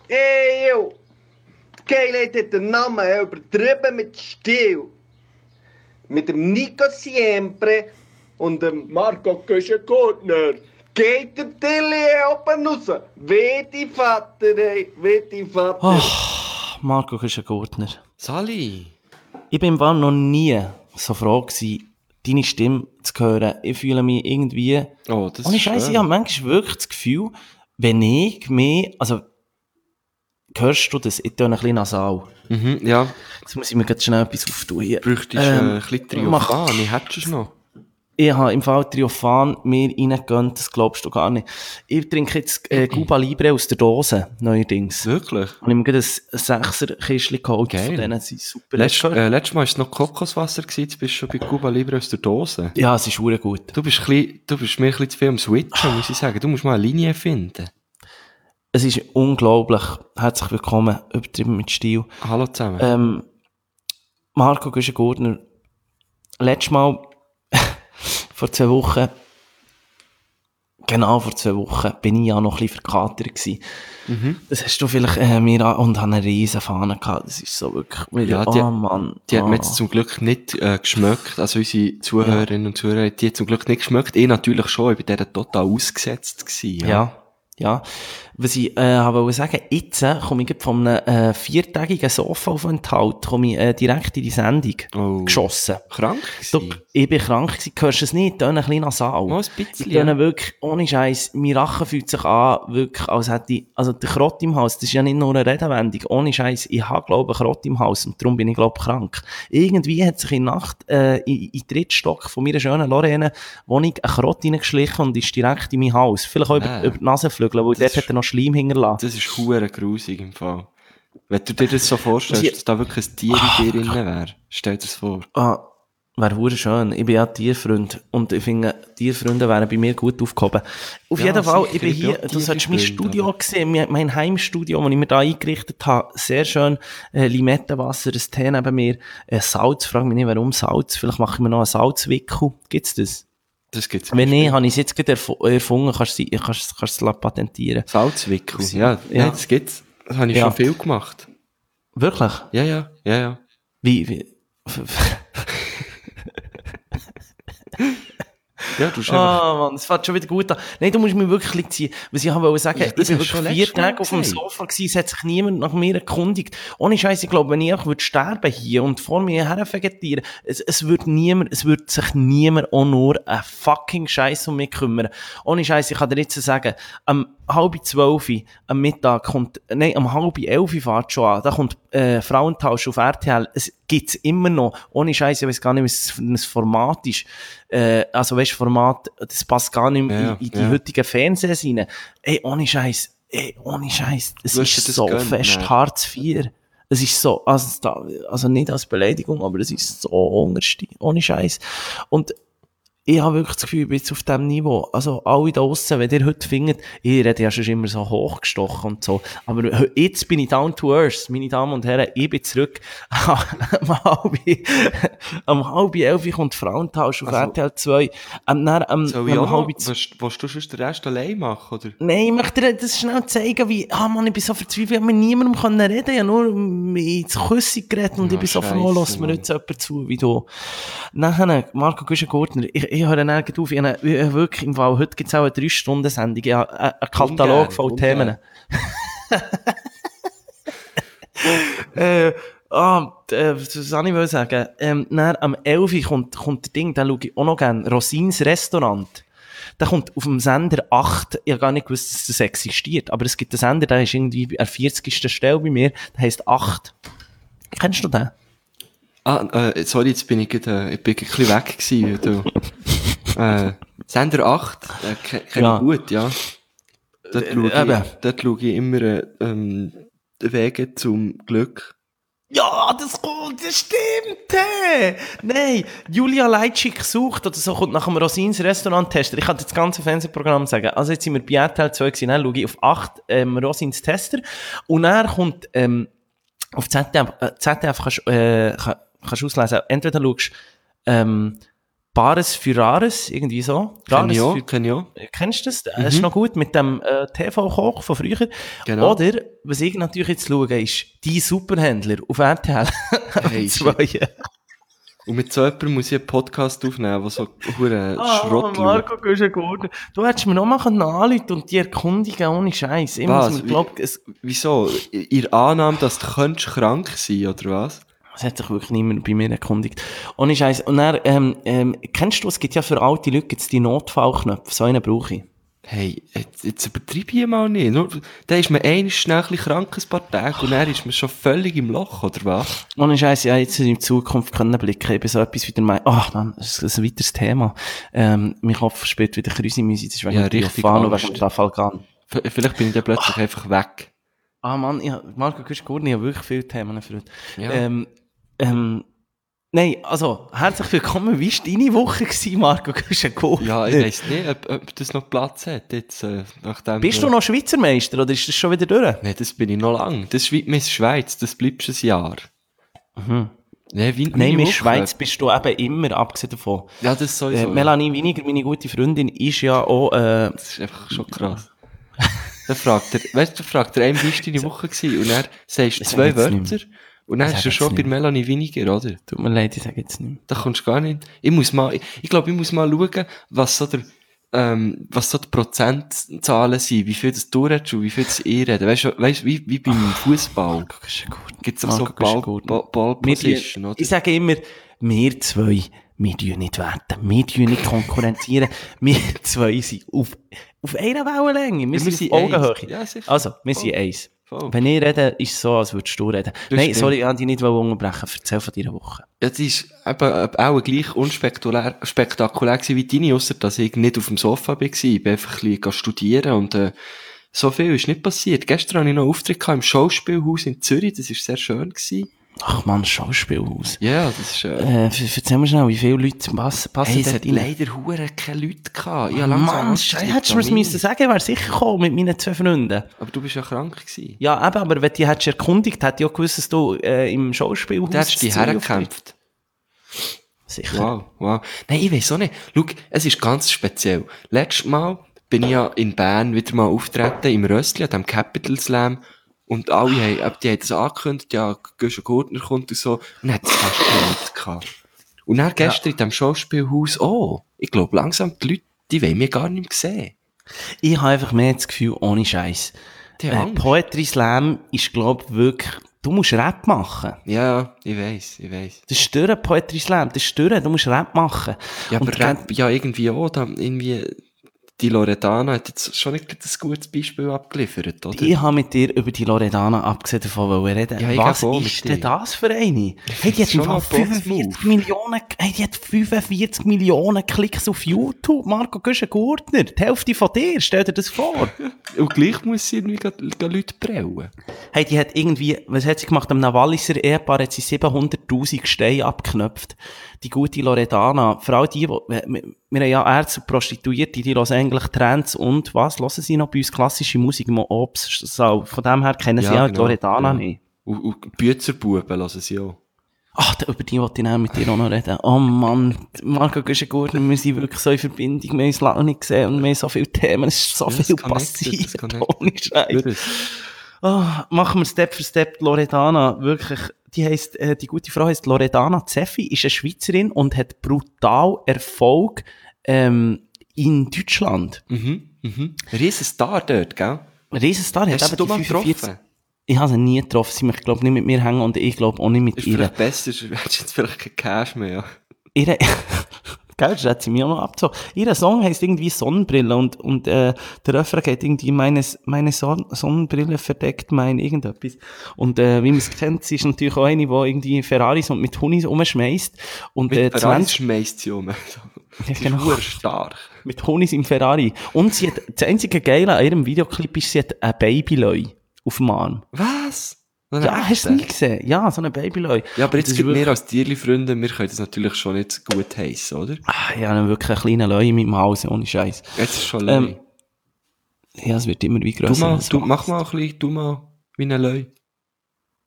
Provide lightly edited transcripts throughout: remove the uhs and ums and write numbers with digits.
Hey, yo! Die Geilheit hat den Namen übertrieben mit Stil. Mit dem Nico Siempre und dem Marco Köschen-Gurtner. Geht der Tilly oben raus. Wie die Vater, ey. Wie die Vater. Marco Köschen-Gurtner. Sali. Ich bin im Fall noch nie so froh gewesen, deine Stimme zu hören. Ich fühle mich irgendwie... Oh, das ohne ist Scheiße, schön. ich habe manchmal wirklich das Gefühl, wenn ich mich... Also, hörst du das? Ich tue ein bisschen nasal. Ja. Jetzt muss ich mir ganz schnell etwas auftun hier. Bräuchtest ein bisschen Triophan, ich hätte es noch. Ich habe im Fall Triophan mir reingegönnt, das glaubst du gar nicht. Ich trinke jetzt Cuba Libre aus der Dose, neuerdings. Wirklich? Und ich habe mir gerade ein 6er-Kistchen geholt. Geil. Von denen sind super. Letztes Mal war es noch Kokoswasser, jetzt bist du schon bei Cuba Libre aus der Dose. Ja, es ist verdammt gut. Du bist mir ein bisschen zu viel am Switchen, muss ich sagen. Du musst mal eine Linie finden. Es ist unglaublich. Herzlich willkommen, übertrieben mit Stil. Hallo zusammen. Marco Köschen-Gurtner, letztes Mal, vor 2 Wochen, genau vor 2 Wochen, bin ich ja noch ein bisschen verkatert gewesen. Das hast du vielleicht mir an, und habe eine riesen Fahne gehabt. Das ist so wirklich, Ja, Mann. Die hat mir jetzt zum Glück nicht geschmeckt. Also unsere Zuhörerinnen und Zuhörer, die hat zum Glück nicht geschmeckt. Ich natürlich schon, ich war der total ausgesetzt gewesen. Ja. Was ich wollte sagen, jetzt komme ich von einem 4-tägigen Sofa-Aufenthalt direkt in die Sendung geschossen. Krank Du, gewesen? ich bin krank gewesen, hörst du es nicht? Ich töne ein bisschen nasal. Oh, ein bisschen, Ich töne wirklich, ohne Scheiß, mein Rachen fühlt sich an, wirklich, als hätte ich, also der Krott im Hals, das ist ja nicht nur eine Redewendung, ohne Scheiß, ich habe, glaube ich, einen Krott im Hals und darum bin ich, glaube ich, krank. Irgendwie hat sich in der Nacht in den 3. Stock von meiner schönen Lorraine-Wohnung ein Krott reingeschlichen und ist direkt in meinen Hals. Vielleicht auch über die Nasenflügel, weil dort hat er noch Schleim hinterlassen. Das ist hure grusig im Fall. Wenn du dir das so vorstellst, dass da wirklich ein Tier in dir drin wäre, stell dir das vor. Wäre verdammt schön. Ich bin ja Tierfreund. Und ich finde, Tierfreunde wären bei mir gut aufgehoben. Auf jeden Fall, sicher, ich bin ich bin hier, auch du solltest mein Tierfreund, Studio sehen, mein Heimstudio, das ich mir da eingerichtet habe. Sehr schön, Limettenwasser, ein Tee neben mir, Salz, frag mich nicht, warum Salz. Vielleicht mache ich mir noch einen Salzwickel. Gibt's das? Das gibt's. Wenn nicht, habe ich es jetzt gerade erfunden, kannst du es patentieren. Salzwickel, ja. Nein, das gibt's. Das habe ich schon viel gemacht. Wirklich? Ja. Wie? Ja, du hast einfach... Mann, es fängt schon wieder gut an. Nein, du musst mich wirklich ein bisschen ziehen. Was ich wollte sagen, ich bin wirklich schon 4 letztes Mal Tage auf dem gesagt. Sofa gewesen, es hat sich niemand nach mir erkundigt. Ohne Scheiß, ich glaube, wenn ich auch sterben hier und vor mir hervegetieren, es würde sich niemand auch nur einen fucking Scheiß um mich kümmern. Ohne Scheiß, ich kann dir jetzt sagen, am 11:30 am Mittag am 10:30 fährt schon an, da kommt Frauentausch auf RTL, es gibt's immer noch, ohne Scheiß, ich weiß gar nicht, was es für ein Format ist, also weißt, Format, das passt gar nicht mehr in die heutigen Fernsehs rein. Ey, ohne Scheiß, es ist so fest Hartz IV. Es ist so, also nicht als Beleidigung, aber es ist so unterste, ohne Scheiß. Und ich habe wirklich das Gefühl, ich bin jetzt auf diesem Niveau. Also, alle da draussen, wenn ihr heute findet, ich rede ja schon immer so hochgestochen und so. Aber jetzt bin ich down to earth, meine Damen und Herren. Ich bin zurück. Am 10:30 kommt Frauentausch auf RTL 2. Willst du sonst den Rest allein machen, oder? Nein, ich möchte dir das schnell zeigen, wie, Mann, ich bin so verzweifelt, ich habe mit niemandem reden können. Ich habe nur ins Küssen geredet und ich bin so froh, lass mir jetzt jemand zu, wie du. Nachher, Marco Köschen-Gurtner, ich höre nirgends auf, ich habe wirklich im Fall, heute gibt es auch eine 3-Stunden-Sendung, ich habe einen Katalog voll Themen. Was soll ich sagen? Dann am 11 kommt der Ding, da schaue ich auch noch gerne, Rosins Restaurant. Der kommt auf dem Sender 8, ich habe gar nicht gewusst, dass das existiert, aber es gibt einen Sender, der ist irgendwie an 40. Stelle bei mir, der heisst 8. Kennst du den? Sorry, jetzt bin ich ein bisschen weg gewesen. Sender 8, kenn ich gut, ja. Dort schaue ich immer Wege zum Glück. Ja, das stimmt, hey. Nein, Julia Leitschik sucht, oder so kommt nach dem Rosins Restaurant-Tester. Ich kann das ganze Fernsehprogramm sagen. Also jetzt sind wir bei RTL 2 gewesen, dann schaue ich auf 8 Rosins Tester und dann kommt auf ZDF kannst du auslesen, entweder schaust Pares für Rares, irgendwie so. Kenn ich auch. Kennst du das? Das ist noch gut mit dem TV-Koch von früher. Genau. Oder, was ich natürlich jetzt schaue, ist «Die Superhändler» auf RTL. Hey, und mit so jemandem muss ich einen Podcast aufnehmen, der so Schrott Marco, du bist gut. Du hättest mir noch mal anrufen und die erkundigen ohne Scheiß. Wieso? Ihr Annahme, dass du krank sein oder was? Das hat sich wirklich niemand bei mir erkundigt. Ohne Scheiß. Und dann, kennst du, es gibt ja für alte Leute jetzt die Notfallknöpfe. So einen brauche ich. Hey, jetzt übertreibe ich mal nicht. Nur, dann ist man einmal schnell ein bisschen krank, ein paar Tage, und dann ist man schon völlig im Loch, oder was? Ohne Scheiß, ja, jetzt in die Zukunft können blicken. Ich bin so etwas wieder Mann, das ist ein weiteres Thema. Mein Kopf spielt wieder Krüsi-Müsi. Das ist wegen der Fahne und wegen dem Trafalgar. Vielleicht bin ich dann plötzlich einfach weg. Mann, Marco Kuschgurni, ich habe wirklich viele Themen erfüllt. Ja. Nein, also, herzlich willkommen. Wie war deine Woche, Marco Kuschgurni? Ja, ich weiss nicht, ob das noch Platz hat, jetzt, nachdem... Bist du noch Schweizer Meister, oder ist das schon wieder durch? Nein, das bin ich noch lang. Das ist wie Miss Schweiz, das bleibt schon ein Jahr. Mhm. Nein, Miss Schweiz bist du eben immer, abgesehen davon. Ja, das sowieso. Melanie Winiger, meine gute Freundin, ist ja auch... Das ist einfach schon krass. Dann fragt er, wie war deine Woche gewesen? Und er sagst 2 Wörter. Und dann ist er schon bei Melanie Winiger, oder? Tut mir leid, ich sage jetzt nicht mehr. Da kommst du gar nicht. Ich glaube, ich muss mal schauen, was so die Prozentzahlen sind, wie viel das du redest und wie viel das ich rede. Weißt du, wie beim Fußball. Gibt's auch so Ball-Position, oder? Ich sage immer, wir zwei, wir tun nicht werten, wir tun nicht konkurrenzieren, wir zwei sind auf einer Wellenlänge, wir sind auf Augenhöhe. Ja, also, wir sind eins. Wenn ich rede, ist es so, als würdest du reden. Nein, sorry, ich wollte dich nicht unterbrechen. Erzähl von deiner Woche. Ja, das ist eben auch gleich unspektakulär gewesen wie deine, ausser dass ich nicht auf dem Sofa war. Ich bin einfach ein bisschen studieren und so viel ist nicht passiert. Gestern hatte ich noch einen Auftritt im Schauspielhaus in Zürich, das war sehr schön gewesen. Ach man, Schauspielhaus. Ja, das ist erzähl mir schnell, wie viele Leute passen hey, es hat leider keine Leute gehabt. Ja, Mann, hättest du mir müssen sagen, wäre sicher gekommen mit meinen 2 Freunden. Aber du bist ja krank gewesen. Ja, eben, aber wenn du hättest erkundigt, hätte ich auch gewusst, dass du im Schauspielhaus... Du hättest dich hergekämpft. Sicher. Wow. Nein, ich weiss auch nicht. Schau, es ist ganz speziell. Letztes Mal bin ich ja in Bern wieder mal auftreten, im Röstli, an dem Capital Slam. Und alle haben das angekündigt, ja, Guschen Gurtner kommt und so. Und dann hat es fast keine Leute gehabt. Und dann gestern in diesem Schauspielhaus, ich glaube langsam, die Leute, die wollen mich gar nicht mehr sehen. Ich habe einfach mehr das Gefühl, ohne Scheiß. Poetry Slam ist, glaube ich, wirklich, du musst Rap machen. Ja, ich weiss. Das ist durch Poetry Slam, du musst Rap machen. Ja, aber Rap, ja, irgendwie auch, die Loredana hat jetzt schon nicht ein gutes Beispiel abgeliefert, oder? Ich habe mit dir über die Loredana abgesehen davon reden. Ja, was ist denn das für eine? Hey, die hat im Fall 45 Millionen Klicks auf YouTube. Marco Guschen-Gurtner, die Hälfte von dir, stell dir das vor. Und gleich muss sie irgendwie Leute prellen. Hey, die hat irgendwie, was hat sie gemacht? Am Walliser Ehepaar hat sie 700'000 Steine abgeknöpft. Die gute Loredana, vor allem die, wir haben ja Ärzte und Prostituierte, die hören eigentlich Trends und was? Hören sie noch bei uns klassische Musik im Obstsaal? Von dem her kennen sie auch die Loredana nicht. Und Büzerbuben hören sie auch. Ach, über die wollte ich auch mit dir auch noch reden. Oh Mann, Marco Guschen-Gurtner, wir sind wirklich so in Verbindung, wir haben uns lange nicht gesehen und wir haben so viele Themen, es ist so viel passiert. Ohne Scheiß. Machen wir Step für Step Loredana, wirklich. Die gute Frau heisst Loredana Zeffi, ist eine Schweizerin und hat brutal Erfolg in Deutschland. Riesenstar dort, gell? Riesenstar. Hast du mal getroffen? Ich habe sie nie getroffen. Sie möchte, glaube ich, nicht mit mir hängen und ich glaube auch nicht mit ihr. Vielleicht besser, du hättest jetzt vielleicht keinen Cash mehr. Gell, das hat sie mir auch noch abgezogen. Ihr Song heisst irgendwie Sonnenbrille und der Refrain geht irgendwie meine Sonnenbrille verdeckt mein irgendetwas. Und wie man es kennt, sie ist natürlich auch eine, die irgendwie Ferraris und mit Hunis umschmeißt. Und mit Ferraris schmeißt sie um. Ja, genau. Stark. Mit Hunis im Ferrari. Und sie hat, das einzige Geile an ihrem Videoclip ist, sie hat ein Babyleu auf dem Arm. Was? Ja, hast du es nie gesehen? Ja, so ein Babyleu. Ja, aber jetzt gibt wir als Tierli-Freunde, wir können das natürlich schon nicht gut heissen, oder? Ja, wirklich einen kleinen Leu in meinem Haus, ohne Scheiß. Jetzt ist schon Leu. Ja, es wird immer wie grösser. Mach mal ein bisschen, du mal wie ein Leu.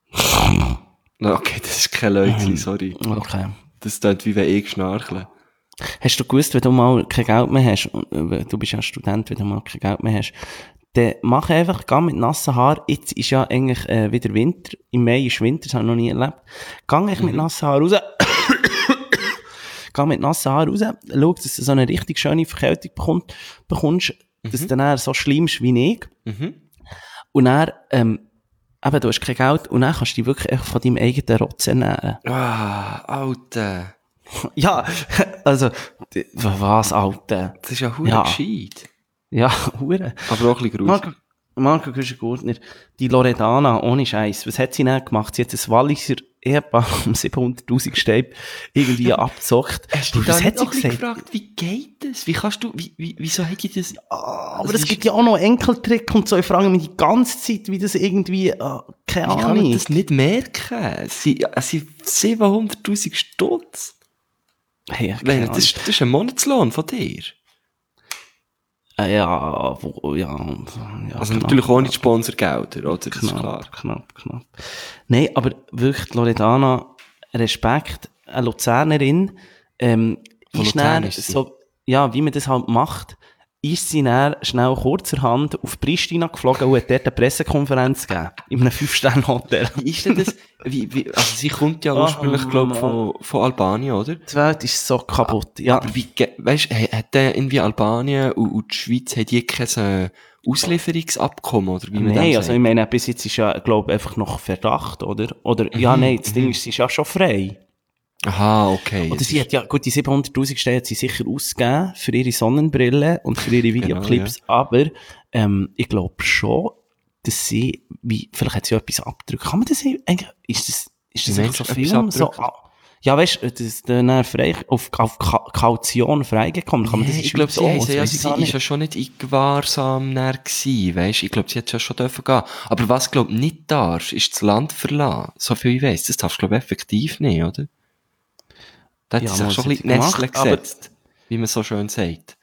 Okay, das ist kein Leu, sorry. Okay. Das klingt wie wenn ich schnarchle. Hast du gewusst, wenn du mal kein Geld mehr hast, du bist ja Student, wenn du mal kein Geld mehr hast, dann mach einfach, geh mit nassen Haaren, jetzt ist ja eigentlich wieder Winter, im Mai ist Winter, das habe ich noch nie erlebt, geh eigentlich mit nassen Haaren raus, geh mit nassen Haaren raus, schau, dass du so eine richtig schöne Verkältung bekommst, dass du dann so schlimm ist wie ich, und dann, eben, du hast kein Geld, und dann kannst du dich wirklich echt von deinem eigenen Rotz ernähren. Ah, Alter. Ja, also, was, Alter? Das ist ja verdammt gescheit. Ja, hure. Aber auch ein bisschen gruselig. Marco Güschen-Gurtner, die Loredana, ohne Scheiß, was hat sie denn gemacht? Sie hat ein Walliser Ehepaar um 700'000 Steine irgendwie abgezockt. Hast du Was da hat sie nicht gesagt? gefragt, wie geht das? Wie kannst du, wieso hat die das? Aber es gibt ja auch noch Enkeltrick und so. Ich frage mich die ganze Zeit, wie das irgendwie, keine Ich kann man Ahnung. das nicht merken. Sie 700'000 Stutz. Hey, Nein, keine das ist ein Monatslohn von dir. ja, Also knapp, natürlich ohne die Sponsorgelder, oder? Das ist klar. Knapp. Nein, aber wirklich, Loredana, Respekt, eine Luzernerin, Von ist Luzern dann ist sie. so, ja, wie man das halt macht, ist sie dann schnell kurzerhand auf Pristina geflogen und hat dort eine Pressekonferenz gegeben. In einem 5-Sterne-Hotel. Wie ist denn das? Also sie kommt ja ursprünglich, glaube ich, von Albanien, oder? Die Welt ist so kaputt, ja. Aber weißt, hat der irgendwie Albanien und die Schweiz, hat die kein Auslieferungsabkommen, oder wie man Nein, dem also ich sagt? meine, bis jetzt ist ja, glaube ich, einfach noch Verdacht, oder? Oder, ja, nein, das Ding ist, sie ist ja schon frei. Aha, okay. Oder sie hat ja, gut, die 700'000 Steine hat sie sicher ausgegeben für ihre Sonnenbrille und für ihre Videoclips, aber, ich glaube schon, dass sie, vielleicht hat sie ja etwas abgedrückt. Kann man das eigentlich, ist das Wie einfach so meinst du, etwas Film? So, abgedrückt? ja, weißt du, das ist dann frei, auf Kaution freigekommen. Kann man das in Ich glaube, Schweiz auch? sie Das weiss ich gar ist ja schon nicht in Gewahrsam gewesen, weisst? Ich glaube, sie hat ja schon dürfen gehen. Aber was, glaub nicht darfst, ist das Land verlassen. So viel ich weiss. Das darfst du, glaube effektiv nicht, oder? Da hat Ja, sie sich mal, schon das ein bisschen hat sie Nestle gemacht, aber- gesetzt. Wie man so schön sagt.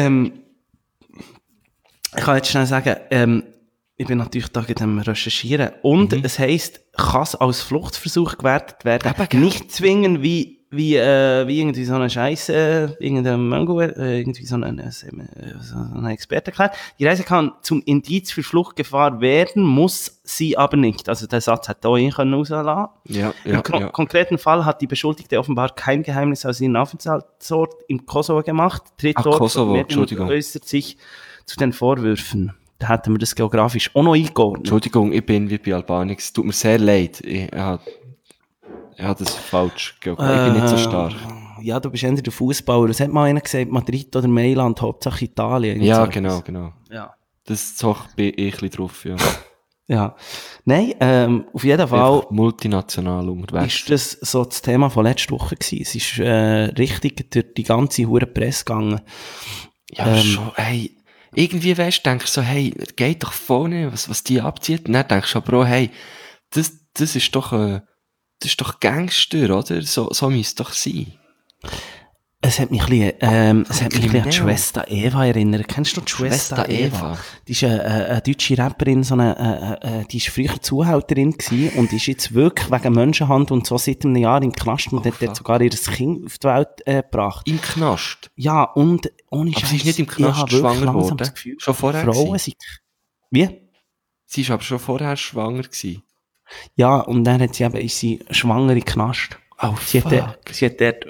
Ich kann jetzt schnell sagen, ich bin natürlich da gerade am Recherchieren. Und es heisst, kann es als Fluchtversuch gewertet werden. Eben, gell? Nicht zwingen wie irgendwie so eine Scheiße, irgendein Mango, irgendwie so eine Experte erklärt. Die Reise kann zum Indiz für Fluchtgefahr werden, muss sie aber nicht. Also der Satz hat da rauslassen können. Ja, Im konkreten Fall hat die Beschuldigte offenbar kein Geheimnis aus ihrem Aufenthaltsort im Kosovo gemacht, tritt dort Kosovo, und Entschuldigung. äußert sich zu den Vorwürfen. Da hätten wir das geografisch auch noch eingeordnet. Entschuldigung, ich bin wie bei Albanien. Es tut mir sehr leid. Ich habe das falsch geguckt. Ich bin nicht so stark. Ja, du bist eher der Fußballer. Es hat mal einer gesagt, Madrid oder Mailand, Hauptsache Italien. Ja, so. genau. Ja. Das Zoch bin ich ein bisschen drauf, ja. Ja. Nein, auf jeden Fall Einfach multinational unterwegs. ist das so das Thema von letzter Woche gewesen. Es ist richtig durch die ganze hure Presse gegangen. Ja, schon, hey, irgendwie weisst, denkst du so, hey, geht doch vorne, was die abzieht. Und dann denkst du aber auch, hey, das ist doch Gangster, oder? So müsste es doch sein. Es hat mich ein bisschen an die Kriminell. Schwester Eva erinnert. Kennst du die Schwester Eva? Die ist eine deutsche Rapperin, die ist früher Zuhälterin gewesen und ist jetzt wirklich wegen Menschenhandel und so seit einem Jahr im Knast und hat dort sogar ihr Kind auf die Welt gebracht. Im Knast. Ja, und ohne Aber Scheiß. sie ist nicht im ich Knast habe wirklich schwanger langsam geworden? das Gefühl, Schon vorher Frauen gewesen? sind... Wie? Sie ist aber schon vorher schwanger gewesen. Ja, und dann ist sie schwanger im Knast. Oh, Sie hat dort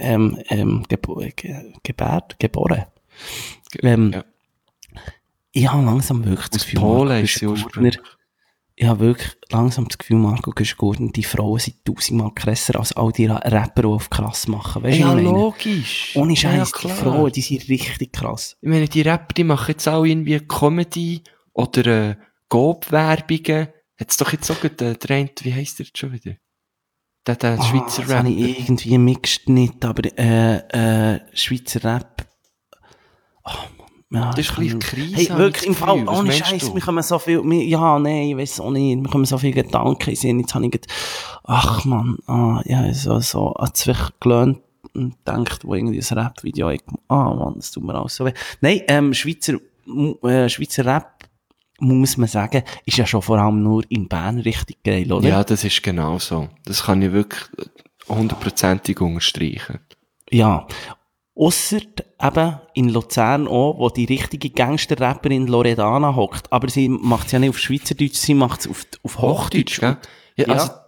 geboren. Ja. Ich habe langsam wirklich das Aus Gefühl, Polen Marco ist sie Güschen-Gurtner, ursprünglich. ich habe wirklich langsam das Gefühl, Marco Güschen-Gurtner, die Frauen sind 1000-mal krasser als all die Rapper, die auf krass machen. Weißt du, Ja, was ich meine? logisch. Ohne Ja, Scheiß, die klar. Frauen, die sind richtig krass. Ich meine, die Rapper, die machen jetzt auch irgendwie Comedy oder Gob-Werbungen. Hat's doch jetzt sogar der eine, wie heisst der jetzt schon wieder? Der Schweizer Das habe Rapper. ich irgendwie mitgeschnitten, aber Schweizer Rap... Oh, Mann. Ja, Das ist ein bisschen Krise. Hey, habe wirklich ich im das Fall, Gefühl. Was ohne meinst Scheiß, du? wir kommen so viel, ja, nein, ich weiss auch nicht, wir kommen so viele Gedanken in den Sinn. Jetzt habe ich gedacht, ach man, ja, so, an zwei gelöhnt und gedacht, wo irgendwie ein Rap-Video, man, das tut mir alles so weh. Nein, Schweizer Rap, muss man sagen, ist ja schon vor allem nur in Bern richtig geil, oder? Ja, das ist genau so. Das kann ich wirklich 100%ig unterstreichen. Ja. Ausser eben in Luzern auch, wo die richtige Gangster-Rapperin Loredana hockt. Aber sie macht es ja nicht auf Schweizerdeutsch, sie macht es auf Hochdeutsch. gell? Ja, Ja. also,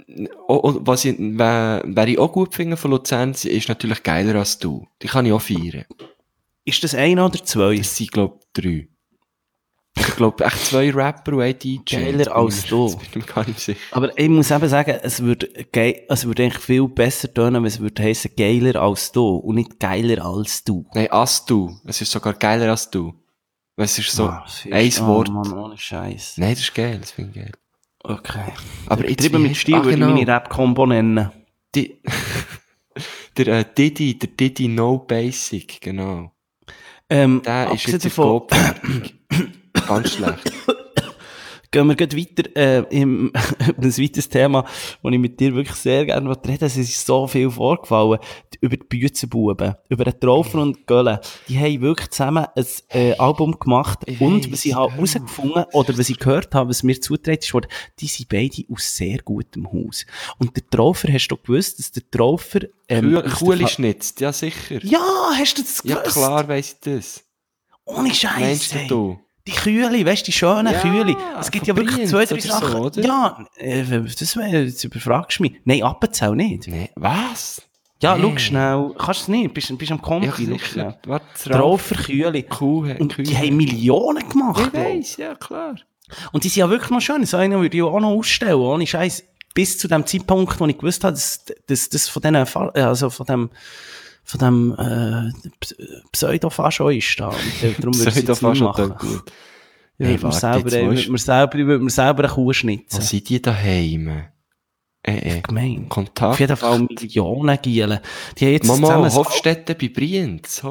wer ich auch gut finde von Luzern, sie ist natürlich geiler als du. Die kann ich auch feiern. Ist das einer oder zwei? Das sind, glaub ich, 3. Ich glaube, echt 2 Rapper und ein DJ. Geiler als du. Das bin ich mir gar nicht sicher. Aber ich muss eben sagen, es würde eigentlich viel besser tönen, wenn es würde heissen, geiler als du und nicht geiler als du. Nein, als du. Es ist sogar geiler als du. Weil es ist so ein Wort. Mann, ohne Scheiß. Nein, das ist geil, das finde ich geil. Okay. Aber jetzt Übertrieben mit Stil würde ich meine Rap-Kombo nennen. Der Diddy No Basic, genau. Der ist jetzt davon, ganz schlecht. gehen wir gleich weiter über ein weiteres Thema, das ich mit dir wirklich sehr gerne reden will. Es ist so viel vorgefallen. Über die Büzenbuben, über den Traufer und die Gölle. Die haben wirklich zusammen ein Album gemacht. Und was ich habe herausgefunden, oder was ich gehört habe, was mir zugetragen ist, die sind beide aus sehr gutem Haus. Und der Traufer, hast du gewusst, dass der Traufer... Cool schnitzt, ja sicher. Ja, hast du das gewusst? Ja klar weiss ich das. Ohne Scheiß. Meinst du? Die Kühle, weißt du, die schönen Ja, Kühle. Es gibt ja wirklich Brienz 2, 3 oder Sachen. so, oder? Ja, jetzt überfragst du mich. Nein, Appenzell nicht. Nee, was? Ja, Nee. schau schnell. Kannst du es nicht? Bist am Kompi, Ja, schau sicher. schnell. Warte, Traufer Kühle. Und die haben Millionen gemacht. Ich weiss, ja klar. Und die sind ja wirklich noch schön. So einen würde ich auch noch ausstellen. Ohne Scheiß. Bis zu dem Zeitpunkt, wo ich gewusst habe, dass das von diesen, also von dem Pseudo-Fascho ist da. Und darum würde ich es jetzt nicht machen. Gut. Ich Hey, würde warte, mir selber eine Kuh schnitzen. Was sind die daheim? Gemein. Kontakt. Auf jeden Fall Millionen Gielen. Die haben jetzt Mama, zusammen... Hofstetten bei Brienz.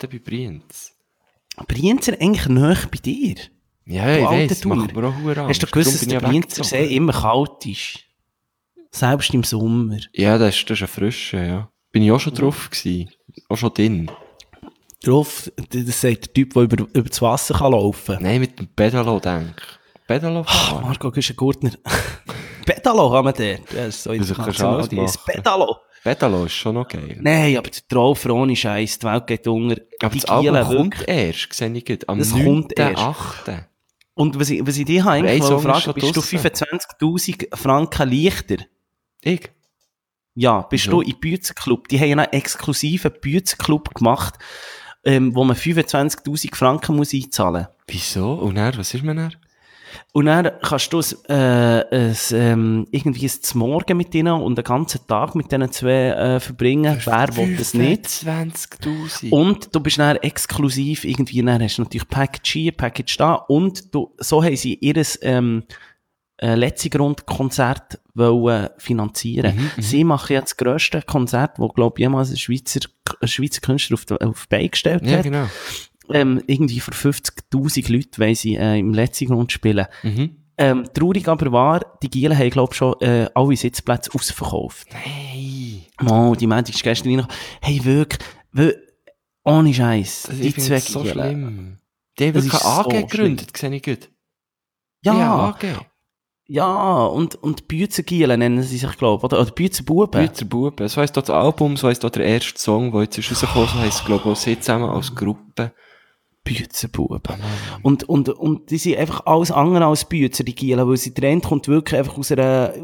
Brienzer eigentlich näher bei dir. Ja, ich alter weiss, Thuner. macht mir auch verdammt Angst. Hast du gewusst, Darum dass bin der ich ja Brienzer See weggezogen. immer kalt ist? Selbst im Sommer. Ja, das ist ein frischer, ja. Bin ich auch schon drauf gewesen. Auch schon drin. Drauf, das sagt der Typ, der über das Wasser kann laufen kann. Nein, mit dem Pedalo, denk ich. Pedalo fahren. Marco Güschen-Gurtner. Pedalo haben wir dort. Das ist so kannst du international. alles Dieses machen. Pedalo. Pedalo ist schon noch geil. Nein, aber der Traufer ohne Scheiß, die Welt geht unter. Aber Die das Album Gielen kommt wirklich. erst, sehe ich gut. Am Das kommt erst. 9.8. Und was ich dich habe eigentlich Ein Song ist fragen, schon bist du draussen. 25'000 Franken leichter? Ich? Ja, bist Wieso? du im Büzenclub? Die haben einen exklusiven Büzenclub gemacht, wo man 25'000 Franken muss einzahlen muss. Wieso? Und dann, was ist man dann? Und dann kannst du irgendwie ein Morgen mit ihnen und einen ganzen Tag mit diesen zwei verbringen. Wer will das nicht? 25'000. Und du bist dann exklusiv irgendwie, dann hast du natürlich Package hier, Package da und so haben sie ihres letzte Grundkonzert wollen finanzieren. Sie machen jetzt das grösste Konzert, wo, glaube ich, jemals ein Schweizer Künstler auf die Beine gestellt Ja, hat. genau. Irgendwie für 50'000 Leute wollen sie im letzten Grund spielen. Traurig aber war, die Gielen haben, glaube ich, schon alle Sitzplätze ausverkauft. Hey. Oh, die Meldung ist gestern noch. Hey, wirklich, ohne Scheiß. Das Die ist zwei so Gielen. schlimm. Die haben Das wirklich ist eine so AG gegründet, sehe ich gut. Ja, AG. ja, und Büzengielen nennen sie sich, glaube ich, oder Büzenbuben. Bützer Buben. So heisst dort das Album, so heisst dort der erste Song, der jetzt ist rausgekommen, so heisst es, glaube ich, auch sie zusammen als Gruppe. Büzenbuben. Und die sind einfach alles andere als Büzer, die Gielen, weil sie Trend kommt wirklich einfach aus einer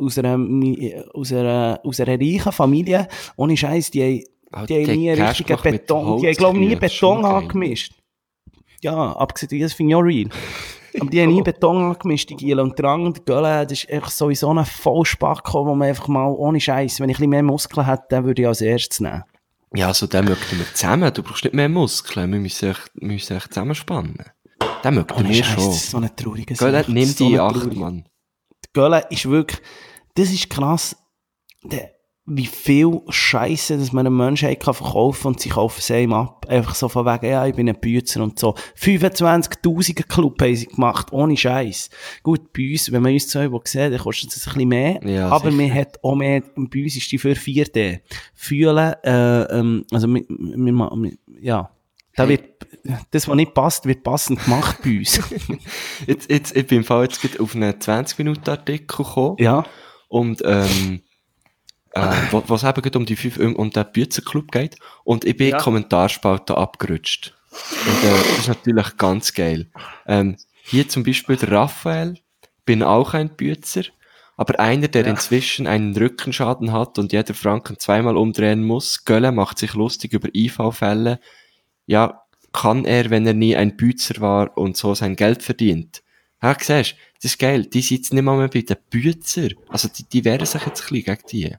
reichen Familie. Ohne Scheiß, die haben nie einen Cash richtigen gemacht mit Beton, die haben, glaube ich, nie Holzkühe, das ist schon Beton geil. angemischt. Ja, abgesehen, das finde ich auch real. Aber die haben nie Beton angemischt, die Gielen. Und der andere, der Gölle, das ist echt sowieso ein Vollspacko, wo man einfach mal, ohne Scheiß, wenn ich ein bisschen mehr Muskeln hätte, den würde ich als erstes nehmen. Ja, also den möchten wir zusammen. Du brauchst nicht mehr Muskeln. Wir müssen echt zusammenspannen. Den möchten Ohne wir Scheiß, schon. das ist so eine traurige Gölle, Sache. nimm Das ist so die eine 8, traurige- Mann. Die Gölle ist wirklich, das ist krass, wie viel Scheiße, dass man einem Menschen kann verkaufen und sie kaufen es ihm ab. Einfach so von wegen, ja, ich bin ein Büzer und so. 25'000er Club haben sie gemacht, ohne Scheiß. Gut, bei uns, wenn man uns so sieht, dann kostet es ein bisschen mehr. Ja, aber sicher. man hat auch mehr, bei uns ist die für 4D. Fühlen, also, ja. Das, was nicht passt, wird passend gemacht bei uns. Ich bin im Fall jetzt gerade auf einen 20-Minuten-Artikel gekommen. Ja. Und, wo es eben gerade um den Büzerclub geht. Und ich bin in die Kommentarspalte abgerutscht. Und das ist natürlich ganz geil. Hier zum Beispiel der Raphael, bin auch ein Büzer, aber einer, der inzwischen einen Rückenschaden hat und jeder Franken zweimal umdrehen muss. Gölle macht sich lustig über IV-Fälle. Ja, kann er, wenn er nie ein Büzer war und so sein Geld verdient. Ja, siehst du, das ist geil. Die sitzen nicht mal mehr bei den Büzer. Also, die wehren sich jetzt ein bisschen gegen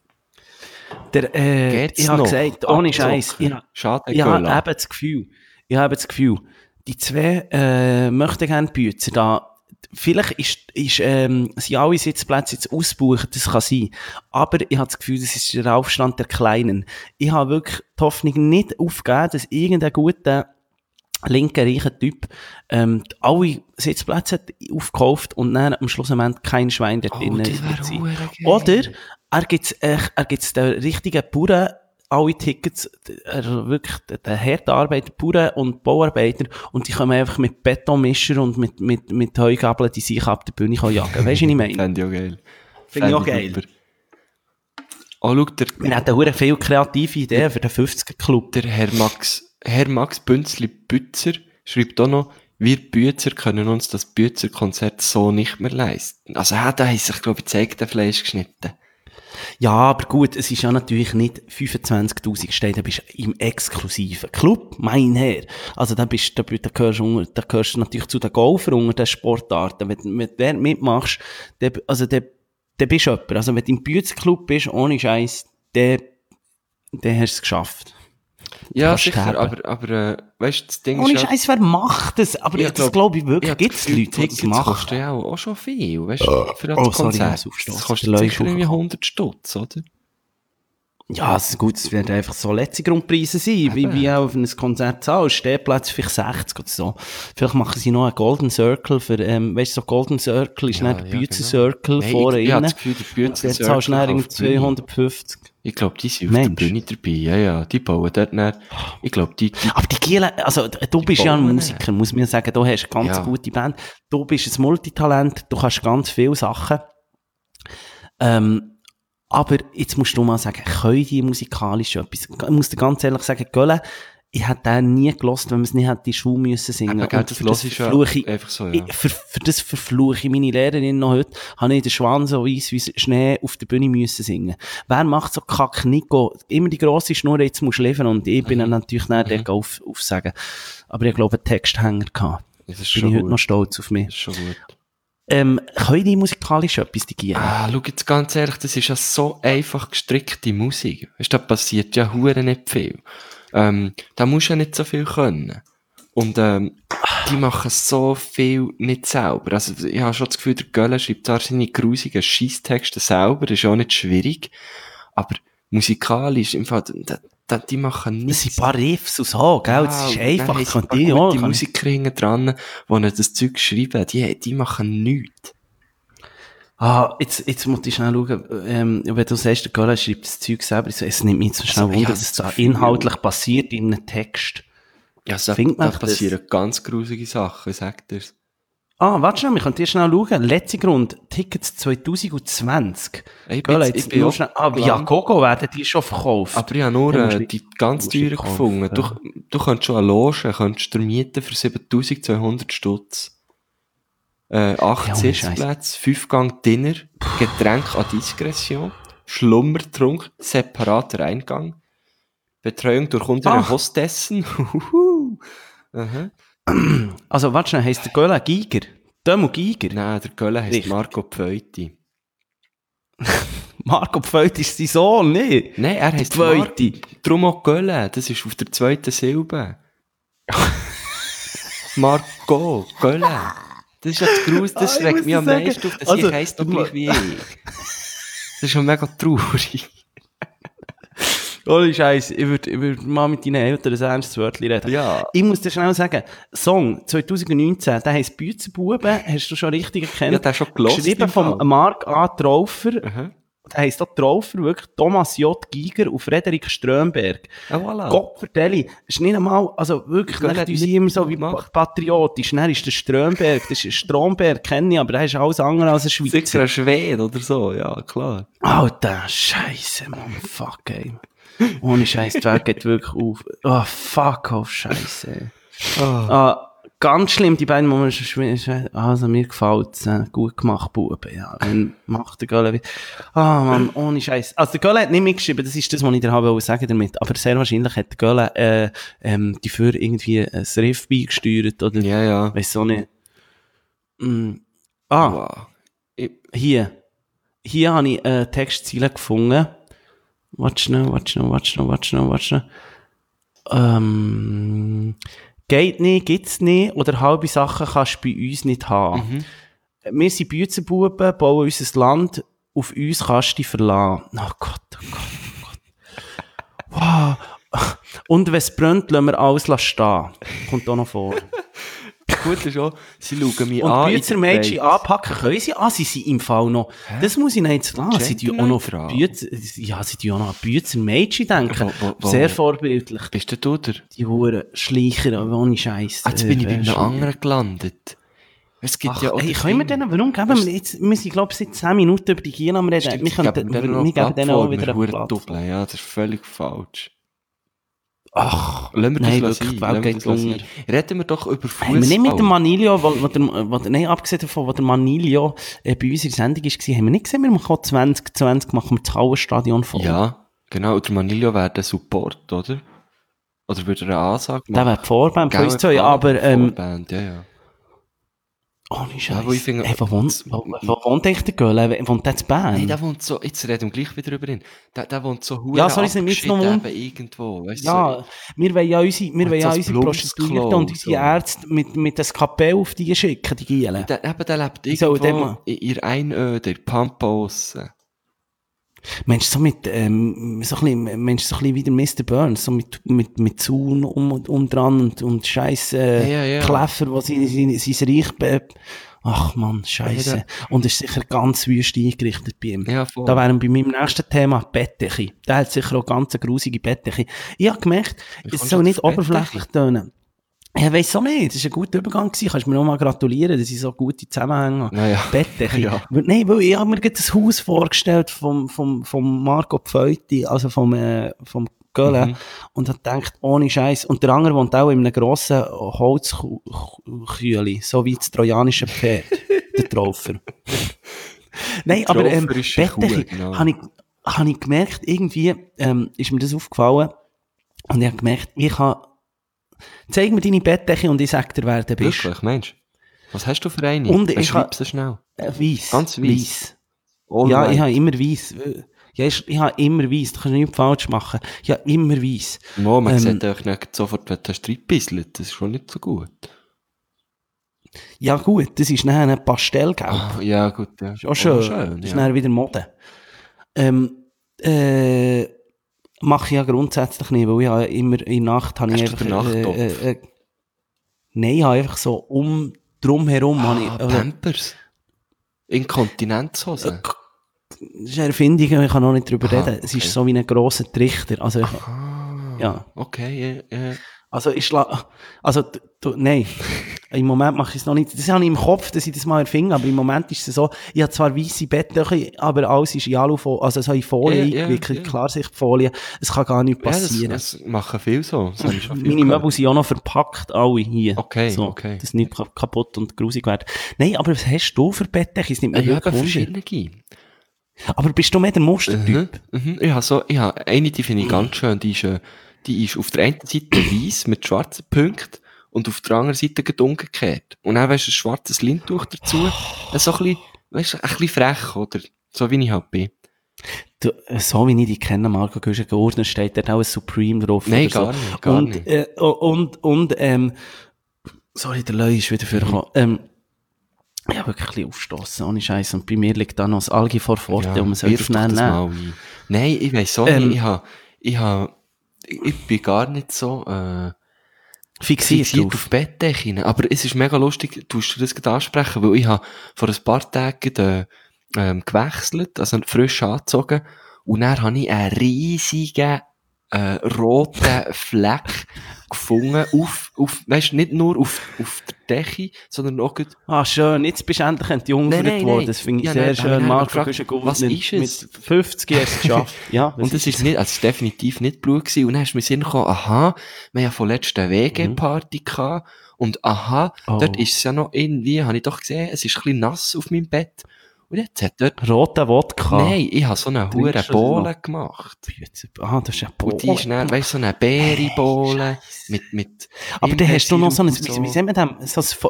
die. Ich habe gesagt, ohne Scheiß. Schade, Ich habe eben das Gefühl, die zwei möchten gerne Büzer da. Vielleicht sind alle Sitzplätze jetzt ausgebucht, das kann sein. Aber ich habe das Gefühl, das ist der Aufstand der Kleinen. Ich habe wirklich die Hoffnung nicht aufgegeben, dass irgendein guter, linker, reicher Typ alle Sitzplätze hat aufgekauft und dann am Schlussendlich kein Schwein dort drinnen wird. Oder er gibt's den richtigen Bauern alle Tickets, also wirklich der harte Arbeiter, Bauern und Bauarbeiter, und die kommen einfach mit Betonmischer und mit Heugabeln die sich ab der Bühne jagen. Weißt du, was ich meine? Fände ich auch geil. Finde ich auch geil. Oh, schau, wir hatten sehr viele kreative Ideen für den 50er-Club. Der Herr Max Bünzli-Bützer schreibt auch noch, wir Büzer können uns das Büzer-Konzert so nicht mehr leisten. Also, da haben sich, glaube ich, Zeigtenfleisch geschnitten. Ja, aber gut, es ist ja natürlich nicht 25.000 Steine, da bist du im exklusiven Club, mein Herr. Also da gehörst du natürlich zu den Golfern unter den Sportarten. Wenn du mit der mitmachst, dann bist du jemand. Also wenn du im Büzer-Club bist, ohne Scheiß, dann hast du es geschafft. Ja, sicher, aber weißt du, das Ding ohne ist Scheiß, wer macht das? Aber das glaube ich wirklich, gibt's Leute, die das machen. Das kostet ja auch schon viel, weißt du, für das Konzert. Das kostet sicher irgendwie 100 Stutz, oder? Ja, es ist gut, es werden einfach so letzte Grundpreise sein, wie auch auf ein Konzert zahlst. Stehplatz vielleicht 60 oder so. Vielleicht machen sie noch einen Golden Circle für, weißt du, so Golden Circle ist nicht der Büzer Circle vorne ich habe das Gefühl, der Büzer Circle zahlst du 250. Ich glaube, die sind auf der Bühne dabei, ja, die bauen dort nicht. Ich glaube, aber die Gielen, also, du bist ja ein Musiker, muss man sagen, du hast eine ganz gute Band, du bist ein Multitalent, du kannst ganz viele Sachen, aber jetzt musst du mal sagen, können die musikalisch etwas? Ich muss dir ganz ehrlich sagen, Gölle, ich hätte den nie gelost, wenn wir es nicht hätte in die Schule müssen singen. Aber das ist ja einfach so, ja. Für das verfluche ich meine Lehrerin noch heute, habe ich den Schwan so weiss wie Schnee auf der Bühne müssen singen. Wer macht so Kack, Nico? Immer die grosse Schnur, jetzt musst du liefern, und ich bin dann natürlich nicht der aufsagen. Aber ich glaube, einen Texthänger gehabt. Das ist bin schon ich gut. heute noch stolz auf mich. Das ist schon gut. Können die musikalisch etwas digieren? Schau jetzt ganz ehrlich, das ist ja so einfach gestrickte Musik. Weißt du, da passiert ja hure nicht viel. Da musst du ja nicht so viel können. Und, die machen so viel nicht selber. Also, ich habe schon das Gefühl, der Gölle schreibt zwar seine grusigen Scheisstexte selber, das ist auch nicht schwierig. Aber musikalisch, im Fall, die machen nichts. Das sind ein paar Riffs und so, gell? Das ist einfach. Die Musiker hinten dran, die ihnen das Zeug schreiben, die machen nichts. Jetzt muss ich schnell schauen, wenn du sagst, der Göller schreibt das Zeug selber, es nimmt mich so schnell Wunder, dass da inhaltlich passiert in einem Text. Ja, da passieren ganz grusige Sachen, sagt er's. Warte schnell, wir können dir schnell schauen. Letzter Grund, Tickets 2020. Ich bin nur schnell, ja, Gogo werden die schon verkauft. Aber ich habe nur die ganz teuren gefunden. Du könntest schon eine Loge, könntest du mieten für 7.200 Stutz. 8 Sitzplätze, 5 Gang Dinner, Getränk an Diskretion, Schlummertrunk, separater Eingang, Betreuung durch unsere Hostessen. Also, warte schnell, heisst der Göller Giger? Dömo Giger? Nein, der Göller heisst Marco Pfeuti. Marco Pfeuti ist sein Sohn, nicht? Nein, er heisst Pfeuti. Drum auch Göller, das ist auf der zweiten Silbe. Marco, Göller. Das ist ja das Grus, das regt mich am meisten auf, dass ich heisst doch gleich wie ich. Das ist schon mega traurig. Ohne Scheiß, ich würd mal mit deinen Eltern ein ernstes Wörtchen reden. Ja. Ich muss dir schnell sagen, Song 2019, der heisst Büzerbuben, hast du schon richtig erkannt? Ja, der ist schon gelost. Geschrieben von Marc A. Traufer. der heisst auch Traufer, wirklich Thomas J. Giger und Frederik Strömberg. Ah, voilà. Gottverdeli, ist nicht einmal, also wirklich, Gell, nicht, hat die sind nicht immer so wie gemacht. patriotisch. Dann ist der Strömberg, das ist Stromberg, kenne ich, aber der ist alles andere als ein Schweizer. Sicher ein Schwede oder so, ja, klar. Alter, Scheiße, Mann, fuck, ey. Ohne Scheiß, die Welt geht wirklich auf. Oh, fuck auf, Scheiße. Ganz schlimm, die beiden Momente. Also, mir gefällt's. Gut gemacht, Bube. Ja, dann macht der Gölle wieder. Mann, ohne Scheiß. Also, der Gölle hat nicht mitgeschrieben, das ist das, was ich dir habe sagen damit. Aber sehr wahrscheinlich hat der Gölle, dafür irgendwie ein Riff beigesteuert, oder? Ja, ja. Weiss auch nicht. Wow. Hier habe ich Textziele gefunden. Warte schnell. Geht nicht, gibt's nicht, oder halbe Sachen kannst du bei uns nicht haben. Wir sind Büzenbuben, bauen unser Land, auf uns kannst du dich verlassen. Oh Gott. Wow. Und wenn es brennt, lassen wir alles stehen. Kommt auch noch vor. Gut ist auch, sie schauen mich Und an. Büzermädchen anpacken können sie? Sie sind im Fall noch. Das muss ich nicht sagen. Sie tun auch noch für sie tun auch noch an Büzermädchen denken. Sehr vorbildlich. Bist du der? Die Huren Schleicher, ohne Scheiß. Jetzt bin ich bei einem anderen gelandet. Es gibt ja auch. Können wir denen, warum geben wir jetzt, wir sind, glaube ich, seit 10 Minuten über die China am Reden. Wir geben denen auch wieder eine Plattform. Ja, das ist völlig falsch. Ach, lassen wir nein, das wirklich, sein. die Welt geht unter. Reden wir doch über Fußball. Haben wir nicht mit dem Manilio, nein, abgesehen davon, wo der Manilio bei uns in der Sendung war, haben wir nicht gesehen, wir machen auch 2020, machen wir das Hallenstadion voll. Ja, genau, und der Manilio wäre der Support, oder? Oder würde er eine Ansage machen? Der wäre die Vorband von uns zwei, aber, Vorband, ja. Ohne Scheiß. Ja, wo ich finde, wo wohnt eigentlich der Göhle? Wohnt der in Bern? Nein, der wohnt so, jetzt reden wir gleich wieder über ihn. Der wohnt so hure ja, soll ich es jetzt noch irgendwo, weißt ja, du? Wir wollen ja unsere Prostituierten und unsere Ärzte mit dem Skapell auf die schicken, die Gielen. Der lebt irgendwo in ihrer Einöde, in Pampa-Ossen. Meinst du, so ein bisschen wie der Mr. Burns, so mit Zaun dran und scheiß Kläffer, wo sein Reich ach man, Scheiße. Ja, und es ist sicher ganz wüst eingerichtet bei ihm. Ja, voll. Da wären bei meinem nächsten Thema Bettdecke. Der hat sicher auch ganz grusige Bettdecke. Ich habe gemerkt, es soll nicht oberflächlich tönen. Ich weiss auch nicht, das war ein guter Übergang gewesen. Kannst du mir noch mal gratulieren, dass ich so gute Zusammenhänge habe. Ja. Bettdecke. Ja. Nein, weil ich habe mir gerade das Haus vorgestellt vom Marco Pfeuti, also vom Gölle, und habe gedacht, ohne Scheiß. Und der andere wohnt auch in einem grossen Holzkühli, so wie das trojanische Pferd, der Traufer. Nein, aber Bettdecke, genau. habe ich gemerkt, irgendwie ist mir das aufgefallen, und ich habe gemerkt, zeig mir deine Bettdecke und ich sag dir, wer du bist. Wirklich, Mensch? Was hast du für eine? Und ich schreib so schnell. Weiss. Ganz weiss. Ja, ich habe immer weiss. Ja, ich habe immer weiss. Du kannst nichts falsch machen. Ich habe immer weiss. Man sieht euch nicht sofort, wenn du reinpisselt. Das ist schon nicht so gut. Ja gut, das ist nachher ein Pastellgelb. Oh, ja, gut. Ja. Ist auch schön. Das ist nachher wieder Mode. Mache ich ja grundsätzlich nicht, weil ich ja immer in der Nacht habe ich einfach... nein, ich habe einfach so drumherum... Pampers? Inkontinenzhosen? Das ist eine Erfindung, ich kann noch nicht drüber reden. Okay. Es ist so wie ein grosser Trichter. Also, ja. Okay, ja. Also, nein. Im Moment mache ich es noch nicht. Das habe ich im Kopf, dass ich das mal erfinde, aber im Moment ist es so, ich habe zwar weisse Bettdecke, aber alles ist in Alufolie, also so in Folie eingewickelt, Klarsichtfolie. Es kann gar nichts passieren. Das machen viele so. Das meine Möbel sind auch noch verpackt, alle hier. Okay, so, okay. dass nicht kaputt und grusig wird. Nein, aber was hast du für Bettdecke? Es nimmt mir wirklich verschiedene. Aber bist du mehr der Mustertyp? Ich habe eine, die finde ich ganz schön, die ist auf der einen Seite weiss mit schwarzen Punkten und auf der anderen Seite umgekehrt. Und dann weisst du ein schwarzes Lindtuch dazu. So ein bisschen, weisst du, ein bisschen frech, oder? So wie ich halt bin. Du, so wie ich die kenne, Marco Güschen-Gordner, steht dort auch ein Supreme drauf. Nein, oder gar nicht. Sorry, der Leu ist wieder vorgekommen. Ich habe wirklich ein bisschen aufgestossen, ohne Scheiß. Und bei mir liegt da noch das Algi vor Forte, um es aufzunehmen. Nein, ich weiss auch nicht. Ich bin gar nicht so fixiert auf Bettdecke. Aber es ist mega lustig, du hast das gerade ansprechen, weil ich habe vor ein paar Tagen gewechselt, also frisch angezogen. Und dann habe ich einen riesigen roten Fleck gefunden weisst, nicht nur auf der Decke, sondern auch schön, jetzt bist du endlich entjungfert worden. Das finde ich sehr schön. Marco Güschen-Gurtner, was ist es? Mit 50 hast du es geschafft. Ja, und es ist nicht, also es ist definitiv nicht Blut gewesen. Und dann hast du mir Sinn gekommen, aha, wir haben ja vorletzt eine WG-Party gehabt. Und aha, dort ist es ja noch irgendwie, habe ich doch gesehen, es ist ein bisschen nass auf meinem Bett. Und jetzt hat dort... Roter Wodka. Nein, ich habe so eine hure Bohle gemacht. Das ist eine Bohle. Und die ist dann, weisst du, so eine Beere-Bohle mit aber dann hast du noch so ein, so. wie sagt man dem,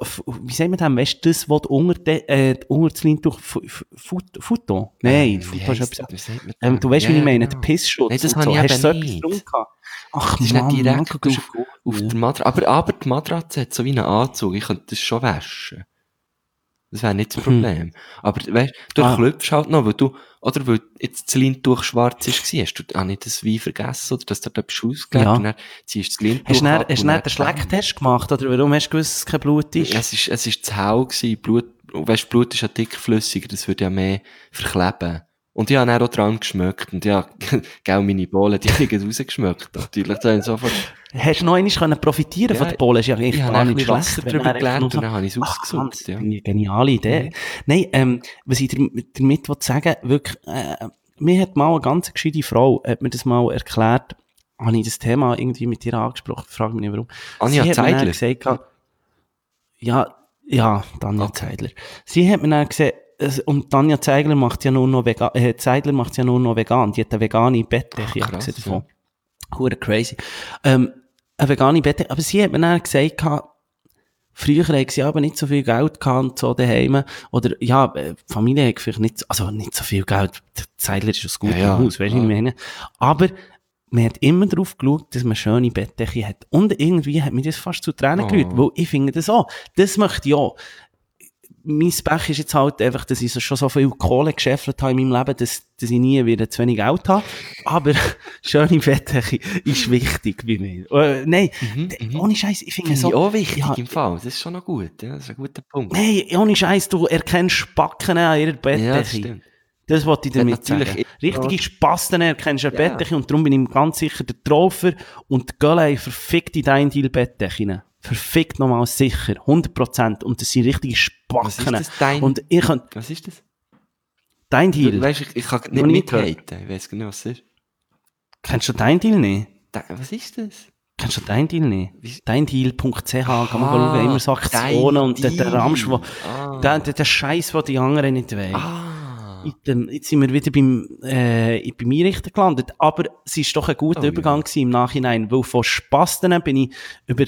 weißt du, das, was unter das Leintuch, Futon? Nein, Futon ist etwas. Du weißt, wie ich meine, der Pissschutz. Nein, das und habe ich hast du eben etwas nicht. drum gehabt? Ach, das ist Mann, nicht direkt Marco, auf der Matratze. Aber die Matratze hat so wie einen Anzug. Ich könnte das schon waschen. Das wäre nicht das Problem. Aber weisst du klopfst halt noch, weil jetzt das Leintuch schwarz war, hast du auch nicht das Wein vergessen, oder dass du da etwas ausgelegt und dann ziehst du das Leintuch ab. Hast du nicht den Schlecktest gemacht, oder warum hast du gewusst, dass es kein Blut ist? Es ist zu hell gewesen. Blut ist ja dickflüssiger, das würde ja mehr verkleben. Und ich habe dann auch dran geschmeckt. Und ja, gell, meine Bohlen, die haben rausgeschmeckt. Natürlich, dann sofort. Hast du noch einmal profitieren von der Bohlen? Ist ja eigentlich gar nicht schlecht. Wasser drüber gelernt und dann habe ich es ausgesucht. Ja. Eine geniale Idee. Nein, was ich damit sagen will, wirklich, mir hat mal eine ganz gescheite Frau, hat mir das mal erklärt, habe ich das Thema irgendwie mit ihr angesprochen, frage mich nicht warum. Anja Zeidler? Gesagt, ja, Tanja Zeidler. Sie hat mir dann gesagt, und Tanja Zeidler macht ja nur noch vegan, die hat eine vegane Bettdecke, abgesehen davon. Hure crazy. Eine vegane Bettdecke, aber sie hat mir dann gesagt, früher haben sie aber nicht so viel Geld gehabt und so daheim. Oder, ja, die Familie hat vielleicht nicht so viel Geld. Der Zeidler ist aus gutem Haus, weisst du, was ich meine? Aber man hat immer darauf geschaut, dass man schöne Bettdecke hat. Und irgendwie hat mich das fast zu Tränen gerührt, weil ich finde das auch. Das möchte ich auch. Mein Pech ist jetzt halt einfach, dass ich schon so viel Kohle geschäffelt habe in meinem Leben, dass ich nie wieder zu wenig Geld habe. Aber schöne Bettdecke ist wichtig bei mir. Nein, ohne Scheiß, ich finde so... auch wichtig im Fall, das ist schon noch gut, ja, das ist ein guter Punkt. Nein, ohne Scheiß, du erkennst Spacken an ihrer Bettdecke. Ja, das stimmt. Das wollte ich damit sagen. Richtige Spasten erkennst du eine Bettdecke und darum bin ich ganz sicher der Traufer und die Gölle verfickt in deine Deal-Bettdecke. Verfickt nochmal sicher, 100%. Und das sind richtige Spacken. Was ist das, und ich kann, was ist das? Dein Deal? Weißt, ich kann nicht mithaten. Ich weiss gar nicht, was es ist. Kennst du Dein Deal nicht? Was ist das? Kennst du Dein Deal nicht? Deindeal.ch, kann man schauen, immer so Aktionen und der Ramsch, der Scheiß, den die anderen nicht wollen. Jetzt sind wir wieder beim Einrichten gelandet. Aber es ist doch ein guter Übergang gewesen im Nachhinein, weil von Spasten bin ich über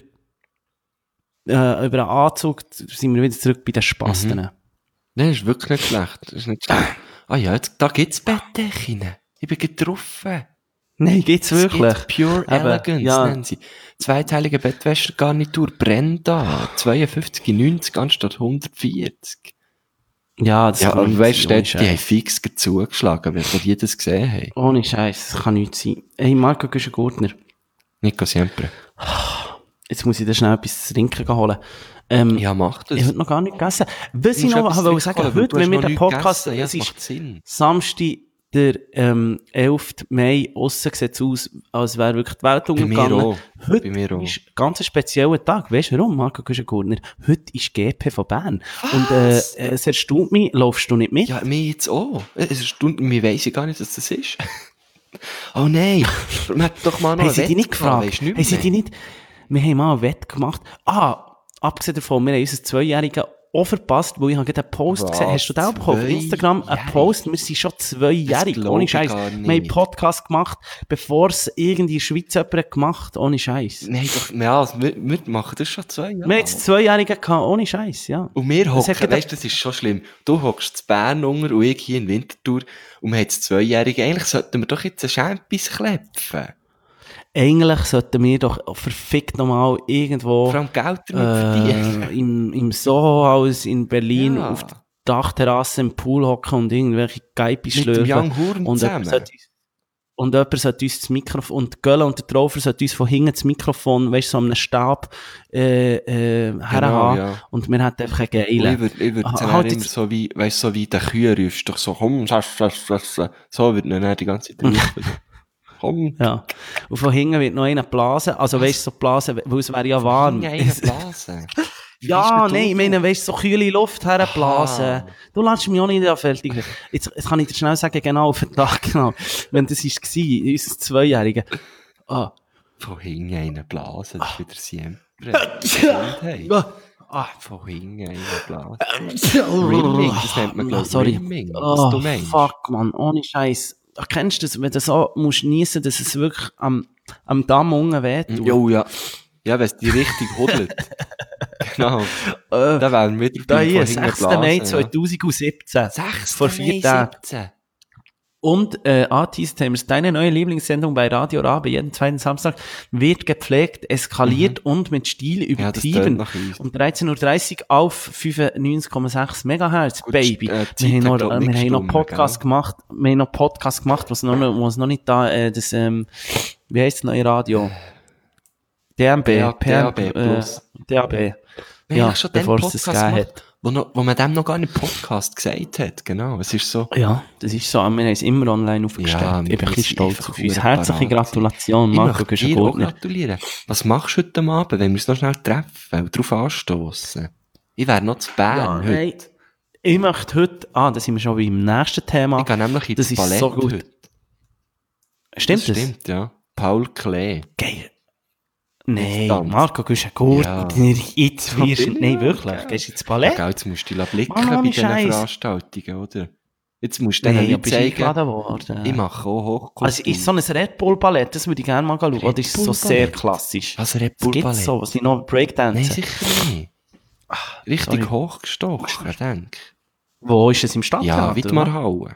einen Anzug sind wir wieder zurück bei den Spasten. Nein, das ist wirklich nicht schlecht. Das ist nicht schlecht. Ja, da gibt's Bettdecken. Ich bin getroffen. Nein, gibt's wirklich? Pure Elegance nennen sie. Zweiteilige Bettwäschergarnitur, Brenda, 52,90 anstatt 140. Ja, das aber weißt du, die haben fix zugeschlagen, weil die das gesehen haben. Ohne Scheiß, das kann nichts sein. Hey, Marco Güschen-Gurtner. Nico Siempre. Jetzt muss ich da schnell etwas zu trinken holen. Ja, mach das. Ich habe noch gar nicht gegessen. Was ich noch wollte sagen, heute, wenn wir den Podcast, es ist Samstag, der 11. Mai, aussen sieht es aus, als wäre wirklich die Welt untergegangen. Heute ist ein ganz spezieller Tag. Weißt du warum, Marco Güschen-Gurtner? Heute ist GP von Bern. Was? Und es erstaunt mich, laufst du nicht mit? Ja, mir jetzt auch. Es erstaunt mich, weiss ich gar nicht, dass das ist. Oh nein, man hat doch mal noch einen Wett nicht gefragt. Weißt, nicht sie die nicht? Wir haben mal einen Wett gemacht. Abgesehen davon, wir haben unser 2-Jähriges auch verpasst, weil ich habe gerade einen Post gesehen. Hast du den auch bekommen? Auf Instagram einen Post. Wir sind schon 2-jährig. Ohne Scheiß. Wir haben einen Podcast gemacht, bevor es irgendwie in der Schweiz jemand gemacht hat. Ohne Scheiß. Nein, doch, ja, wir machen das schon 2 Jahre. Wir haben jetzt 2-Jährige gehabt, ohne Scheiß, ja. Und wir hocken, weißt du, das ist schon schlimm. Du hockst zu Bern unter und ich hier in Winterthur und wir haben jetzt 2-Jährige. Eigentlich sollten wir doch jetzt ein Champis klepfen. Eigentlich sollten wir doch verfickt nochmal irgendwo... Vor allem Geld damit verdienen. Im Soho-Haus in Berlin auf der Dachterrasse im Pool hocken und irgendwelche Geipis schlürfen. Mit dem Young Huren zusammen. Und jemand sollte uns das Mikrofon, und die Gölle und der Traufer sollte uns von hinten das Mikrofon, weißt du, so an einem Stab, herhaben. ja. Und wir hätten einfach einen Ich geilen. würde dann halt immer jetzt, so wie, weißt du, so wie der Kühe rufst, doch so, komm, so wird dann die ganze Zeit rufen. Komm. ja. Und von hinten wird noch einer blasen, also weißt du, so blasen, weil es wäre ja warm. Eine Blase. Ja, nein, ich meine, weißt du, so kühle Luft herblasen. Aha. Du lässt mich auch nicht fertig. Jetzt kann ich dir schnell sagen, genau, für den Tag, genau. Wenn das war, unser Zweijähriger. Ah. Von hinten eine Blase, das ist wieder Siempre. Ah. Von hinten eine Blase. Rimming, das nennt man, glaube ich, Sorry. Rimming, was du meinst. Fuck, man, ohne Scheiß. Kennst du das, wenn du so musst niessen, dass es wirklich am Damm unten wehtut? Jo, ja. Ja, wenn es die richtig huddelt. Genau. Da wären wir wieder Da von hier, hinten 6. Mai Blasen, 2017. 6. Vor 4 Tagen. Und Artist haben wir deine neue Lieblingssendung bei Radio Rabe jeden zweiten Samstag wird gepflegt, eskaliert und mit Stil Ja, das tönt übertrieben. nach uns. Um 13.30 Uhr auf 95,6 MHz, Gut, Baby. die Wir Zeit haben hat, glaub ich, nicht noch gestimmt, Podcast gemacht, was noch nicht da, das, wie heisst das neue Radio? DMB, DAB Plus. DAB. Wir haben Ja, schon den bevor es das Podcast gegeben gemacht, hat. wo man dem noch gar nicht Podcast gesagt hat. Genau, es ist so. Ja, das ist so. Wir haben es immer online aufgestellt. Ja, ich bin ein bisschen wir stolz sind auf einfach uns. Herzliche parat. Gratulation, Ich Marco möchte dir auch Güschen-Gurtner. gratulieren. Was machst du heute Abend, wenn wir uns noch schnell treffen und darauf anstoßen? Ich wäre noch zu Bern heute. Hey, ich möchte heute, da sind wir schon beim nächsten Thema. Ich gehe nämlich ins Das ist Ballett so gut. heute. Stimmt das? Stimmt, ja. Paul Klee. Geil. Nein, Tanz. Marco Güschen-Gurtner. Jetzt Ja, wirst du, bin ich nein, auch, wirklich. gell. Gehst du ins Ja, Ballett? gell, jetzt musst du dich blicken Mann, bei ohne diesen Scheiß. Veranstaltungen, oder? Jetzt musst du denen Nein, nicht bist du zeigen, eingeladen worden? ich mache auch Hochkultur. Also ist so ein Red Bull Ballett, das würde ich gerne mal schauen. Oder ist es so sehr klassisch? Was, Red Es Bull gibt Ballett? so, was ich noch Nein, Breakdancen. sicher nicht. Richtig sorry. hochgestochen, ich denke. Wo ist es im Stadttheater? Ja, oder? Wiedmarhauen.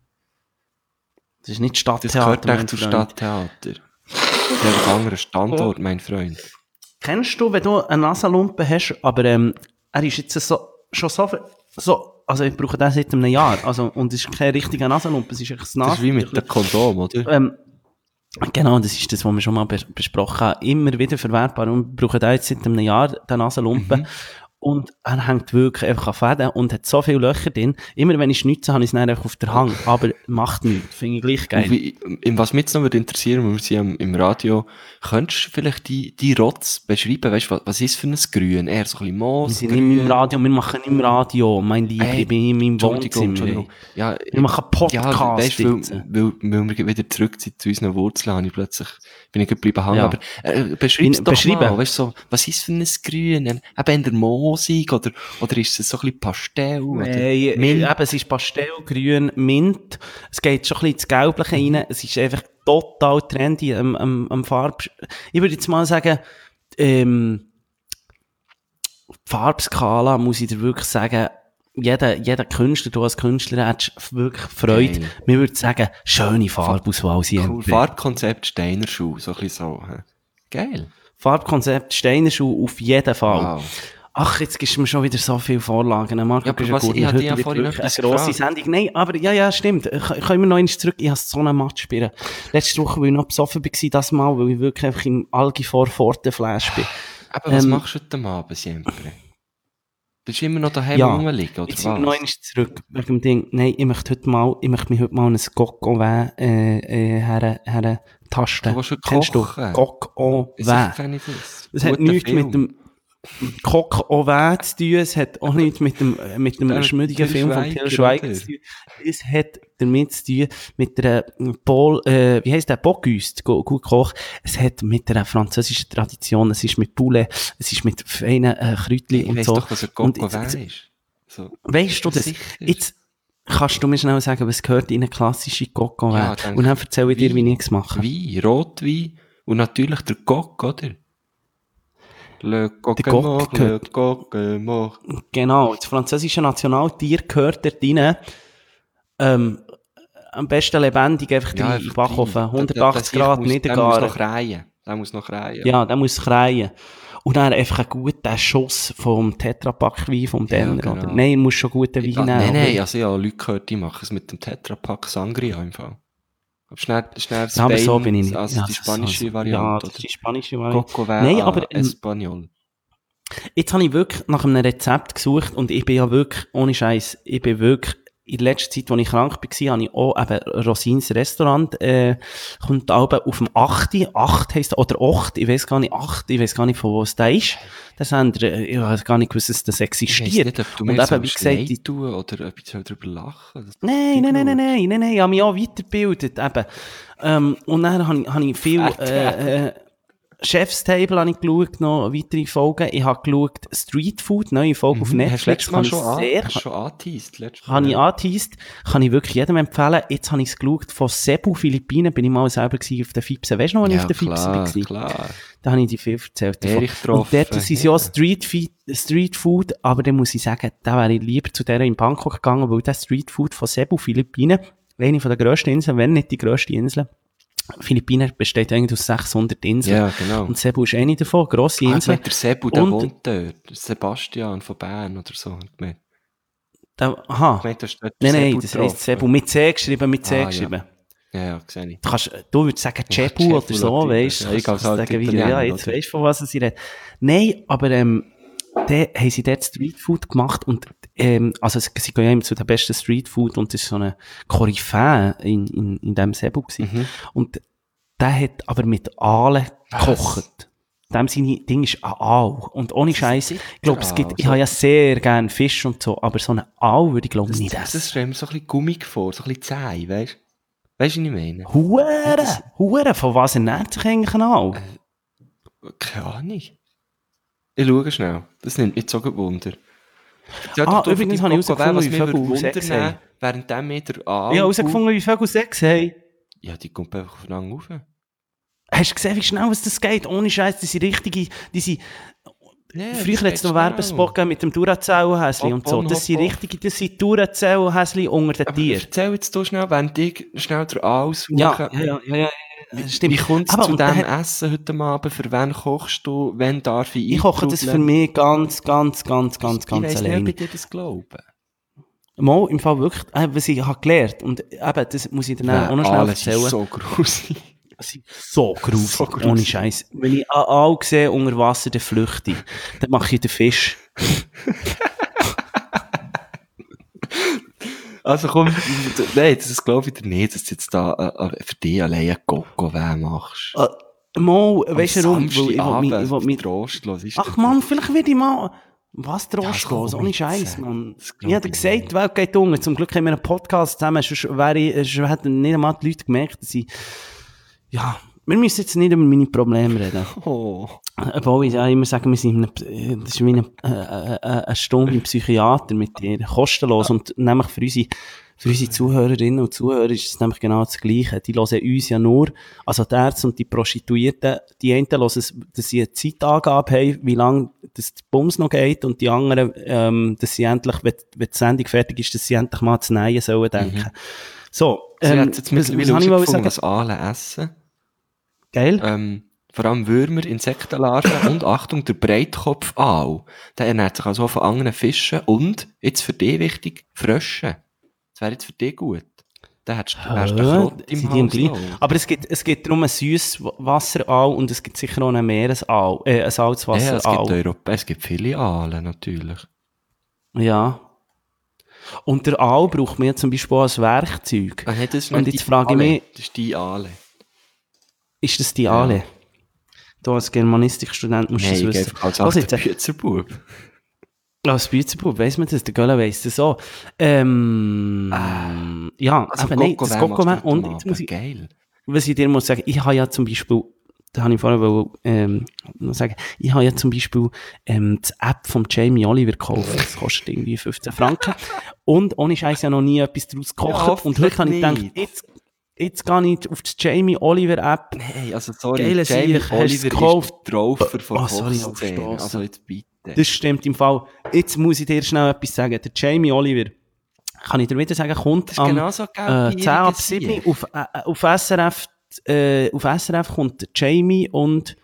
Das ist nicht Das Stadttheater. gehört mein echt zum Freund. Stadttheater. Das ist einfach ein anderer Standort, mein Freund. Kennst du, wenn du eine Nasenlumpe hast, aber er ist jetzt schon so, also ich brauche den seit einem Jahr, also, und es ist keine richtige Nasenlumpe, es ist echt ein Das ist wie mit dem Kondom, oder? Genau, das ist das, was wir schon mal besprochen haben. Immer wieder verwertbar. Und wir brauchen da jetzt seit einem Jahr den Nasenlumpen. Und er hängt wirklich einfach an Fäden und hat so viele Löcher drin. Immer wenn ich schnitze, habe ich es dann einfach auf der Hand. Aber macht nichts. Finde ich gleich geil. Und was mich jetzt noch würde interessieren, weil wir sind im Radio, könntest du vielleicht die Rotz beschreiben? Weißt du, was ist für ein Grün? Eher so ein bisschen Wir sind Moosgrün? nicht im Radio, wir machen im Radio, mein Lieber. Ich bin in meinem Wohnzimmer. Ja, Wir machen Podcast. ja, weißt du, jetzt. weil wir wieder zurück sind zu unseren Wurzeln, habe ich plötzlich, bin ich geblieben hängen. Ja. Aber beschreib's doch beschreiben. mal, weißt du, so, was ist für ein Grün? Eben in der Moosig oder ist es so ein bisschen Pastell? Oder Nein, Mint? eben, es ist Pastellgrün, Mint. Es geht schon ein bisschen ins Gelbliche rein. Es ist einfach total trendy am Farb. Ich würde jetzt mal sagen, die Farbskala, muss ich dir wirklich sagen, jeder Künstler, du als Künstler, hättest wirklich Freude. Geil. Wir würden sagen, schöne Farbauswahl. Cool. Farbkonzept Steinerschuh, so ein bisschen so. Hä? Geil. Farbkonzept Steinerschuh auf jeden Fall. Wow. Ach, jetzt gibst du mir schon wieder so viele Vorlagen. Marco, Ja, bist aber was, gut. ich hatte Heute ja wird vorhin wirklich etwas eine grosse gefragt. Sendung. Nein, aber ja, stimmt. Können wir noch einmal zurück? Ich habe so einen Match spielen. Letzte Woche, weil ich noch besoffen war, das Mal, weil ich wirklich einfach im Algifor Forte Flash bin. Aber was machst du heute am Abend, Siempre? Bist du immer noch daheim Ja, rumliegen, oder jetzt sind wir noch was? einmal zurück. Wegen dem Ding. Nein, ich möchte mich heute mal ein Gok au Vin, her tasten. Du willst heute Kennst du? kochen? Gok au Sicher Vin. kenne ich das. Es hat Guter nichts Film. mit dem Coq au Vin zu tun, es hat auch nichts mit dem Der schmüdigen Til Film von Schweiger, Til Schweiger oder? zu tun. Es hat damit zu tun mit der wie heisst der, Bocuse, gut Koch. Es hat mit der französischen Tradition, es ist mit Poulet, es ist mit feinen Kräutchen Ich und weiss so. doch, was ein Und Coq au jetzt- Vin ist. So. Weisst du das? Sicher. Jetzt kannst du mir schnell sagen, was gehört in eine klassische Coq au Vin? Ja, denke Und dann erzähle ich dir, Wein. wie ich es mache. Wein, Rotwein und natürlich der Coq, oder? Le Coq est Coq mort, le gehört- Coq est mort. Genau, das französische Nationaltier gehört dort rein. Am besten lebendig, einfach Ja, in den Backofen. rein. 180 Grad, Der muss niedergaren. noch reien. Der muss noch reien. Ja, der muss kreien. Und dann einfach einen guten Schuss vom Tetrapack-Wein vom Denner. genau. Oder? Nein, muss schon guten Wein nehmen. Nein, oder? also ja, Leute gehört, die machen es mit dem Tetrapack Sangria im Fall. Aber schnell das Ja, aber so Spain, bin ich nicht. also Ja, die spanische Variante, ja, oder? das ist die spanische Variante. Coco Nein, vin aber à Espagnol. jetzt habe ich wirklich nach einem Rezept gesucht und ich bin ja wirklich, ohne Scheiß, ich bin wirklich, in der letzten Zeit, als ich krank war, habe ich auch eben Rosins Restaurant, kommt auch auf dem 8 heisst, oder 8, ich weiss gar nicht, 8, ich weiss gar nicht, von wo es da ist. Das Sender, ich weiss gar nicht gewusst, dass das Ich weiss existiert. nicht, ob du Und mir eben, wie gesagt, leid tun oder ob ich darüber lachen soll. Nein, ich habe mich auch weitergebildet, eben. Und dann habe ich viel, Chef's Table habe ich geschaut, noch weitere Folgen. Ich habe geschaut Street Food, neue Folge auf Hast du Netflix. letztes Mal Kann schon angeteased? habe ich angeteased, kann ich wirklich jedem empfehlen. Jetzt habe ich es geschaut, von Cebu, Philippinen, bin ich mal selber auf der Fipse. Weißt du noch, wann ich auf der Fipse war? Klar. Da habe ich dir viel erzählt davon. Erich Und getroffen, dort ist ja Street Food, aber dann muss ich sagen, da wäre ich lieber zu der in Bangkok gegangen, weil das Street Food von Cebu, Philippinen, eine von der grössten Inseln, wenn nicht die grösste Insel. Philippinen besteht eigentlich aus 600 Inseln. Ja, genau. Und Cebu ist eine davon, grosse Insel. Der Sebu, der wohnt dort. Sebastian von Bern oder so. Aha. Nein, das heisst Cebu mit C geschrieben, Ja, sehe ich. Du würdest sagen Cebu oder so, weißt du? Ja, jetzt weißt du, von was sie reden. Nein, aber, dann haben sie dort Streetfood gemacht und, also, sie gehen ja immer zu den besten Streetfood und das ist so eine Koryphäe in dem Cebu gewesen. Und der hat aber mit Aalen gekocht. Dem seine Ding ist ein Aal. Und ohne Scheiß, ich glaube, ich habe ja sehr gerne Fisch und so, aber so einen Aal würde ich glaube nicht essen. Das stelle mir so ein bisschen gummig vor, so ein bisschen zäh, weißt du? Weißt du, was ich meine? Hure, von was ernährt sich eigentlich ein Aal? Keine Ahnung. Ich schaue schnell. Das nimmt mich so ein Wunder. Übrigens habe ich herausgefunden, wie Vögel Sex haben. Während dem Meter Aal... Ich habe herausgefunden, wie Vögel Sex haben. Ja, die kommt einfach voneinander rauf. Hast du gesehen, wie schnell das geht? Ohne Scheiß, die sind richtige, früher hat es noch Werbespot gegeben mit dem Duracell-Häsli und so. Das sind Duracell-Häsli unter den Tieren. Erzähl jetzt hier schnell, wenn ich schnell den Aal suche. Ja, stimmt. Wie kommt es zu diesem Essen heute Abend? Für wen kochst du? Wenn darf ich Ich koche das für mich ganz allein. Ich weiss nicht, ob ich dir das glaube. Mal, im Fall wirklich, was ich habe gelernt. Und eben, das muss ich dann auch noch schnell erzählen. Das ist so gruselig. So gruselig, ohne Scheiß. Wenn ich einen Aal sehe unter Wasser, dann flüchte ich. Dann mache ich den Fisch. Also komm, nein, das glaube ich dir nicht, dass du jetzt da für dich allein einen Coco-Vin machst. Mal, weißt du warum? Ich will mich trostlos. Ach Mann, vielleicht werde ich mal... Was trostlos? Ohne Scheiß, Mann. Ich hatte gesagt, die Welt geht unter. Zum Glück haben wir einen Podcast zusammen. Sonst hätten nicht einmal die Leute gemerkt, dass ich... Ja, wir müssen jetzt nicht über meine Probleme reden. Oh. Obwohl ich ja immer sage, das ist wie eine Stunde im Psychiater mit dir. Kostenlos. Und nämlich für unsere Zuhörerinnen und Zuhörer ist es nämlich genau das Gleiche. Die hören uns ja nur, also die Ärzte und die Prostituierten, die einen hören es, dass sie eine Zeitangabe haben, wie lange das Bums noch geht, und die anderen, dass sie endlich, wenn die Sendung fertig ist, dass sie endlich mal zu Neuen sollen denken. So, Sie hat jetzt mittlerweile herausgefunden, dass Aale essen. Geil. Vor allem Würmer, Insektenlarven und Achtung, der Breitkopfaal. Der ernährt sich also von anderen Fischen und, jetzt für dich wichtig, Frösche. Das wäre jetzt für dich gut. Dann wärst du Krott im Hals. Aber es geht darum ein Süßwasseraal und es gibt sicher auch einen Meeresaal, ein Salzwasseraal. Ja, es gibt viele Aale, natürlich. Ja. Und der Aal braucht man ja zum Beispiel als Werkzeug. Und jetzt frage ich mich... Das ist die Aale. Ist das die Aale? Du als Germanistikstudent musst du das wissen. Nein, ich als alter Büzerbub. Als Büzerbub, weiss man das? Der Göller weiss das so. Ja, also aber nein, das Coco-Vin. Und jetzt muss ich... Geil. Was ich dir muss sagen, ich habe ja zum Beispiel... Da habe ich vorher noch sagen, ich habe ja zum Beispiel die App von Jamie Oliver gekauft. Das kostet irgendwie 15 Franken. Und ohne Scheiß ja noch nie etwas daraus gekocht. Und heute habe ich gedacht, jetzt gehe ich auf die Jamie Oliver App. Nein, also sorry, Geile Jamie Sieg, Oliver gekauft. ist der Traufer von Kochszenen. Also jetzt bitte. Das stimmt im Fall. Jetzt muss ich dir schnell etwas sagen. Der Jamie Oliver, kann ich dir wieder sagen, kommt am 10 ab 7 auf SRF. Auf SRF kommt Jamie und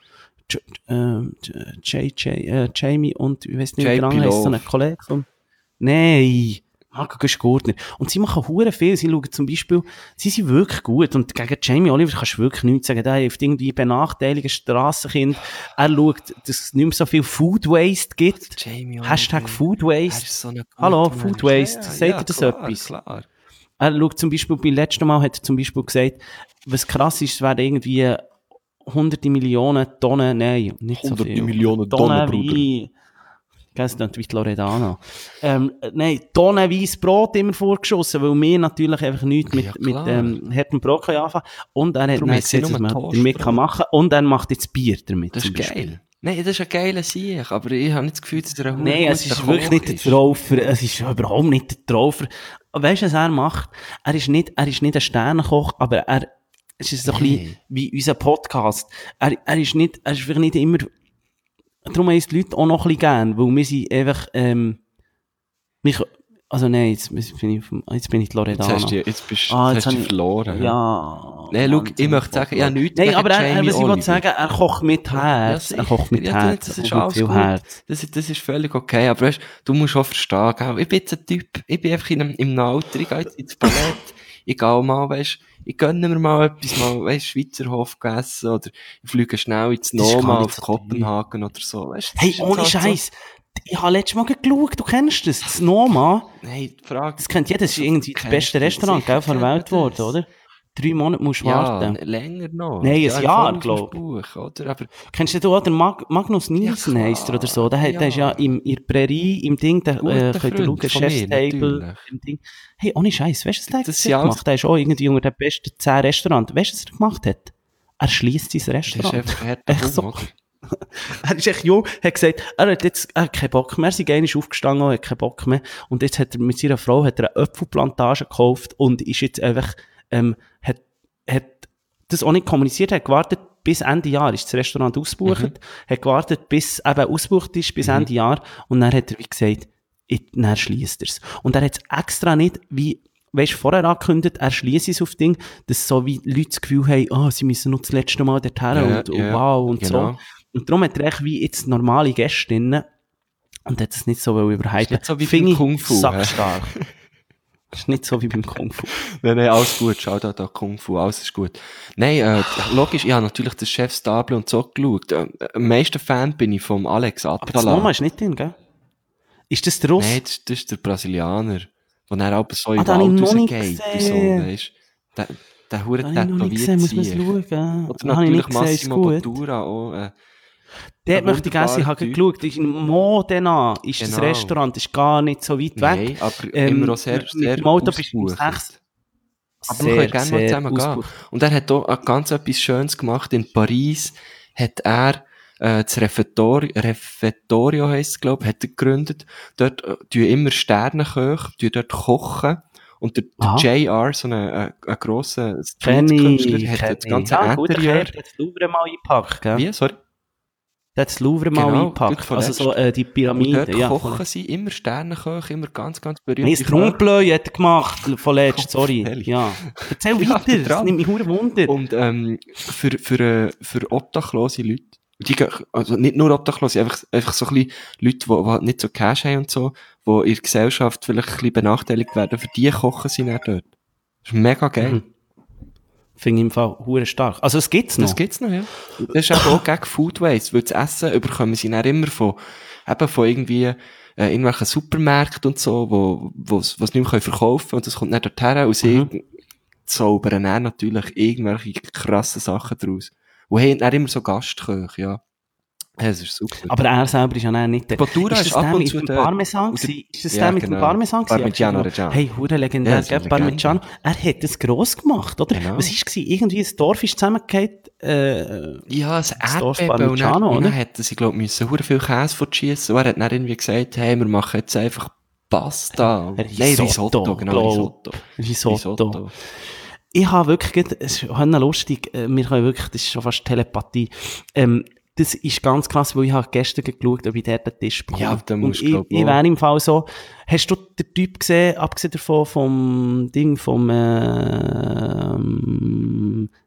Jamie und, ich weiss nicht, wie lange heisst so ein Kollege von... Nein! Marco Güschen-Gurtner. Und sie machen hure viel. Sie schauen zum Beispiel, sie sind wirklich gut. Und gegen Jamie Oliver kannst du wirklich nichts sagen. Der hilft irgendwie benachteiligten Strassenkind. Er schaut, dass es nicht mehr so viel Food Waste gibt. Hashtag Food Waste. So Hallo, Food Waste. Sagt ihr das klar, etwas? Klar. Er schaut zum Beispiel, beim letzten Mal hat er zum Beispiel gesagt, was krass ist, es werden irgendwie hunderte Millionen Tonnen, nein, nicht so viel. Hunderte Millionen Tonnen, Bruder. Wein. Das ist nicht wie die Loredana. Nein, tonnenweise Brot immer vorgeschossen, weil wir natürlich einfach nichts mit hartem Brot können anfangen. Und er hat Darum dann hat sie gesagt, dass nur man Toast damit machen kann. Und er macht jetzt Bier damit. Das zum ist Beispiel. geil. Nein, das ist ein geiler Sieg, aber ich habe nicht das Gefühl, dass er ein Nein, es ist wirklich nicht der Traufer. Es ist überhaupt nicht der Traufer. Weißt du, was er macht? Er ist nicht ein Sternenkoch, aber es ist so ein bisschen wie unser Podcast. Er ist vielleicht nicht immer, darum haben es die Leute auch noch ein bisschen gern, weil wir sind einfach, also nein, jetzt bin ich die Loredana. Jetzt bist du verloren. Ja. Nein, schau, ich möchte sagen, ja, nichts nein, gegen aber Jamie was ich Oliver. wollte sagen, er kocht mit Herz. Er kocht mit Herz. Das ist alles gut. Herz. Das ist völlig okay. Aber weißt, du musst auch verstehen, gell? Ich bin jetzt ein Typ, ich bin einfach im Alter, ich gehe jetzt ins Ballett, ich gehe mal, weißt, ich gönne mir mal etwas, weißt, Schweizer Hof gegessen, oder ich fliege schnell ins Noma auf Kopenhagen oder so, weißt. Hey, ohne Scheiß. Ich habe letztes Mal geschaut, du kennst das Noma. Nein, die Frage. Das kennt jeder, das ist irgendwie das beste Restaurant, gell, von der Welt geworden, oder? 3 Monate musst du warten. Ja, länger noch. Nein, ein Jahr, glaube ich. Oder? Aber kennst du auch den Magnus Nielsen heisst er oder so? Der ist ja in der Prärie, im Ding, der könnt ihr schauen, Chefstable, im Ding. Hey, ohne Scheiß, weißt du, was der gemacht hat? Der ist auch irgendwie unter den besten 10 Restaurants. Weißt du, was er gemacht hat? Er schließt sein Restaurant. Das ist einfach so. Er ist echt jung, hat gesagt, er hat jetzt keinen Bock mehr, er ist einmal aufgestanden und hat keinen Bock mehr. Und jetzt hat er mit seiner Frau eine Äpfelplantage gekauft und ist jetzt einfach, hat das auch nicht kommuniziert, hat gewartet, bis Ende Jahr ist das Restaurant ausgebucht, hat gewartet, bis eben ausgebucht ist, bis Ende Jahr, und dann hat er, wie gesagt, dann schliesst er es. Und er hat es extra nicht, wie, weißt, vorher angekündigt, er schliesst es auf Ding, dass so wie Leute das Gefühl haben, sie müssen noch das letzte Mal dorthin und wow, und genau. So. Und darum hat er echt wie jetzt normale Gästinnen und hat es nicht so überhypen. Nicht so wie beim Kung Fu. Sackstark. Das ist nicht so wie beim Kung Fu. Nein, alles gut. Schau da Kung Fu, alles ist gut. Nein, logisch, ich habe natürlich das Chefstable und so geschaut. Am meisten Fan bin ich vom Alex Atala. Aber das Noma ist nicht drin, gell? Ist das der Russ? Nein, das ist der Brasilianer. Wo er auch so in den Wald rausgeht. So, weißt, der hure tätowiert sich. Oder natürlich Massimo Bottura auch. Dort möchte ich essen, ich habe geschaut, in Modena ist das Restaurant, ist gar nicht so weit weg. Nein, aber immer auch sehr, sehr im Auto bist du 6. Aber wir können gerne mal zusammen gehen. Und er hat auch ganz etwas Schönes gemacht. In Paris hat er das Refettorio heisst es, glaube ich, hat er gegründet. Dort tun immer Sternenköche, dort kochen. Und der JR, so ein grosser Streetkünstler, hat das ganze Interieur. Der hat das Louvre mal eingepackt, gell? Wie? Sorry? Der hat das Louvre mal eingepackt. Also so die Pyramide. Und dort kochen sie immer Sternenköche, immer ganz, ganz berühmt. Nein, das Trompe-l'œil hat er gemacht, von letzt, sorry. Ja. Erzähl weiter, das nimmt mich verdammt Wunder. Und für obdachlose Leute, also nicht nur Obdachlose, einfach so ein bisschen Leute, die nicht so Cash haben und so, die in der Gesellschaft vielleicht ein bisschen benachteiligt werden, für die kochen sie dann dort. Das ist mega geil. Finde ich im Fall hure stark. Also es gibt's noch? Das gibt's noch, ja. Das ist auch gegen Food Waste, weil das Essen überkommen sie dann immer von irgendwie irgendwelchen Supermärkten und so, wo's nicht mehr verkaufen können, und das kommt dann dorthin und sie zaubern dann natürlich irgendwelche krassen Sachen draus. Und haben dann immer so Gastköche, ja. Das ist super. Aber er selber ist ja nicht der. Bottura ist ab und zu der Parmesan gewesen? Ist das der mit dem Parmesan gewesen? Parmigiano Reggiano. Hey, hure legendär, gell? Parmigiano. Er hat das gross gemacht, oder? Genau. Was war irgendwie ein Dorf ist zusammengefallen, ja, das Erdbeben, und dann hätten sie, glaube ich, hure viel Käse fortschiessen. Und er hat dann irgendwie gesagt, hey, wir machen jetzt einfach Pasta. Risotto, genau, Risotto. Ich habe wirklich, es ist lustig, wir können wirklich, das ist schon fast Telepathie, das ist ganz krass, weil ich habe gestern geschaut, ob ich dort den Tisch bekomme. Ja, da musst du, ich wäre im Fall so, hast du den Typ gesehen, abgesehen davon vom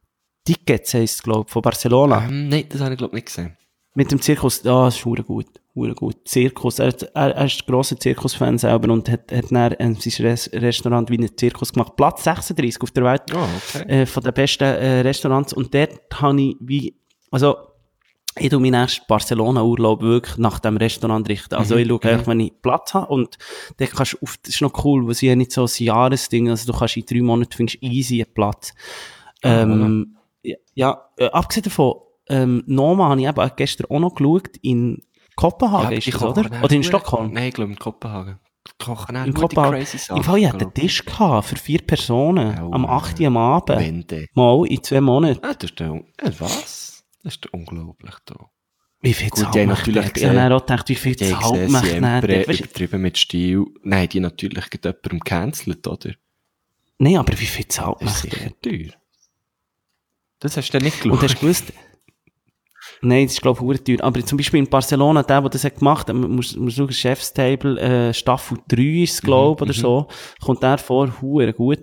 Tickets heisst es, glaube ich, von Barcelona? Nein, das habe ich, glaube ich, nicht gesehen. Mit dem Zirkus, das ist verdammt gut. Hure gut. Zirkus. Er ist ein grosser Zirkusfan selber und hat dann sein Restaurant wie ein Zirkus gemacht. Platz 36 auf der Welt. Oh, okay. Von den besten Restaurants. Und dort habe ich ich tue meinen nächsten Barcelona-Urlaub wirklich nach dem Restaurant richten. Also ich schaue eigentlich, wenn ich Platz habe und dann kannst du das ist noch cool, weil sie ja nicht so ein Jahresding, also du kannst in 3 Monaten findest easy einen Platz. Abgesehen davon, Noma habe ich eben gestern auch noch geschaut, in Kopenhagen ist das, oder? Oder in Stockholm? Nein, ich glaube in Kopenhagen. Kochen In Kopenhagen. crazy Sachen. Ich hatte einen Tisch gehabt für 4 Personen. Am 8. am Abend. Wende. Mal in 2 Monaten. Ah, das ist der, was? Das ist unglaublich da. Wie viel Gut, zahlt die haben man natürlich dort? Ich habe dann auch gedacht, wie viel Die haben zahlt gesehen, man sie dort? haben Weisst du- übertrieben mit Stil. Nein, die natürlich gerade jemandem gecancelt, oder? Nein, aber wie viel zahlt man Das ist dort? sicher teuer. Das hast du dann nicht Und geschaut. hast du gewusst, nein, das ist, glaube ich, verdammt teuer. Aber zum Beispiel in Barcelona, der das hat gemacht hat, man muss schauen, Chef's Table, Staffel 3 ist es, glaube ich, oder so, kommt der vor, verdammt gut.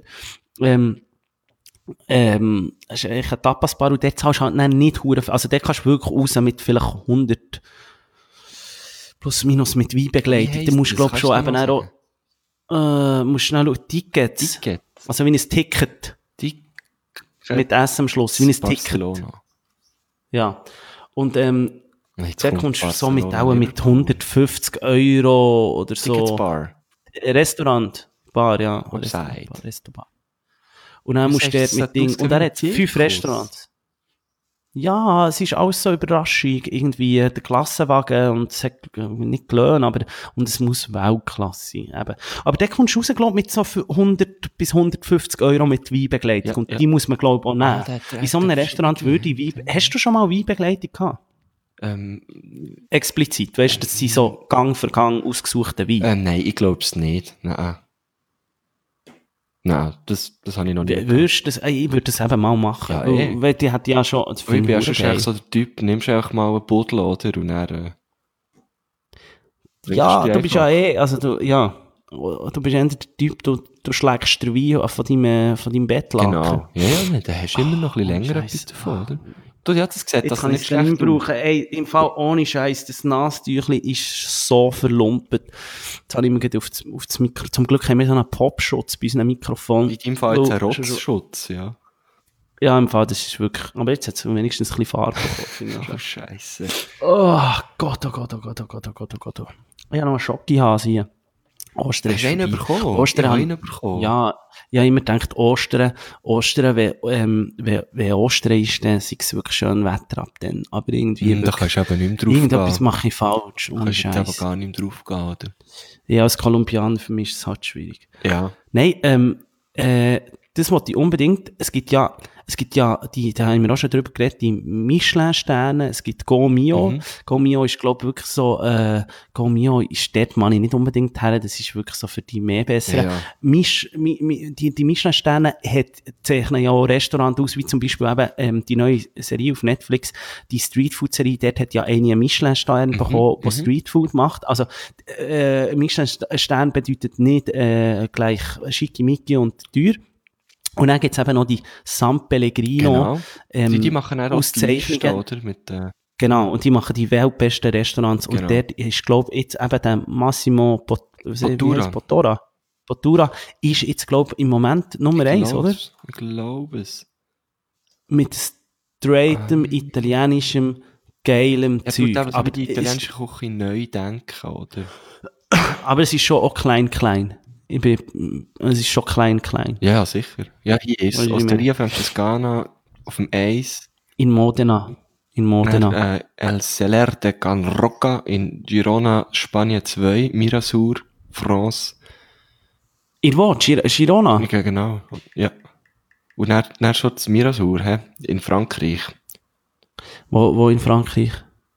Es ist eigentlich ein Tapasbar und dort zahlst du halt dann nicht verdammt viel. Also dort kannst du wirklich raus mit vielleicht 100 plus minus mit Weinbegleitung. Da musst du, glaube ich, schon eben auch, musst schnell schauen, Tickets. Also wie ein Ticket. Mit S am Schluss, wie ein Barcelona. Ticket. Ja. Und, Jetzt da kommt kommst du Barcelona, so mit auch mit Liverpool. 150 € oder so. Ticketsbar. Restaurant, Bar, ja. Outside. Restaurant. Und dann Was musst du hast dort du mit Ding, gesagt, und er hat Zirkus? 5 Restaurants. Ja, es ist alles so Überraschung, irgendwie der Klassenwagen und es hat nicht gelöhnt, aber, und es muss Weltklasse sein, eben. Aber da kommst du raus, glaub, mit so 100 bis 150 € mit Weinbegleitung Ja, und ja. die muss man, glaub auch nehmen. Ah, der In so einem hat Restaurant würde ich hast du schon mal Weinbegleitung gehabt? Explizit, weißt du, das sind so Gang für Gang ausgesuchte Wein. Nein, ich glaube es nicht. Nein. Nein, das habe ich noch nicht. Ich würde das eben mal machen. Ja, weil die hat ja schon, das Ich finde bin ja ich schon geil. so der Typ, nimmst einfach mal einen Buddel, oder? Und dann, Ja, trinkst du bist einfach. ja also du bist eher der Typ, du schlägst den Wein von deinem Bettlaken. Genau. Ja, dann hast du immer noch ein bisschen länger Scheisse. etwas davon, oder? Du, ja, das sieht Jetzt das kann ich nicht es nicht schlecht mehr aus. brauchen. Ey, im Fall ohne Scheiß, das Nasentüchli ist so verlumpet. Jetzt habe ich mir gerade auf das Mikro, zum Glück haben wir so einen Popschutz bei unserem Mikrofon. In deinem Fall jetzt ein Oh, Rotzschutz, ja. Ja, im Fall, das ist wirklich, aber jetzt hat es wenigstens ein bisschen Farbe bekommen, finde ich. Oh, Scheisse. Oh Gott, oh Gott, oh Gott, oh Gott, oh Gott, oh Gott. Ich habe noch einen Schocki-Hase hier. Ostern Hast du einen vorbei. bekommen? Ostern Ich habe haben- einen bekommen. Ja, ich habe immer gedacht, Ostern, wenn Ostern ist, dann sei es wirklich schön Wetter ab dann. Aber irgendwie, Da kannst du eben nicht mehr drauf irgendetwas gehen. mache ich falsch, Da ohne kannst du jetzt aber Scheiß. gar nicht mehr drauf gehen, oder? Ja, als Kolumbianer für mich ist es halt schwierig. Ja. Nein, das wollte ich unbedingt. Es gibt ja, da haben wir auch schon drüber geredet, die Michelin-Sterne, es gibt Gomio. Gomio ist, glaube ich, wirklich so, Gomio ist dort, man ich nicht unbedingt her, das ist wirklich so für die mehr besseren. Ja. Die Michelin-Sterne zeichnen ja auch Restaurants aus, wie zum Beispiel eben, die neue Serie auf Netflix, die Streetfood-Serie, dort hat ja eine Michelin-Stern bekommen, die Streetfood macht. Also, Michelin-Stern bedeutet nicht, gleich schickimicki und teuer. Und dann gibt's eben noch die San Pellegrino. Genau. Die machen dann auch die Liste, Auszeichnungen. oder? Mit, Genau, und die machen die weltbesten Restaurants. Genau. Und dort ist, glaube ich, jetzt eben der Massimo Bottura. Bottura ist jetzt, glaube ich, im Moment Nummer 1, oder? Ich glaube es. Mit straightem, italienischem, geilem Er Zeug. tut aber so Aber, die italienische Küche neu denken, oder? aber es ist schon auch klein. Es ist schon klein. Ja, sicher. Ja, hier ist Weißt du, wie ich Osteria Francescana auf dem Eis. In Modena. Dann, El Celer de Can Roca in Girona, Spanien 2, Mirasur, France. In wo? Girona? Ja, genau. Ja. Und dann schon das Mirasur, in Frankreich. Wo in Frankreich?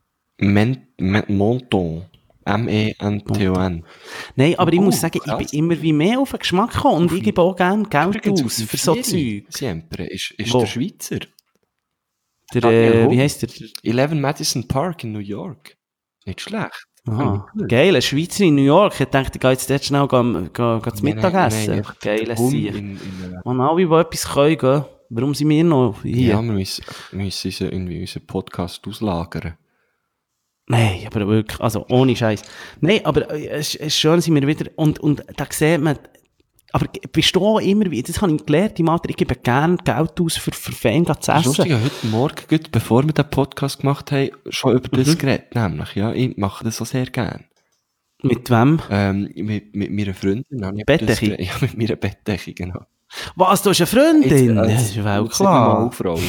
Menton. M-E-N-T-O-N. Nein, aber ich Oh, muss sagen, krass. ich bin immer wie mehr auf den Geschmack gekommen und ich gebe auch gerne Geld Übrigens, aus für so Zeug. Siempre ist Wo? der Schweizer. Der, Daniel wie Hoch. heisst der? 11 Madison Park in New York. Nicht schlecht. Aha. Geil, ein Schweizer in New York. Ich dachte, ich gehe jetzt dort schnell zu Mittagessen. Nein, Geiles Hund Sieg. in Man, alle, die etwas können, gehen. Warum sind wir noch hier? ja, wir müssen unseren Podcast auslagern. Nein, aber wirklich, also ohne Scheiß. Nein, aber es ist schön, sind wir wieder, und da sieht man, aber bist du auch immer wieder, das habe ich gelernt, im Alter, ich gebe gerne Geld aus für Fan zu Das ist lustig, essen. ja, heute Morgen, gut, bevor wir den Podcast gemacht haben, schon über das geredet, nämlich, ja, ich mache das auch sehr gern. Mit wem? Mit meiner Freundin habe ich Bettdecke? das geredet. Ja, mit meiner Bettdecke, genau. Was, du hast eine Freundin? Das ist jetzt wel muss ich mal klar. aufrollen.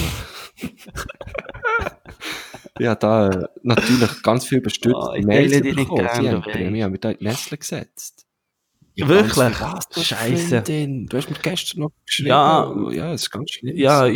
Ja, da natürlich ganz viel bestürzte Ich Mails teile dich nicht bekommen. Sie gern, haben du mich mit in die Nestle gesetzt. Ja, Wirklich? ganz viel, was, du hast Scheisse. Freundin? Du hast mir gestern noch geschrieben. Ja. Ja, das ist ganz schlimm. Ja,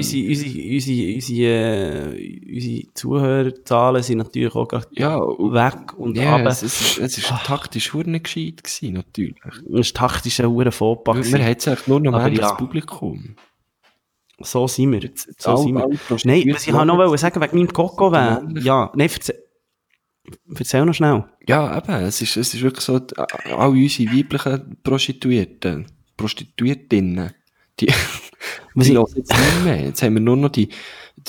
unsere Zuhörerzahlen sind natürlich auch gerade Ja, weg und ja, runter. es ist taktisch nicht gescheit gewesen, natürlich. Das ist taktisch ein hoher Fauxpas Wir gewesen. haben jetzt eigentlich nur noch Aber männliches ja. Publikum. So sind wir. Jetzt So sind wir. Nein, was ich habe noch sagen wegen meinem Coco wäre. Ja, nein, erzähl noch schnell. Ja, eben, es ist wirklich so, all unsere weiblichen Prostituiertinnen, die hören jetzt nicht mehr. Jetzt haben wir nur noch die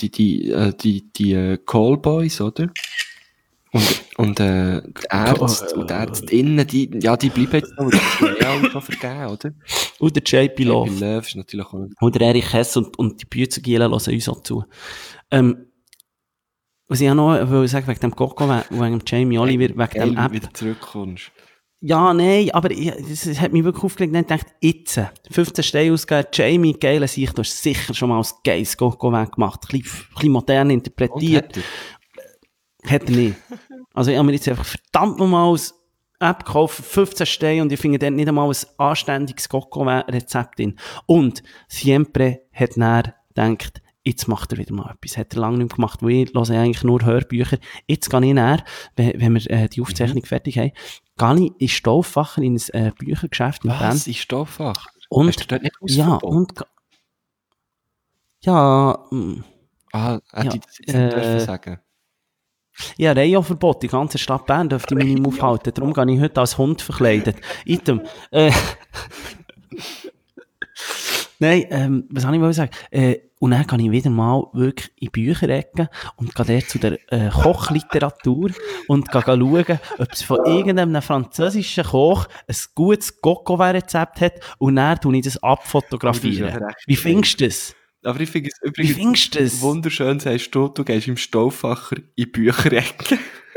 Callboys, oder? Und die Ärzte und die Ärztinnen, die bleiben jetzt noch, die alle schon vergeben, oder? Und der JP Love. JP Love ist natürlich auch noch. Und der Erich Hess und die Büzengielen hören uns auch zu. Was ich auch noch sagen wegen dem Coco, wegen dem Jamie Oliver, wegen dem Geil, App. wieder zurückkommst. Ja, nein, aber das hat mich wirklich aufgelegt. Ich dachte, jetzt, 15 Steine ausgegeben, Jamie, geiler Sicht, du hast sicher schon mal ein geiles Coco gemacht. Ein bisschen modern interpretiert. Hat er nicht. Also ich habe mir jetzt einfach verdammt nochmal als App gekauft, 15 Steine, und ich finde dort nicht einmal ein anständiges Coco-Rezept drin. Und Siempre hat dann gedacht, jetzt macht er wieder mal etwas. Hat er lange nicht mehr gemacht, weil ich höre eigentlich nur Hörbücher. Jetzt gehe ich näher, wenn wir die Aufzeichnung fertig haben, gehe ich ins Stauffacher, in ein Büchergeschäft in Bern. Was ist Stauffacher? Und, hast du dort nicht ja, und, ja, hätte ich das jetzt nicht dürfen sagen? ja, Reihenverbot, die ganze Stadt Bern dürfte ich mich nicht mehr aufhalten. Darum gehe ich heute als Hund verkleidet. Item. Nein, was soll ich sagen? Und dann gehe ich wieder mal wirklich in Bücherecke und gehe dort zu der Kochliteratur und gehe schauen, ob es von irgendeinem französischen Koch ein gutes Coco-Rezept hat, und dann tue ich das abfotografieren. Wie findest du das? Aber ich finde es Wie übrigens findest du das? wunderschön, sagst du gehst im Stauffacher in Bücherecke.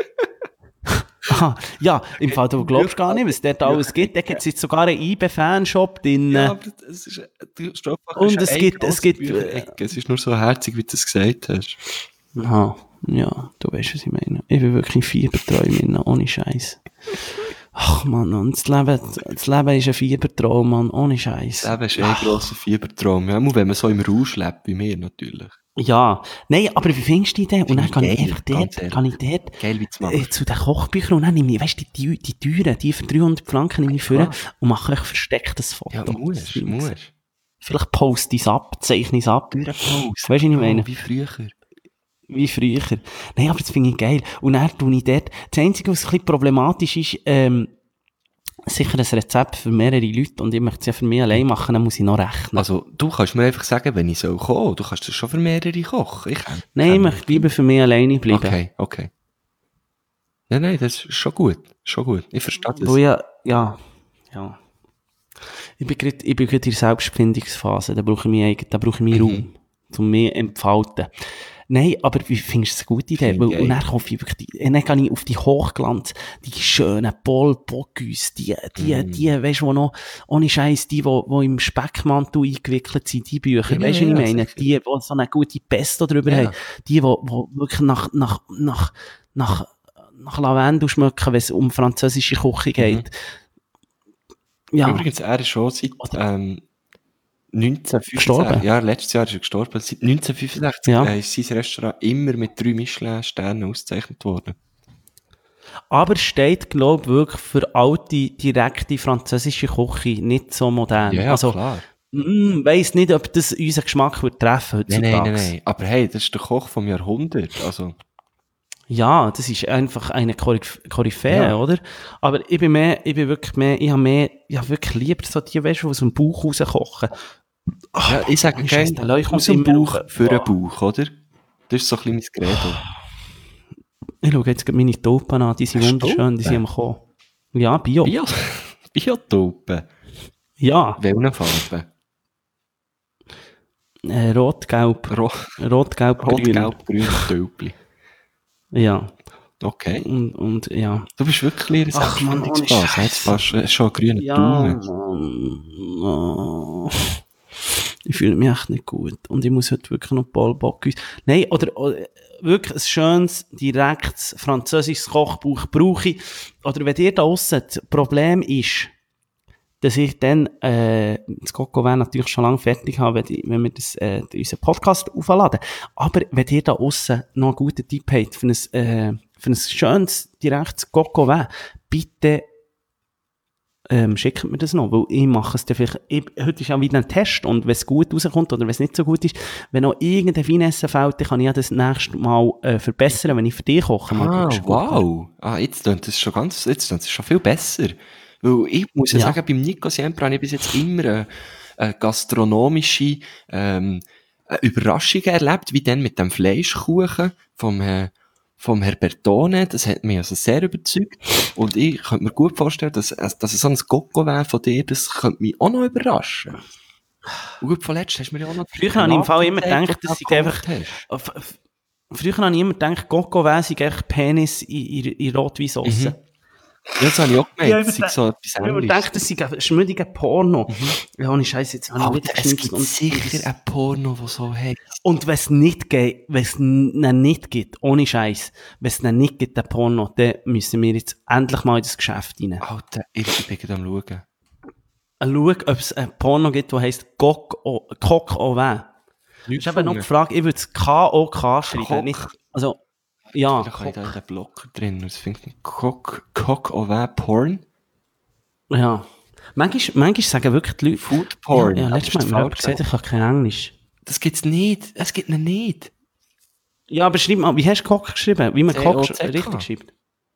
Aha, ja, im Fall, du glaubst gar nicht, was es dort alles gibt. Da gibt es jetzt sogar einen IB-Fanshop drin. Ja, aber es ist, der Stauffacher Und ist es gibt, Bücherecke. Es ist nur so herzig, wie du es gesagt hast. Aha, ja, du weißt, was ich meine. Ich bin wirklich Fieberträumin, ohne Scheiß. Ach man, und das Leben ist ein Fiebertraum, Mann, ohne Scheiß. Das Leben ist ein grosser Fiebertraum. Ja, nur wenn man so im Rausch lebt, wie wir natürlich. Ja, nein, aber wie findest du die Idee? Und dann kann ich geil, einfach ganz dort, ehrlich. Geil, wie du machst. zu den Kochbüchern, und dann nehme ich, weißt du, die teuren, die für 300 Franken nehme ich vor und mache euch verstecktes Foto. Ja, musst. Vielleicht poste ich es ab, zeichne ich es ab. Weißt du, was ich meine? Wie früher. Wie früher. Nein, aber das finde ich geil. Und dann tue ich dort, das Einzige, was ein bisschen problematisch ist, sicher ein Rezept für mehrere Leute, und ich möchte es ja für mich allein machen, dann muss ich noch rechnen. Also, du kannst mir einfach sagen, wenn ich soll kommen. Du kannst das schon für mehrere kochen. Nein, ich möchte lieber für mich alleine bleiben. Okay. Ja, nein, das ist schon gut. Ich verstehe das. Wo ja. Ich bin gerade in der Selbstfindungsphase, da brauche ich meinen Raum, um mich zu entfalten. Nein, aber wie findest du es eine gute Idee? Und dann hoffe ich wirklich, dann gehe ich auf die Hochglanz, die schönen Paul Bocuse, die, weisst du, wo noch, ohne Scheiß, die im Speckmantel eingewickelt sind, die Bücher, weisst du, was ich meine? Die so eine gute Pesto drüber haben, die wirklich nach Lavendel schmecken, wenn es um französische Küche geht. Ja. Übrigens, er ist schon seit, 1965. Gestorben? Ja, letztes Jahr ist er gestorben. Seit 1965 ist sein Restaurant immer mit 3 Michelin-Sternen ausgezeichnet worden. Aber steht, glaube ich, wirklich für alte, direkte französische Küche, nicht so modern. Ja, also, klar. Weiss nicht, ob das unseren Geschmack wird treffen heutzutage. Nein. Aber hey, das ist der Koch vom Jahrhundert. Also. Ja, das ist einfach eine Koryphäe, oder? Aber ich habe wirklich lieber so die, weißt du, die aus dem Bauch rauskochen. Ja, ich sage gerne, aus dem Bauch für den Bauch, oder? Das ist so ein bisschen mein Credo. Ich schaue jetzt gerade meine Tauben an, die sind Hast du wunderschön, die sind am Tauben? Kommen. Ja, Bio. Biotaupen. Ja, Welche Farbe? rot, gelb, rot, gelb, grün. Rot-gelb, grün Tölpli. Ja, Okay. und ja. Du bist wirklich ein Ach, Mann, ohne Selbstständiges Scheiß. Jetzt fast schon ein grüner Ja, Daumen. Mann. Oh. Ich fühle mich echt nicht gut. Und ich muss heute wirklich noch Paul Bocuse. Nein, oder wirklich ein schönes, direktes französisches Kochbuch brauche ich. Oder wenn ihr da aussen, das Problem ist, dass ich dann das Coco Vin natürlich schon lange fertig habe, wenn wir unseren Podcast aufladen. Aber wenn ihr da aussen noch einen guten Tipp habt für ein schönes, direktes Coco Vin, bitte schickt mir das noch, weil ich mache es dann vielleicht, heute ist ja wieder ein Test und wenn es gut rauskommt oder wenn es nicht so gut ist, wenn noch irgendeine Finesse fehlt, dann kann ich ja das nächste Mal verbessern, wenn ich für dich koche. Wow. Jetzt klingt es schon viel besser. Weil ich muss ja sagen, beim Nico Siempre habe ich bis jetzt immer eine gastronomische Überraschung erlebt, wie dann mit dem Fleischkuchen vom Herr Bertone. Das hat mich also sehr überzeugt. Und ich könnte mir gut vorstellen, dass so ein Coco Vin von dir, das könnte mich auch noch überraschen. Und gut, vorletzt hast du mir ja auch noch... Früher habe ich im Fall immer gedacht, dass ich einfach... Früher habe ich immer gedacht, Coco Vin sei einfach Penis in Rotweinsauce. Ja, das habe ich auch gemeint. Das ist so etwas Ich habe Ähnliches. gedacht, das sei ein schmüdiger Porno. Ja, ohne Scheiß, jetzt habe ich Alter, wieder es geschnitzt. gibt sicher ein Porno, das so heisst. Und wenn es nicht geht, wenn es nicht gibt, ohne Scheiß, wenn es nicht gibt, den Porno, dann müssen wir jetzt endlich mal in das Geschäft rein. Alter, ich bin gerade am Schauen. Schau, ob es ein Porno gibt, der heisst Coq au Vin. Ich habe noch gefragt, ich würde es K-O-K schreiben. Nicht, also, ja. Vielleicht habe ich da den Blocker drin. Das finde ich Coq au Vin Porn. Ja. Manchmal sagen wirklich die Leute... Food Porn. Ja, letztes Mal hat mir jemand gesagt, ich kann kein Englisch. Das gibt's nicht. Es gibt ihn nicht. Ja, aber schreib mal, wie hast du Coq geschrieben? Wie man Coq richtig schreibt?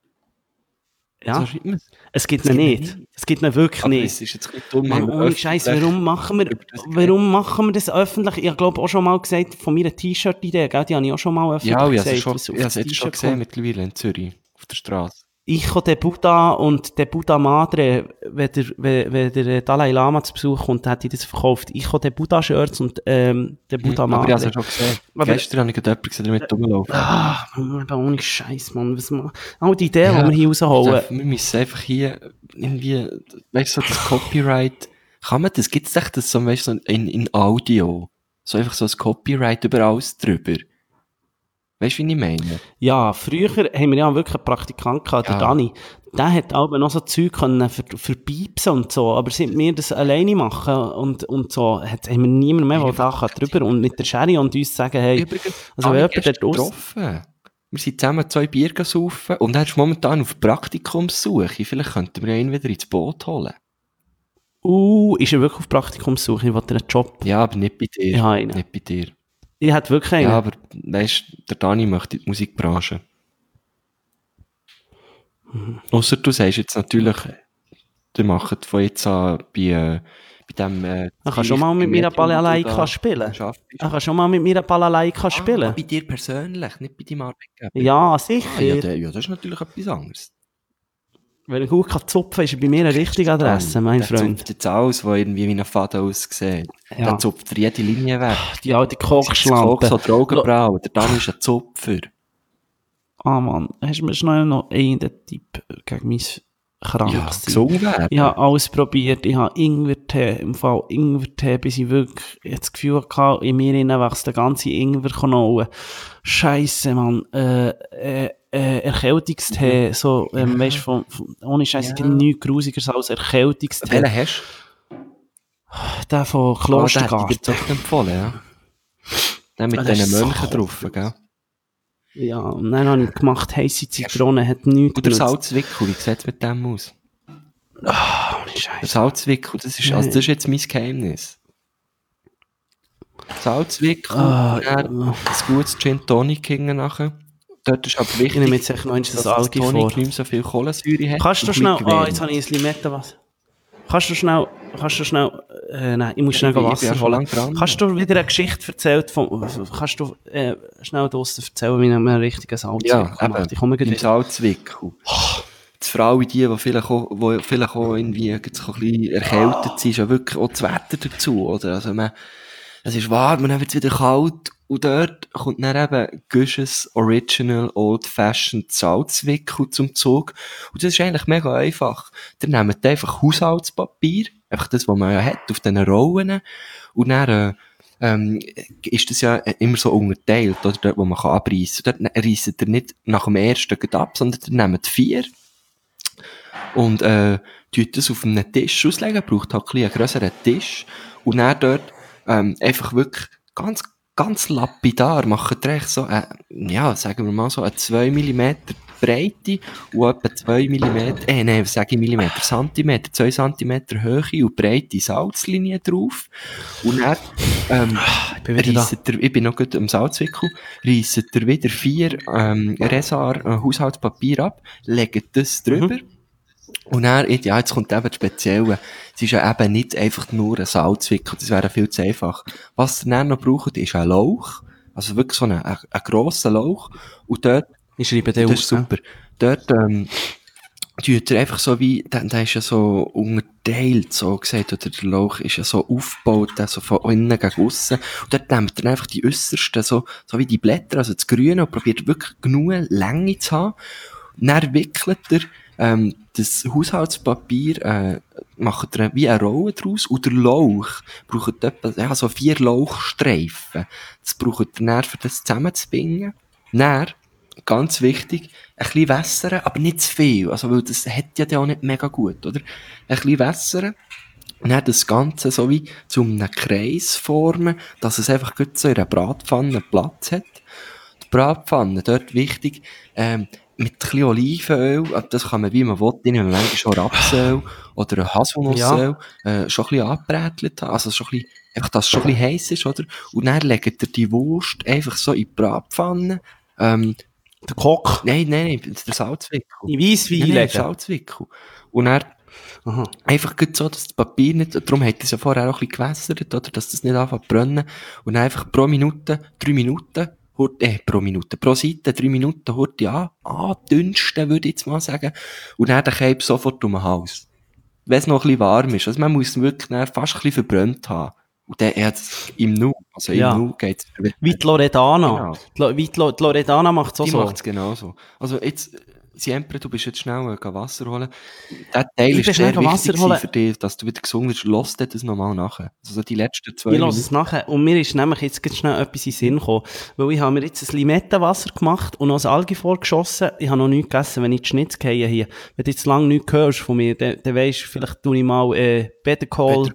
Ja. So schreibt man es. Es gibt ihn nicht. Es gibt ihn wirklich Aber nicht. es ist jetzt ein bisschen dumm. Mann, ohne Scheiß, warum machen wir das öffentlich? Ich glaube auch schon mal gesagt, von meiner T-Shirt-Idee, gell? Die habe ich auch schon mal öffentlich Ja, gesagt. ich habe es jetzt schon gesehen mittlerweile in Zürich, auf der Straße. Ich und der Buddha und der Buddha Madre, wenn der Dalai Lama zu Besuch kommt, hat ich das verkauft. Ich und der Buddha Shirts und der Buddha Madre. Aber ich habe es ja schon gesehen. Aber Gestern habe ich gerade jemanden gesehen, der mit rumlaufen. Mann, ohne Scheiß, Mann. All die Ideen, die wir hier rausholen. Wir müssen einfach hier irgendwie, weißt du, so das Copyright, kann man das, gibt's echt das so, weißt du, so in Audio? So einfach so ein Copyright über alles drüber. Weißt du, wie ich meine? Ja, früher haben wir ja wirklich einen Praktikant gehabt, der Dani. Der hat aber noch so Zeug können verpiepsen und so. Aber seit wir das alleine machen und so, haben wir niemand mehr, der da drüber und mit der Sherry und uns sagen, hey, Übrigens, also wenn jemand dort getroffen. Wir sind zusammen 2 Bier saufen und er ist momentan auf Praktikumssuche. Vielleicht könnten wir ihn wieder ins Boot holen. Ist er wirklich auf Praktikumssuche? Ich will einen Job. Ja, aber nicht bei dir. Ja, einen. Nicht bei dir. Ich hätte wirklich einen. Ja, aber weisst, der Dani möchte in die Musikbranche. Ausser du sagst jetzt natürlich, du machst von jetzt an bei dem... Ich kann schon mal mit mir eine Balalaika spielen. Ich kann schon mal mit mir eine Balalaika spielen. Bei dir persönlich, nicht bei deinem Arbeitgeber. Ja, sicher. Ja, das ist natürlich etwas anderes. Wenn er gut zupfen kann, ist er bei mir eine richtige Adresse, mein der Freund. zupft jetzt alles, was irgendwie wie ein Faden aussieht. Ja. Der zupft für jede Linie weg. Die alte Das Kochschlampe. Koks oder Augenbrauen. Der Dani ist ein Zupfer. Ah, Mann. Hast du mir schnell noch einen Tipp gegen mein krankes Ja, Sein? gesund werden. Ich habe alles probiert. Ich habe Ingwertee, im Fall Ingwertee, bis ich wirklich das Gefühl hatte, in mir innen wächst der ganze Ingwerknolle. Scheisse, Mann. Erkältungstee, so, weißt du, ohne Scheiße, ja. Nichts Grusigeres als Erkältungstee. Welchen hast du? Der von Klostergarten. Der hat dir doch empfohlen, ja. Der mit diesen Mönchen drauf, gell? Ja, und dann habe ich gemacht, heisse Zitrone, hat nichts. Oder Salzwickel, wie sieht es mit dem aus? Ohne Scheiße. Der Salzwickel, das ist jetzt mein Geheimnis. Salzwickel, ein gutes Gin Tonic hinten nachher. Dort ist aber wichtig, ich nehme jetzt echt noch das Algi vor. Tonic nicht mehr so viel Kohlensäure hat. Kannst du schnell, jetzt habe ich ein Limette, was? Kannst du schnell nein, ich muss schnell Ich bin Wasser ja schon holen. lang dran. Kannst du wieder eine Geschichte erzählen kannst du schnell draussen erzählen, wie man einen richtigen Salzwickel macht? Ich komme gleich im wieder. Salzwickel. Das für alle die vielleicht auch irgendwie jetzt so ein bisschen erkältet sind, ist ja wirklich auch das Wetter dazu, oder? Also es ist warm und dann wird es wieder kalt und dort kommt dann eben Gush's Original Old Fashioned Salzwickel zum Zug. Und das ist eigentlich mega einfach. Ihr nehmt einfach Haushaltspapier, einfach das, was man ja hat, auf diesen Rollen, und dann, ist das ja immer so unterteilt, oder? Dort, wo man abreissen kann. Dort reisst ihr nicht nach dem ersten gleich ab, sondern ihr nehmt 4 und, tut das auf einem Tisch auslegen, braucht halt ein bisschen einen grösseren Tisch, und dann dort, einfach wirklich ganz lapidar macht ihr echt so, sagen wir mal so, eine 2 mm Breite und etwa 2 mm, Zentimeter, 2 cm Höhe und breite Salzlinie drauf. Und dann, ich bin noch gut am Salzwickel, reisst ihr wieder 4, Resar, Haushaltspapier ab, legt das drüber. Und dann, jetzt kommt eben das Spezielle. Es ist ja eben nicht einfach nur ein Salzwickel, das wäre viel zu einfach. Was ihr dann noch braucht, ist ein Lauch. Also wirklich so ein grosser Lauch. Und dort, Ich schreibe den das ist super. Dort, tut ihr einfach so wie, der ist ja so unterteilt, so gesagt, oder der Lauch ist ja so aufgebaut, so von innen gegen aussen. Und dort nehmt ihr einfach die äussersten, so wie die Blätter, also das Grüne, und probiert wirklich genug Länge zu haben. Und dann wickelt ihr, das Haushaltspapier, macht ihr wie eine Rolle draus, und der Lauch braucht etwa, so 4 Lauchstreifen. Das braucht ihr dann, für das zusammenzubinden. Dann, ganz wichtig, ein bisschen wässern, aber nicht zu viel. Also, weil das hat ja auch nicht mega gut, oder? Ein bisschen wässern. Und dann das Ganze so wie zu einem Kreis formen, dass es einfach gut so in einer Bratpfanne Platz hat. Die Bratpfanne, dort wichtig, mit ein bisschen Olivenöl, das kann man wie man will, nehmen, manchmal schon Rapsöl oder Haselnussöl, schon ein bisschen angebrätelt haben, also schon ein bisschen, einfach, dass es schon ein bisschen heiss ist, oder? Und dann legt ihr die Wurst einfach so in die Bratpfanne, Der Kock. Nein, der Salzwickel. In Weisswein Nein, legen. Salzwickel. Und dann, einfach gut so, dass das Papier nicht, darum hat es ja vorher auch ein bisschen gewässert, oder? Dass das nicht anfängt zu brennen. Und dann einfach pro Minute, 3 Minuten, pro Seite 3 Minuten, andünsten, würde ich jetzt mal sagen. Und dann den Cape sofort um den Hals. Wenn es noch ein bisschen warm ist. Also man muss wirklich dann fast ein bisschen verbrannt haben. Und dann hat's im Nu, also im Nu geht's. Wie die Loredana. Genau. Die Loredana macht es auch Die so. macht's genauso. Also jetzt, Siempre, du bist jetzt schnell Wasser holen. Der Teil Ich ist bin sehr schnell wichtig Wasser holen. für dich, dass du wieder gesungen wirst. Lass dir das nochmal nachher. Also so die letzten 2 Ich lasse es nachher. Und mir ist nämlich jetzt ganz schnell etwas in den Sinn gekommen. Weil ich habe mir jetzt ein Limettenwasser gemacht und noch ein Algi vorgeschossen. Ich habe noch nichts gegessen, wenn ich die Schnitz gehe hier. Wenn du jetzt lange nichts hörst von mir, dann weisst du, vielleicht tue ich mal Better Call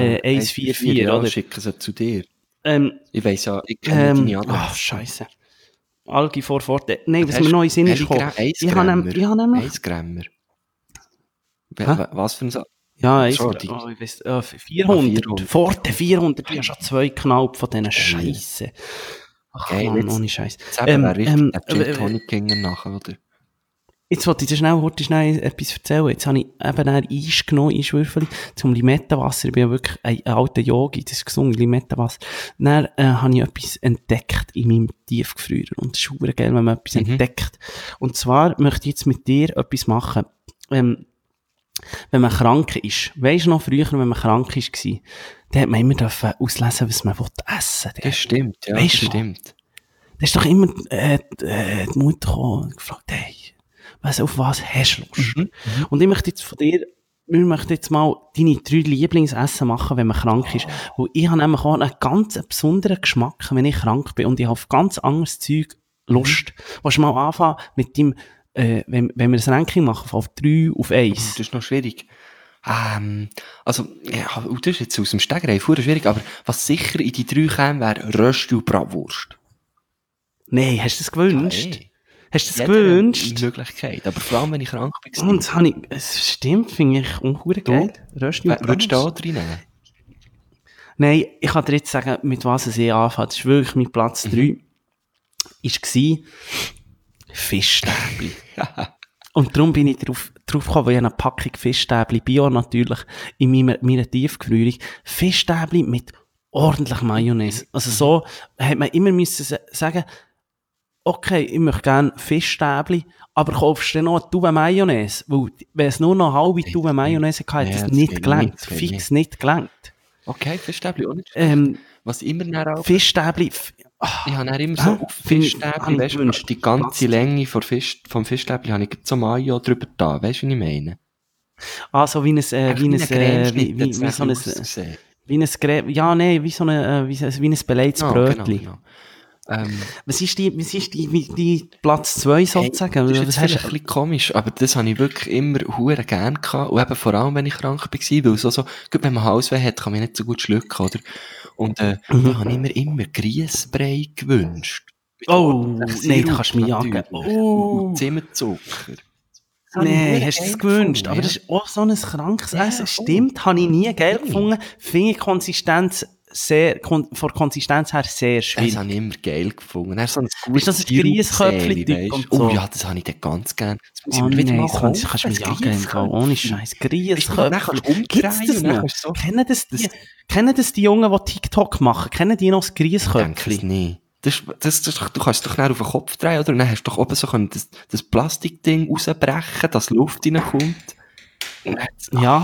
144, ja, oder? schicken sie zu dir. Ich weiss ja, ich Ach, kenne deine Adresse. Scheisse. Algi vor Forte. Nein, was mir noch in den Sinn ist gekommen. Ich habe nämlich... 1 Grammer. Was für ein Ja, ich Entschuldigung. weiss, 400. 400. Forte 400. Ich habe schon 2 geknallt von diesen Scheisse. Ach Geil, Mann, jetzt- ohne Scheiß. Jetzt eben wäre richtig ein Gin Tonic gingen nachher, oder? Jetzt wollte ich dir schnell etwas erzählen. Jetzt habe ich eben einen Eis genommen, Eiswürfel, zum Limettenwasser. Ich bin ja wirklich ein alter Yogi, das ist gesungen, Limettenwasser. Dann habe ich etwas entdeckt in meinem Tiefgefrierer. Und es ist verdammt geil, wenn man etwas entdeckt. Und zwar möchte ich jetzt mit dir etwas machen. Wenn man krank ist, weisst du noch früher, wenn man krank war, dann hat man immer auslesen, was man essen will. Das stimmt, ja, Weisst das du noch? stimmt. Da ist doch immer die Mutter gekommen und gefragt, hey, auf was hast du Lust? Und ich möchte jetzt von dir, wir möchten jetzt mal deine 3 Lieblingsessen machen, wenn man krank ist. Weil ich habe nämlich auch einen ganz besonderen Geschmack, wenn ich krank bin. Und ich habe auf ganz anderes Zeug Lust. Willst du mal anfangen mit dem, wenn wir ein Ranking machen, auf 3, auf 1? Das ist noch schwierig. Also, ja, das ist jetzt aus dem Stegreif verdammt schwierig, aber was sicher in die 3 käme, wäre Rösti und Bratwurst. Nein, hast du das gewünscht? Hey. Hast du das Jeder gewünscht? eine Möglichkeit, aber vor allem, wenn ich krank bin. Und das habe ich, es stimmt, finde ich unhuere geil. Rösti und Würdest du da Bratwurst. auch reinnehmen? Nein, ich kann dir jetzt sagen, mit was es anfängt. Das ist wirklich mein Platz 3. War Fischstäbli. Und darum bin ich drauf gekommen, weil ich eine Packung Fischstäbli, Bio natürlich, in meiner Tiefgefrierung, Fischstäbli mit ordentlich Mayonnaise. Also so hat man immer müssen sagen, okay, ich möchte gerne Fischstäbli, aber kaufst du dann noch eine Tube Mayonnaise? Weil, wenn es nur noch eine halbe Tube Mayonnaise hatte, hat es nicht gelangt. Fix nicht gelangt. Okay, Fischstäbli auch nicht schlecht. Was immer dann auch... Fischstäbli... Ich habe dann immer so auf Fischstäbli, weißt du, die ganze Länge vom Fischstäbli habe ich so Mayo drüber da, weißt du, was ich meine? Ah, so wie ein so ein beleidigtes Brötchen. Genau. Was ist die Platz 2 sozusagen? Das ist ein bisschen komisch, aber das habe ich wirklich immer hure gern gehabt. Und eben vor allem, wenn ich krank war, weil so, gut, wenn man Halsweh hat, kann man nicht so gut schlucken, oder? Und, da habe ich mir immer Grießbrei gewünscht. Oh, nein, da kannst du mich jagen. Oh. Zimmerzucker. Nein, hast du das gewünscht? Aber das ist auch so ein krankes Essen. Stimmt, habe ich nie geil gefunden. Finde ich Konsistenz von Konsistenz her sehr schwierig. Das habe ich immer geil gefunden. Ist das ein Grießköpfchen und so? Oh ja, das habe ich dann ganz gern. Oh nein, kannst du mich jagen. Ohne Scheiß. Grießköpfchen. Gibt's das noch? Kennen das die Jungen, die TikTok machen? Kennen die noch das Grießköpfchen? Ich denke es nicht. Du kannst doch schnell auf den Kopf drehen, oder? Und dann hast du doch oben so das Plastikding rausbrechen, dass Luft reinkommt. Ja.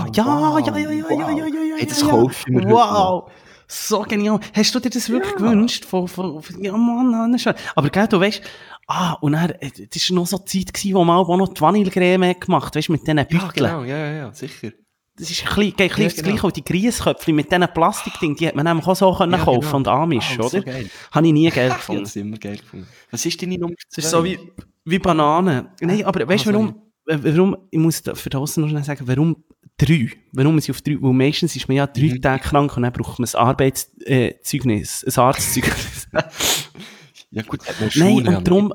Hey, das kaufe ich mir heute noch. So genial. Hast du dir das wirklich gewünscht? Ja, Mann, schon. Aber gell, du weißt, und dann, das war noch so die Zeit gewesen, wo man auch noch die Vanillecreme gemacht hat, weißt du, mit diesen Beuteln. Ja, genau, ja, sicher. Das ist geht ein bisschen das Gleiche, auch die Grießköpfchen mit diesen Plastikdingen, die hat man nämlich auch so kaufen genau. und anmischen, oder? So geil. Habe ich nie geil gefunden. Das immer geil gefunden. Was ist deine Nummer 2? Das ist so wie Bananen. Nein, aber weißt du, warum, ich muss für draussen noch schnell sagen, warum 3? Warum ist auf 3? Weil meistens ist man ja 3 Tage krank und dann braucht man ein Arbeitszeugnis, ein Arztzeugnis. Ja gut, hat man Schule.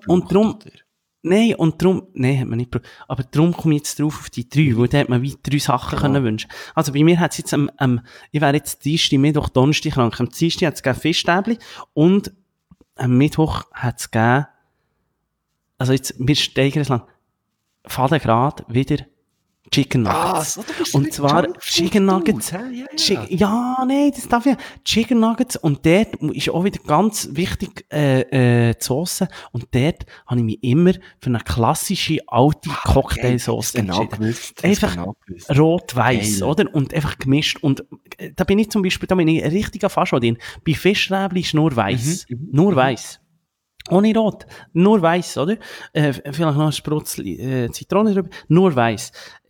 Nein, hat man nicht gebraucht. Aber darum komme ich jetzt drauf auf die 3, weil da hat man wie 3 Sachen können wünschen. Also bei mir hat es jetzt ich wäre jetzt Dienstag, Mittwoch, Donnerstag krank. Am Dienstag hat es Fischstäbli und am Mittwoch hat es also jetzt, wir steigern es lang, faden gerade wieder Chicken Nuggets. Und zwar Chicken Nuggets. Das darf ich. Chicken Nuggets. Und dort ist auch wieder ganz wichtig, die Sauce. Und dort habe ich mich immer für eine klassische alte Cocktailsauce entschieden. Einfach rot-weiss, oder? Und einfach gemischt. Und da bin ich ein richtiger Faschodin. Bei Fischstäbli ist nur weiss. Nur weiss. Ohne Rot. Nur weiss, oder? Vielleicht noch ein Sprutzli Zitrone drüber. Nur weiss.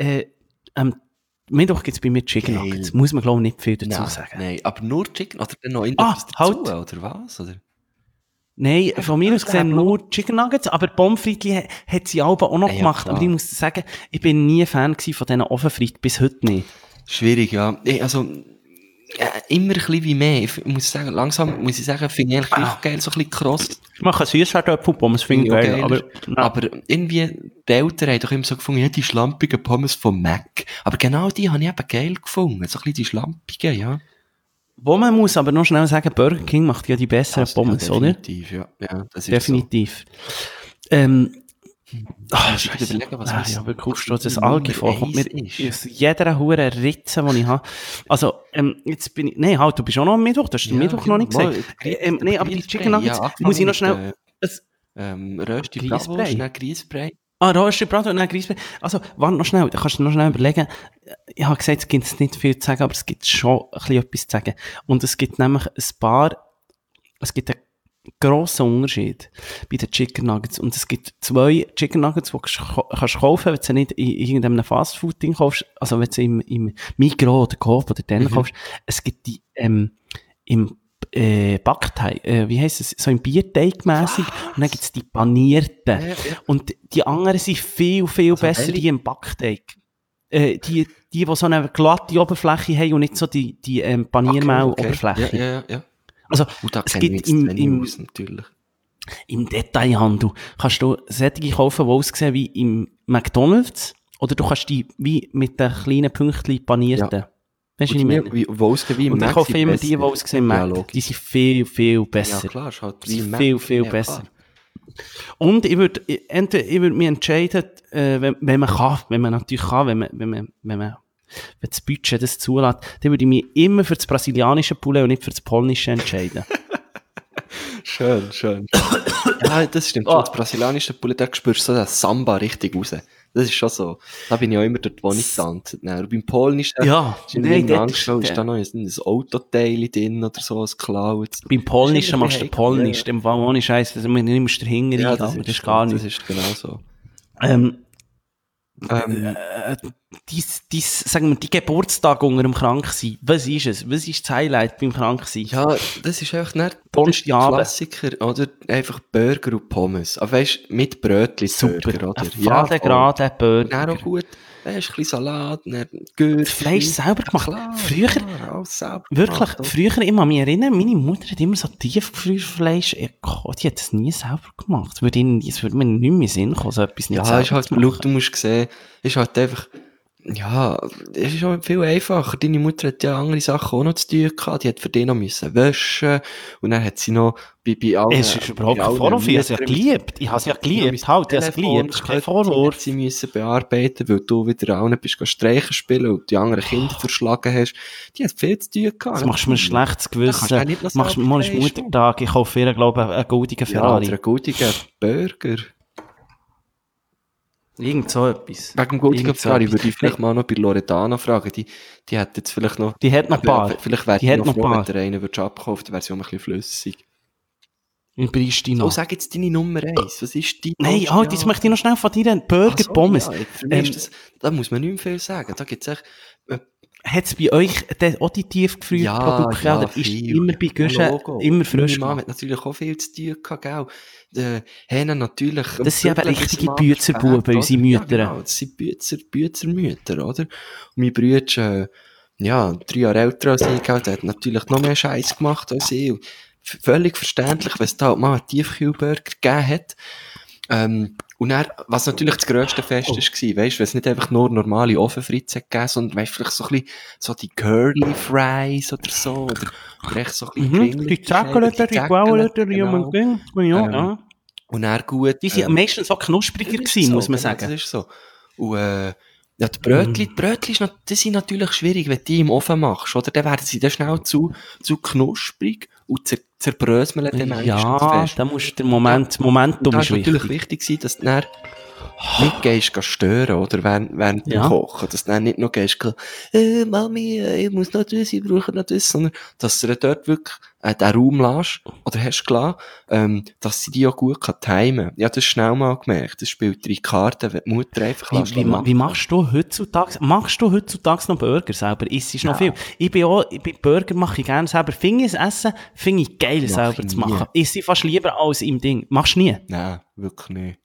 Mittwoch gibt's bei mir Chicken Nuggets. Muss man, glaube ich, nicht viel dazu sagen. Nein, aber nur Chicken, oder dann noch irgendwas dazu, oder was? Oder? Nein, von mir aus gesehen nur Chicken Nuggets, aber Pommes frites hat sie auch noch gemacht. Klar. Aber ich muss sagen, ich bin nie Fan von diesen Ofenfritt, bis heute nicht. Schwierig, ja. Also, immer ein bisschen wie mehr. Ich muss sagen, langsam muss ich sagen, finde ich eigentlich geil, so ein bisschen kross. Ich mache Süßkartoffelpommes, finde ich geil. Aber irgendwie, die Eltern haben doch immer so gefunden, ja, die schlampigen Pommes vom Mac. Aber genau die habe ich eben geil gefunden. So ein bisschen die schlampigen, ja. Wo man muss aber noch schnell sagen, Burger King macht ja die besseren Pommes, oder? Definitiv, ja. Das ist definitiv. So. Scheiße. Ja, wirklich, das Alge vorkommt mir aus jeder hure Ritze, die ich habe. Also, jetzt bin ich, nein, halt, du bist auch noch am Mittwoch, das hast du Mittwoch noch nicht gesagt. Nein, aber die Chicken Nuggets, muss ich noch schnell, Rösti Bravo, schnell Grießbrei. Rösti Bravo und dann Grießbrei. Also, warte noch schnell, da kannst du noch schnell überlegen. Ich habe gesagt, es gibt nicht viel zu sagen, aber es gibt schon ein bisschen etwas zu sagen. Und es gibt nämlich es gibt einen grossen Unterschied bei den Chicken Nuggets. Und es gibt 2 Chicken Nuggets, die kannst kaufen, wenn du sie nicht in irgendeinem Fastfood-Ding kaufst, also wenn du sie im Migros oder Coop oder dann kaufst. Es gibt die im Backteig, wie heisst es, so im Bierteig mässig, und dann gibt's die panierten. Ja. Und die anderen sind viel, viel besser, die im Backteig. Die so eine glatte Oberfläche haben und nicht so die Paniermehl-Oberfläche. Ja. Also, und da es gibt natürlich. Im Detailhandel kannst du solche kaufen, die aussehen wie im McDonald's, oder du kannst die wie mit den kleinen Pünktchen panierten. Ja. Weißt du, was ich meine? Wie aussehen wie im Mac. Und ich kaufe immer die aussehen im Mac. Die sind viel, viel besser. Ja, klar, ist halt wie im Mac. Viel, viel besser. Und ich würde mich entscheiden, wenn man kann, wenn das Budget das zulässt, dann würde ich mich immer für das brasilianische Poulet und nicht für das polnische entscheiden. Schön. Ja, das stimmt schon. Das brasilianische Poulet, da spürst du so das Samba richtig raus. Das ist schon so. Da bin ich auch immer dort, wo ich tanze. Und beim polnischen, ist da noch ein Autoteil drin oder so, ein Klaut. Beim polnischen machst du polnisch, dem Fall ohne Scheiß, du nimmst den Hinger rein, aber das ist gar nicht. Das ist genau so. Sagen wir, die Geburtstage unter dem Kranksein, was ist es? Was ist das Highlight beim Kranksein? Ja, das ist einfach nicht der Klassiker, oder? Einfach Burger und Pommes. Aber weisst, mit Brötchen Burger, oder? Fadengrade Burger. Dann auch gut. Weisst, ein bisschen Salat, dann Gürtel. Fleisch selber gemacht. Klar, alles selber wirklich, gemacht, früher, ich kann mich erinnern, meine Mutter hat immer so Tiefgefrierfleisch, die hat das nie selber gemacht. Es würde mir nicht mehr in den Sinn kommen, so etwas nicht ja, selber ist halt, zu machen. du musst sehen, ist halt einfach, ja, es ist halt viel einfacher. Deine Mutter hat ja andere Sachen auch noch zu tun gehabt. Die hat für den noch müssen waschen. Und dann hat sie noch bei allen... Es ist überhaupt kein Vorwurf. Ich habe es ja geliebt. Ich habe es ja geliebt. Halt, ich habe es geliebt. Das ist kein Vorwurf. Sie müssen bearbeiten, weil du wieder allen bist Streichen spielen und die anderen Kinder verschlagen hast. Die hat viel zu tun gehabt. Das machst du mir ein schlechtes Gewissen. Machst du morgen ist Muttertag. Ich kaufe ihr, glaube ich, einen goldigen Ferrari. Ja, oder einen goldigen Burger. Irgend so etwas. Wegen dem goldigen Ferrari würde ich vielleicht mal noch bei Loredana fragen. Die hat jetzt vielleicht noch... Die hat noch ein paar. Vielleicht wäre die noch froh, wenn der eine abkauft, wäre sie auch ein bisschen flüssig. In Pristina. So, sag jetzt deine Nummer 1. Was ist die? Nein, halt, jetzt möchte ich noch schnell von dir einen Burger Pommes. Ja, für mich ist das, da muss man nicht mehr viel sagen. Da gibt's echt... Hat es bei euch auch die tiefgefrorenen Produkte? Ja, oder ist immer bei Guschen immer frisch? Meine Mama hat natürlich auch viel zu tun gehabt, gell? Haben natürlich... Das sind eben richtige Büzerbuben, unsere Mütter. Ja, genau, das sind Büzermütter, oder? Und mein Bruder, 3 Jahre älter als ich, der hat natürlich noch mehr Scheiß gemacht als ich. Und völlig verständlich, wenn es da halt mal einen Tiefkühlburger gegeben hat. Und dann, was natürlich das grösste Fest war, weisst, wenn es nicht einfach nur normale Ofenfritzen gegeben, sondern weisst, vielleicht so ein bisschen, so die Curly Fries oder so, oder echt so ein bisschen die Zackelötter, die Guauelötter, ja. Und dann gut... Die sind meistens so knuspriger gewesen, muss man sagen. Das ist so. Und, ja, die Brötchen, das sind natürlich schwierig, wenn du die im Ofen machst, oder? Dann werden sie dann schnell zu knusprig und zerbröseln dann meistens ja, da musst du den Momentum ist natürlich wichtig sein, dass du dann nicht gehst stören, oder? Während du kochen. Dass du dann nicht noch gehst, Mami, ich muss noch das, ich brauche noch das, sondern, dass du dann dort wirklich, den Raum lässt, oder hast gelassen, dass sie die auch gut timen kann. Ja, das schnell mal gemerkt. Das spielt 3 Karten, wenn die Mutter einfach wie machst du heutzutage noch Burger selber? Isst noch viel? Ich bin Burger mache ich gerne selber. Finde ich das Essen, finde ich geil selber zu machen. Isst ich fast lieber als im Ding. Machst du nie? Nein, wirklich nicht.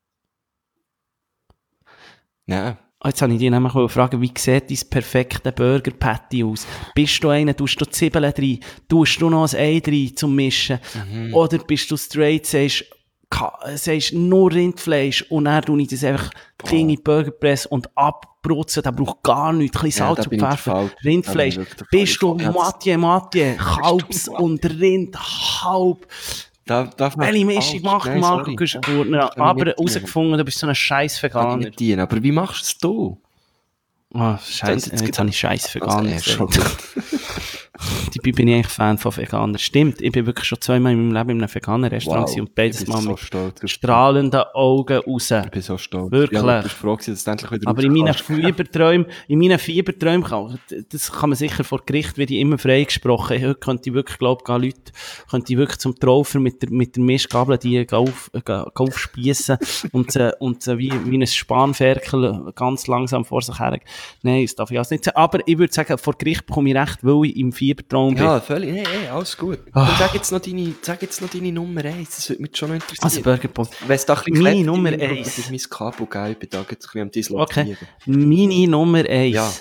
Nein. Jetzt habe ich dich nämlich fragen, wie sieht dein perfekte Burger-Patty aus? Bist du einer, tust du Zwiebeln rein, tust du noch ein Ei rein zum Mischen? Oder bist du straight, sagst nur Rindfleisch und dann tue ich das einfach in die Burgerpress und abbrutzen, da braucht gar nichts, ein bisschen Salz und Pfeffer, Rindfleisch. Bist du Matje, Kalbs und Rind, halb... Welche Mischung macht Marco Güschen-Gurtner? Aber herausgefunden, du bist so ein scheiß Veganer. Aber wie machst du das? Scheiße, jetzt habe ich scheiß Veganer gesagt. Dabei bin ich eigentlich Fan von Veganern. Stimmt, ich bin wirklich schon 2-mal in meinem Leben in einem Veganer-Restaurant und beides Mal mit strahlenden Augen raus. Ich bin so stolz. Wirklich. Ja, du bist froh, dass es endlich wieder aber in meinen Fieberträumen, das kann man sicher vor Gericht, wird immer freigesprochen. Heute könnte ich wirklich, Leute zum Traufer mit der Mischgabel die aufspiessen und wie ein Spanferkel ganz langsam vor sich her. Nein, das darf ich alles nicht sagen. Aber ich würde sagen, vor Gericht bekomme ich recht, weil ich im Fiebertraum bin. Ja, völlig. Hey, alles gut. Und sag jetzt noch deine Nummer 1. Das würde mich schon noch interessieren. Also Burgerpost. Meine Nummer 1. Das ist mein Kabel, gell? Ich bin da jetzt ein bisschen am Okay. Meine Nummer 1. Ja.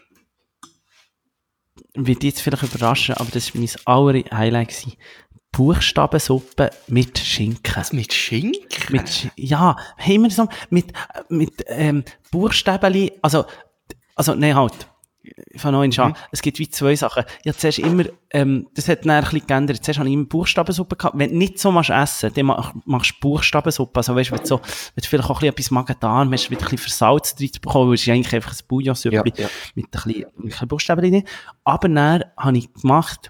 Wird dich jetzt vielleicht überraschen, aber das war mein aller Highlight gewesen. Buchstabensuppe mit Schinken. Was, mit Schinken? Ja, haben wir so, mit Buchstäbeli, also, nein, halt. Ich fange noch an. Es gibt wie 2 Sachen. Ja, zuerst immer, das hat dann ein bisschen geändert. Zuerst habe ich immer Buchstabensuppe gehabt. Wenn du nicht so essen dann machst du Buchstabensuppe. Also weißt du, wenn du vielleicht auch ein bisschen etwas Magen-Darm hast, wieder ein bisschen Versalz drin bekommen, weil es ist eigentlich einfach ein Bouillon-Süppli mit ein bisschen Buchstaben drin. Aber dann habe ich gemacht,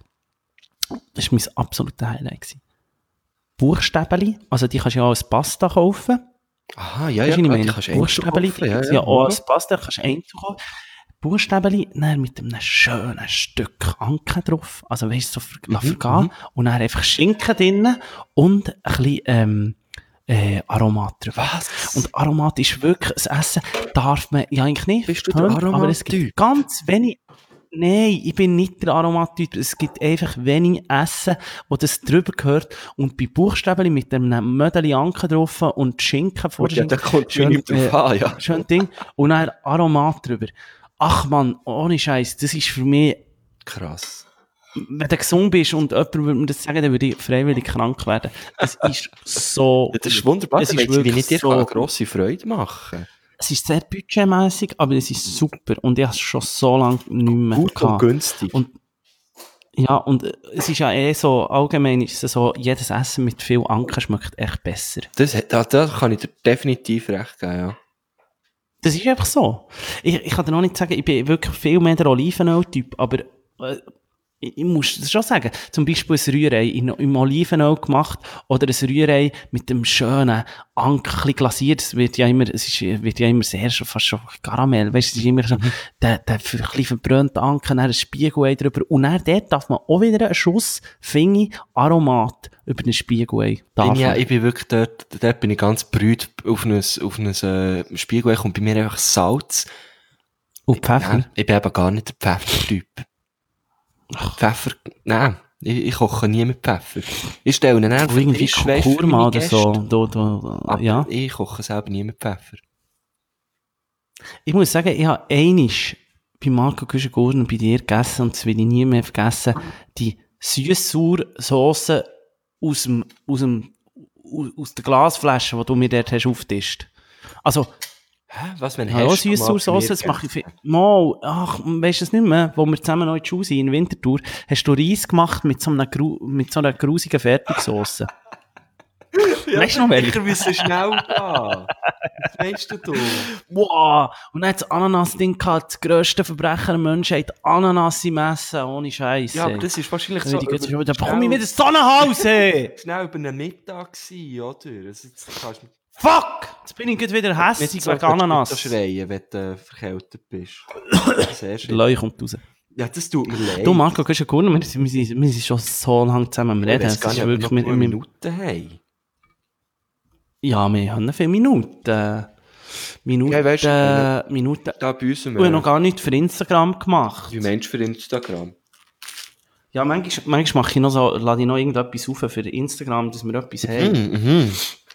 das war mein absolutes Highlight gewesen. Buchstäbeli, also die kannst du ja auch als Pasta kaufen. Aha, ja, die kannst du Buchstäbeli, ja, auch als Pasta, kannst du einzeln kaufen. Buchstäbeli, dann mit einem schönen Stück Anke drauf, also weißt du, so vergehen, und dann einfach Schinken drin und ein bisschen Aromat drauf. Was? Und Aromat ist wirklich, das Essen darf man ja eigentlich nicht. Bist du der Aromat-Typ? Aber es gibt ganz wenig. Nein, ich bin nicht der Aromat-Typ. Es gibt einfach wenig Essen, wo das drüber gehört. Und bei Buchstäbeli mit einem Mödeli Anke drauf und Schinken vor Ja, da kommt schön drauf an, ja. Schön Ding. Und dann Aromat drüber. Ach man, ohne Scheiß, das ist für mich... Krass. Wenn du gesund bist und jemand würde mir das sagen, dann würde ich freiwillig krank werden. Es ist so... Ja, das ist wunderbar, es das ist ist wirklich wirklich nicht dir so, eine grosse Freude machen. Es ist sehr budgetmässig, aber es ist super. Und ich habe es schon so lange nicht mehr Gut und günstig. Und, ja, und es ist ja so, allgemein ist es so, jedes Essen mit viel Anke schmeckt echt besser. Da kann ich dir definitiv recht geben, ja. Das ist einfach so. Ich kann dir noch nicht sagen, ich bin wirklich viel mehr der Olivenöl-Typ, aber ich muss das schon sagen. Zum Beispiel ein Rührei im Olivenöl gemacht oder ein Rührei mit dem schönen Anke, ein bisschen glasiert. Es wird ja immer sehr, fast schon Karamell. Weißt du, es ist immer so, der ein bisschen verbrannte Anke, dann ein Spiegelei drüber. Und dann dort darf man auch wieder einen Schuss Aromat über den Spiegelei. Ich bin wirklich dort bin ich ganz brüt auf ein Spiegelei, kommt bei mir einfach Salz. Und Pfeffer? Nein, ich bin eben gar nicht der Pfeffer-Typ. Pfeffer, nein, ich koche nie mit Pfeffer. Ich stelle ihn einfach irgendwie Kurma oder so. Aber ja. ich koche selber nie mit Pfeffer. Ich muss sagen, ich habe einmal bei Marco Güschen-Gurner bei dir gegessen, und das will ich nie mehr vergessen, die Süß-Sauer-Sauce aus der Glasflasche, die du mir dort hast aufgetischt. Also, Was, wenn ja, Süß-Sauer-Sauce, das mache ich viel. Mal, ach, weisst du es nicht mehr? Wo wir zusammen noch in die Schule sind, in Winterthur, hast du Reis gemacht mit so einer grusigen Fertigsauce. Weißt du noch welche? Wir müssen schnell gehen. Was meinst du? Wow! Und dann hat das Ananas-Ding gehabt, das grösste Verbrechen der Menschheit, Ananas im Essen, ohne Scheiße. Ja, aber das ist wahrscheinlich so. Da bekomme ich wieder so nach Hause! Schnell über einen Mittag gewesen, oder? Also, jetzt kannst du Fuck! Jetzt bin ich gleich wieder hässlich wegen Ananas. nicht so schreien, wenn du verkältet bist. Sehr schön. Leu kommt raus. Ja, das tut mir leid. Du, Marco, gehst du gut? Wir sind schon so lange zusammen am Reden. Ich weiß gar nicht, ob wir noch ein paar Minuten haben. Ja, wir haben viele Minuten. Ja, weißt, Minuten. Da bei uns. Ich habe noch gar nichts für Instagram gemacht. Wie meinst du für Instagram? Ja, manchmal mache ich noch so, lade ich noch irgendetwas auf für Instagram, dass wir etwas haben.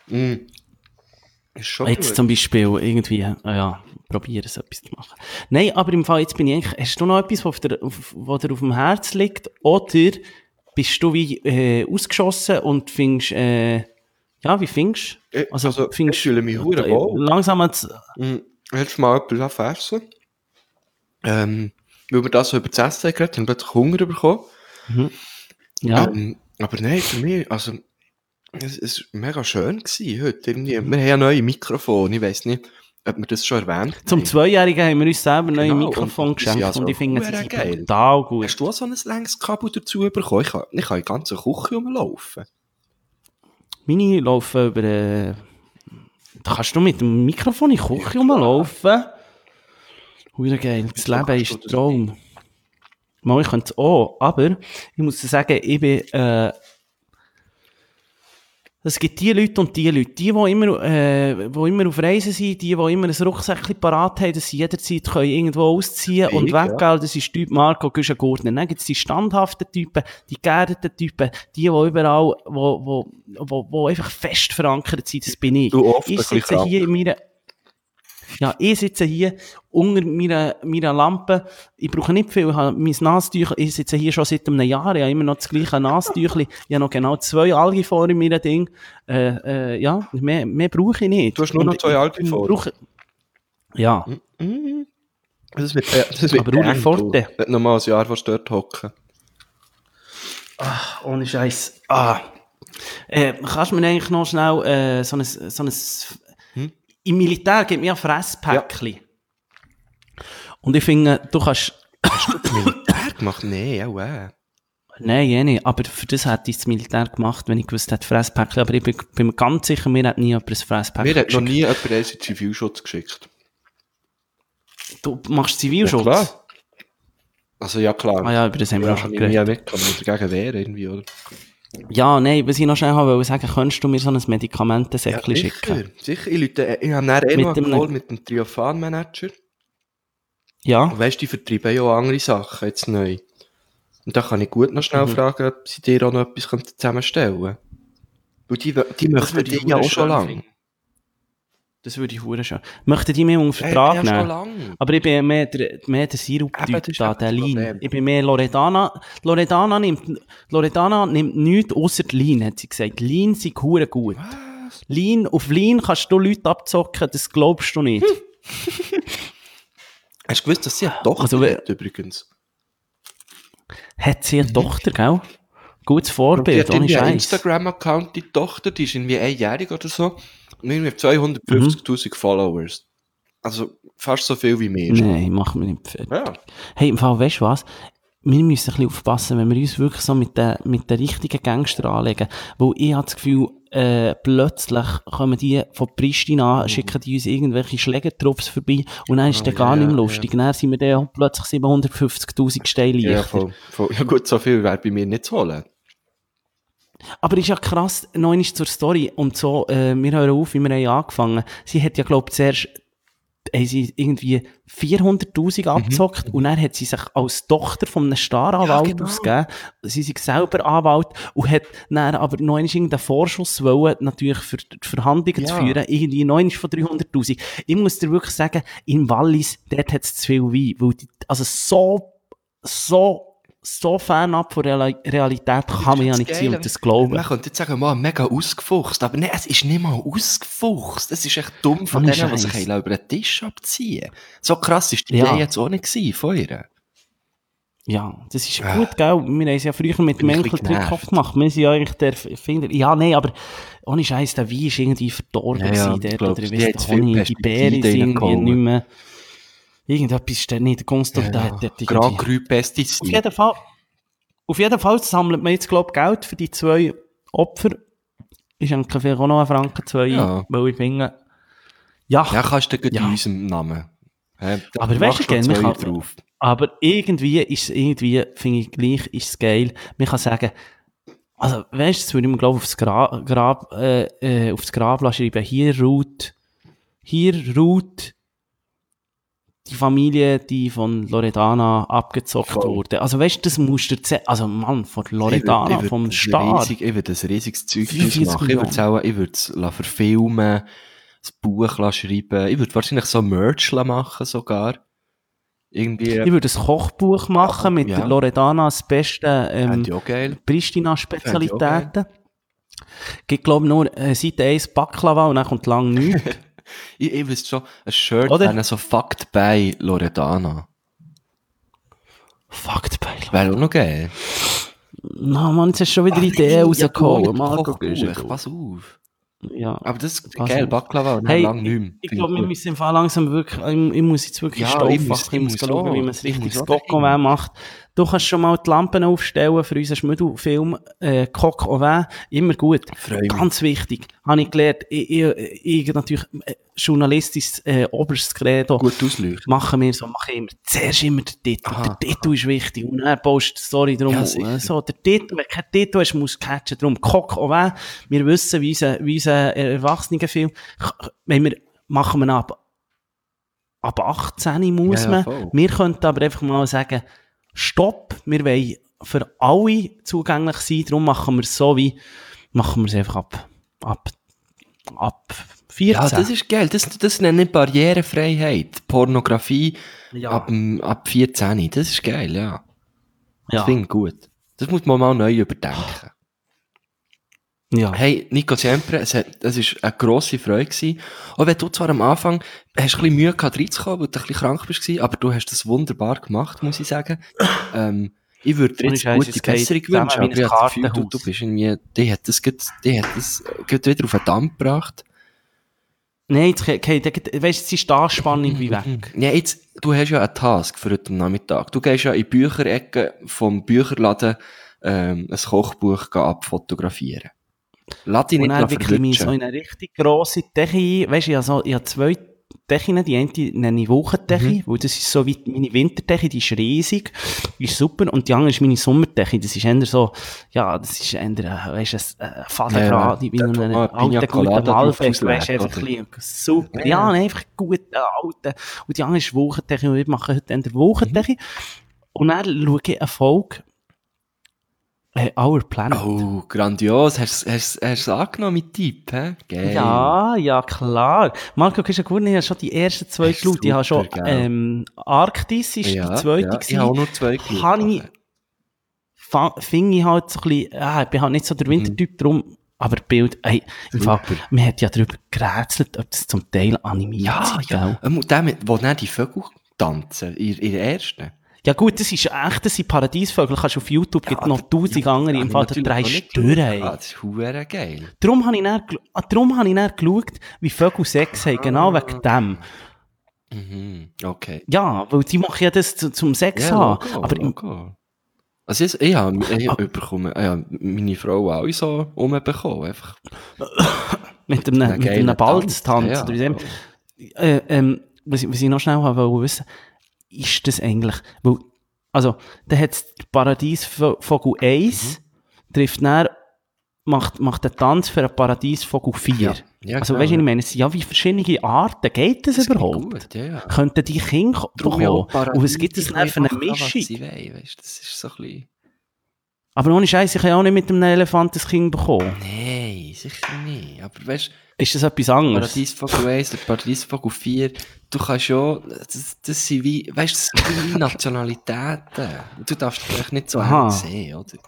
Ist schon Jetzt gut. zum Beispiel irgendwie, probieren es etwas zu machen. Nein, aber im Fall, jetzt bin ich eigentlich, hast du noch etwas, was dir auf dem Herz liegt? Oder bist du wie ausgeschossen und findest, wie findest du? Also, ich fühle mich verdammt wohl. Langsam jetzt... Hättest du mal etwas essen? Weil wir das so über das Essen geredet haben, plötzlich Hunger bekommen. Ja. Aber nein, für mich, also, es war mega schön gewesen heute. Irgendwie. Wir haben ja neue Mikrofone, ich weiss nicht, ob wir das schon erwähnt haben. Zum Zweijährigen haben wir uns selber neue Genau, Mikrofon und sie geschenkt also und ich finde, verdammt es geil. ist total gut. Hast du auch so ein längs Kabel dazu bekommen? Ich kann die ganze Küche rumlaufen. Meine laufen über... Da kannst du mit dem Mikrofon in die Küche rumlaufen. Hure geil. Das Wieso Leben kannst ist du ein das Traum. Mal, ich könnte es auch, aber ich muss dir sagen, ich bin... es gibt die Leute und die Leute. Die immer auf Reisen sind, die immer ein Rucksäckchen parat haben, dass sie jederzeit können irgendwo ausziehen und weggehen. Ja. Das ist Typ Marco Güschen-Gurner. Dann gibt es die standhaften Typen, die geerdeten Typen, die überall, wo einfach fest verankert sind. Das bin ich. Du oft Ich sitze hier unter meiner Lampe. Ich brauche nicht viel. Ich habe mein Nasentüchlein. Ich sitze hier schon seit einem Jahr. Ich habe immer noch das gleiche Nasentüchlein. Ich habe noch genau 2 Algifore in meinem Ding. Mehr brauche ich nicht. Du hast nur noch 2 Algifore? Ja. Das wird Aber Uli eng, Forte. du. Nicht nochmal ein Jahr fast dort hocken. Ohne Scheiß. Kannst du mir eigentlich noch schnell so ein im Militär gibt mir ja Fresspäckchen. Und ich finde, du kannst... Hast du das Militär gemacht? Nein, auch Nein, eh nicht. Aber für das hätte ich das Militär gemacht, wenn ich gewusst hätte, Fresspäckchen. Aber ich bin mir ganz sicher, mir hat nie jemand ein Fresspäckchen Mir hat noch geschickt. nie jemand in den Zivilschutz geschickt. Du machst Zivilschutz? Ja, klar. Also ja, klar. Ah ja, über das haben wir auch Ich schon kann mich nie geredet. mitkommen, dagegen wehren irgendwie, oder? Ja, nein, was ich noch schnell wollte sagen, könntest du mir so ein Medikamentensäckchen schicken? Sicher. Ich habe dann Mit noch dem- einen Call mit dem Triophan-Manager. Ja. Und weisst, die vertreiben ja auch andere Sachen jetzt neu. Und da kann ich gut noch schnell fragen, ob sie dir auch noch etwas zusammenstellen können. Weil die möchten würde ich die ja auch schön schon lange. finden. Das würde ich hure schön. Möchten die mich unter Vertrag ja, schon nehmen? lange. Aber ich bin mehr der Sirup-Typ Eben, das ist da, eben der das Lean. Problem. Ich bin mehr Loredana. Loredana nimmt nichts ausser Lean, hat sie gesagt. Lean sei hure gut. Was? Auf Lean kannst du Leute abzocken, das glaubst du nicht. Hast du gewusst, dass sie eine Tochter Also, hat, übrigens? Hat sie eine Tochter, gell? Gutes Und die Vorbild, hat ohne irgendwie einen Scheiß. Instagram-Account, die Tochter, die ist irgendwie einjährig oder so. Und irgendwie 250'000 Followers. Also fast so viel wie mir. Nein, mach mir nicht fertig. Ja. Hey, im Fall, weißt du was? Wir müssen ein bisschen aufpassen, wenn wir uns wirklich so mit den richtigen Gangster anlegen. Weil ich habe das Gefühl, plötzlich kommen die von Pristina, schicken die uns irgendwelche Schlägertrupps vorbei und dann ist der gar nicht mehr lustig. Dann sind wir dann auch plötzlich 750'000 Steine Ja, leichter. voll. Ja gut, so viel wäre bei mir nicht zu holen. Aber ist ja krass, noch einmal zur Story. Und so, wir hören auf, wie wir haben angefangen. Sie hat ja, glaub ich, zuerst haben sie irgendwie 400'000 abgezockt und dann hat sie sich als Tochter von einem Staranwalt genau. ausgegeben. Sie ist selber Anwalt und hat dann aber noch einmal irgendeinen Vorschuss wollen, natürlich für die Verhandlungen zu führen, irgendwie noch einmal von 300'000. Ich muss dir wirklich sagen, in Wallis, dort hat es zu viel Wein, weil die, also so fernab von Realität kann man ja nicht sein und das glauben. Man könnte jetzt sagen, man mega ausgefuchst, aber nein, es ist nicht mal ausgefuchst. Es ist echt dumm von Ohne denen, die Scheiß. sich über den Tisch abziehen. So krass ist die Ja. Idee jetzt auch nicht gewesen von ihr. Ja, das ist gut, gell? Wir haben es ja früher mit dem Bin ich ein bisschen Enkeltrikot genervt. gemacht. Wir sind ja eigentlich der Erfinder. Ja, nein, aber ohne Scheiß, der Wein ist irgendwie verdorben Ja, ja, gewesen ich dort. glaub, Oder ich die weiss hat doch zu viel nicht, die Beere Pestizide sind irgendwie reingehauen. nicht mehr... Irgendetwas ist da nicht. Der Constant, der hat dort Grand irgendwie... Cru Pestizide. Auf jeden Fall sammelt man jetzt, glaube ich, Geld für die 2 Opfer. Ich schenke vielleicht auch noch 1 Franken 2 Ja. ein, weil ich finde... Ja, Ja, kannst du gut Ja. in unserem Namen. Da Aber machst weißt du, noch gell, man 2 kann- drauf. aber irgendwie, finde ich gleich, ist es geil. Man kann sagen, also, weißt du, das würde ich mir, glaube ich, aufs Grab schreiben. Hier ruht die Familie, die von Loredana abgezockt Voll. wurde. Also, weißt du, das musst du also, Mann, von Loredana, Ich würd vom das Star. Ich würde ein riesiges Zeug 45 draus machen. Ich würde es verfilmen, das Buch schreiben. Ich würde wahrscheinlich so Merch machen sogar. Irgendwie. Ich würde ein Kochbuch machen mit Ja. Loredanas besten, Fände ich auch geil. Pristina-Spezialitäten. Gibt, glaube ich, nur Seite 1 Baklava und dann kommt lang nichts. Ich wüsste schon, ein Shirt Oder? wäre so fucked by Loredana. Fuck, Beil. Wäre auch noch geil. Na, Mann, jetzt hast du schon wieder Ideen rausgekommen. Marco, Kochbuch, pass auf. Ja. Aber das ist Pass geil, auf. Baklava und Hey, lang nicht mehr. ich glaube, wir müssen im Fall langsam wirklich, ich muss jetzt wirklich Ja, Staub ich muss- machen. Ich muss ich schauen, muss wie man auch. ein Ich muss richtiges auch Coq au vin macht. Du kannst schon mal die Lampen aufstellen für unseren Schmüdelfilm, Coq au vin. Immer gut. Freu mich. Ganz wichtig. Habe ich gelernt. Ich natürlich, journalistisches, oberstes Credo. Gut ausleuchten. Machen wir so, mache ich immer. Zuerst immer der Titel. Aha, Der Titel ist wichtig. Und dann baust du die Story drum. Ja, auf. sicher. So, der Titel, wenn kein Titel hast, musst du catchen. Darum, Coq au vin. Wir wissen, wie unser Erwachsenenfilm, wenn wir, machen wir ab 18 muss Ja, ja, man. voll. Wir könnten aber einfach mal sagen, stopp, wir wollen für alle zugänglich sein, darum machen wir es so wie, machen wir es einfach ab 14. Ja, das ist geil. Das nenne ich Barrierefreiheit. Pornografie Ja. ab 14. Das ist geil, ja. Das ja. finde ich gut. Das muss man mal neu überdenken. Ja. Hey, Nico Siempre, es war eine grosse Freude gewesen. Auch wenn du zwar am Anfang hast ein bisschen Mühe gehabt reinzukommen, weil du ein bisschen krank bist, aber du hast das wunderbar gemacht, muss ich sagen. Ich würde dir Ohne jetzt Scheiß, gute es geht Besserung zusammen wünschen, wie aber ein ich habe das Gefühl, du Kartenhaus. bist irgendwie, die hat das gerade wieder auf den Damm gebracht. Nein, weißt du, es ist die Anspannung wie weg. Ja, jetzt, du hast ja einen Task für heute Nachmittag. Du gehst ja in die Bücherecke vom Bücherladen, ein Kochbuch abfotografieren. Lass dich Und nicht dann wirklich mich so verwirren. in eine richtig grosse Decke, weißt du, ich habe zwei Decken, die eine nenne ich Wochendecke, weil das ist so wie meine Winterdecke, die ist riesig, die ist super, und die andere ist meine Sommerdecke, das ist eher so, ja, das ist eher, weißt du, ein Fadengrad, wie dort, wo einem man alten, Pina guten Colada drauf Malbec, weißt du, auslegt, einfach ein oder? bisschen super, ja, einfach gut, alte, und die andere ist Wochendecke, und wir machen heute eher Wochendecke, und dann schaue ich eine Folge, Our Planet. Oh, grandios. Hast du es angenommen mit Tipp, hä? Geil. Ja, klar. Marco, du hast ja gut, ich habe schon die ersten zwei Ist geschaut. Ich habe schon, super, gell? Arktis ist Ja, die zweite ja. gewesen. Ich habe auch nur 2 geschaut. Habe ich, finde ich halt so ein bisschen, ich bin halt nicht so der Wintertyp drum, aber Bild, ey, im Fall, man hat ja darüber gerätselt, ob das zum Teil animiert Ja, ist, ja. gell? Der, wo dann die Vögel tanzen, in der ersten. Ja gut, das ist echt, das sind Paradiesvögel, kannst du auf YouTube, gibt noch 1000 andere, im Fall, da drehst du durch, ey. Das ist hure geil. Darum habe ich dann geschaut, wie Vögel Sex haben, genau wegen dem. Okay. Ja, weil die machen ja das zum Sex Ja, haben. Logo, Aber Logo. Also ich habe bekommen, meine Frau auch so umbekommen, einfach. mit Einen einem geilen Balztanz Tanz, oder wie dem. Was ich noch schnell wollte wissen, ist das eigentlich, weil, also, da hat es Paradiesvogel 1, trifft dann, macht den Tanz für einen Paradiesvogel 4. Ja, Also, genau, weißt du, ja. ich meine, es sind ja wie verschiedene Arten, geht das überhaupt? Gut, ja. Könnten die Kinder Darum ja auch bekommen? Und was gibt es denn für eine machen, was Mischung? sie wollen, weißt, das ist so ein bisschen... Aber ohne Scheiß, ich kann ja auch nicht mit einem Elefant ein Kind bekommen. Nein, sicher nicht. Aber weißt, Ist das etwas anderes? Paradiesvogel 1 oder Paradiesvogel 4, du kannst ja, das sind wie, weißt, das sind wie Nationalitäten. Du darfst vielleicht nicht so Aha. eng sehen, oder?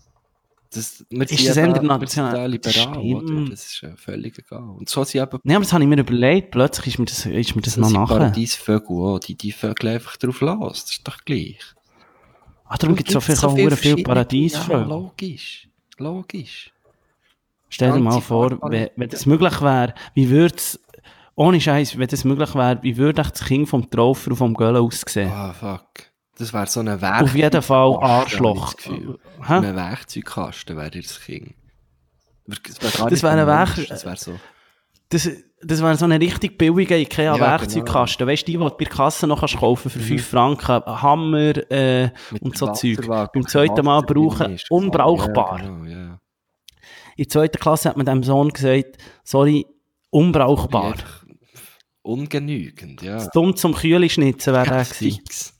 Wir Ist sind das ja eher da- national- wir sind da liberal, Stimmt. oder? Das ist ja völlig egal. Und so sind eben Nein, aber das habe ich mir überlegt. Plötzlich ist mir das noch sind nachher. Paradiesvögel auch, die Vögel einfach drauf los. Das ist doch gleich. Darum gibt es so viel verschiedene- viel Ja, Paradiesvögel. logisch. Stell dir mal Ganze vor, Farbe. wenn das möglich wäre, wie würde es, ohne Scheiß, wenn das möglich wäre, wie würde echt das Kind vom Traufer und vom Göller aussehen? Ah, fuck. Das wäre so ein Werkzeug. Auf jeden Fall Arschloch. Hä? Hä? Ein Werkzeugkasten wäre das Kind. Das wäre ein Werk- Das wäre so. Das wäre so ein richtig billiger Ja, IKEA-Werkzeugkasten. Weißt du, die du bei der Kasse noch kannst kaufen für 5 Franken, Hammer und so Zeug. Wasserwaage, Beim zweiten Mal Wasser drin brauchen, ist. unbrauchbar. Ja, genau, ja. In der zweiten Klasse hat man dem Sohn gesagt, sorry, unbrauchbar. Einfach ungenügend, ja. Dumm zum Kühlischnitzen wäre der gewesen. Fix.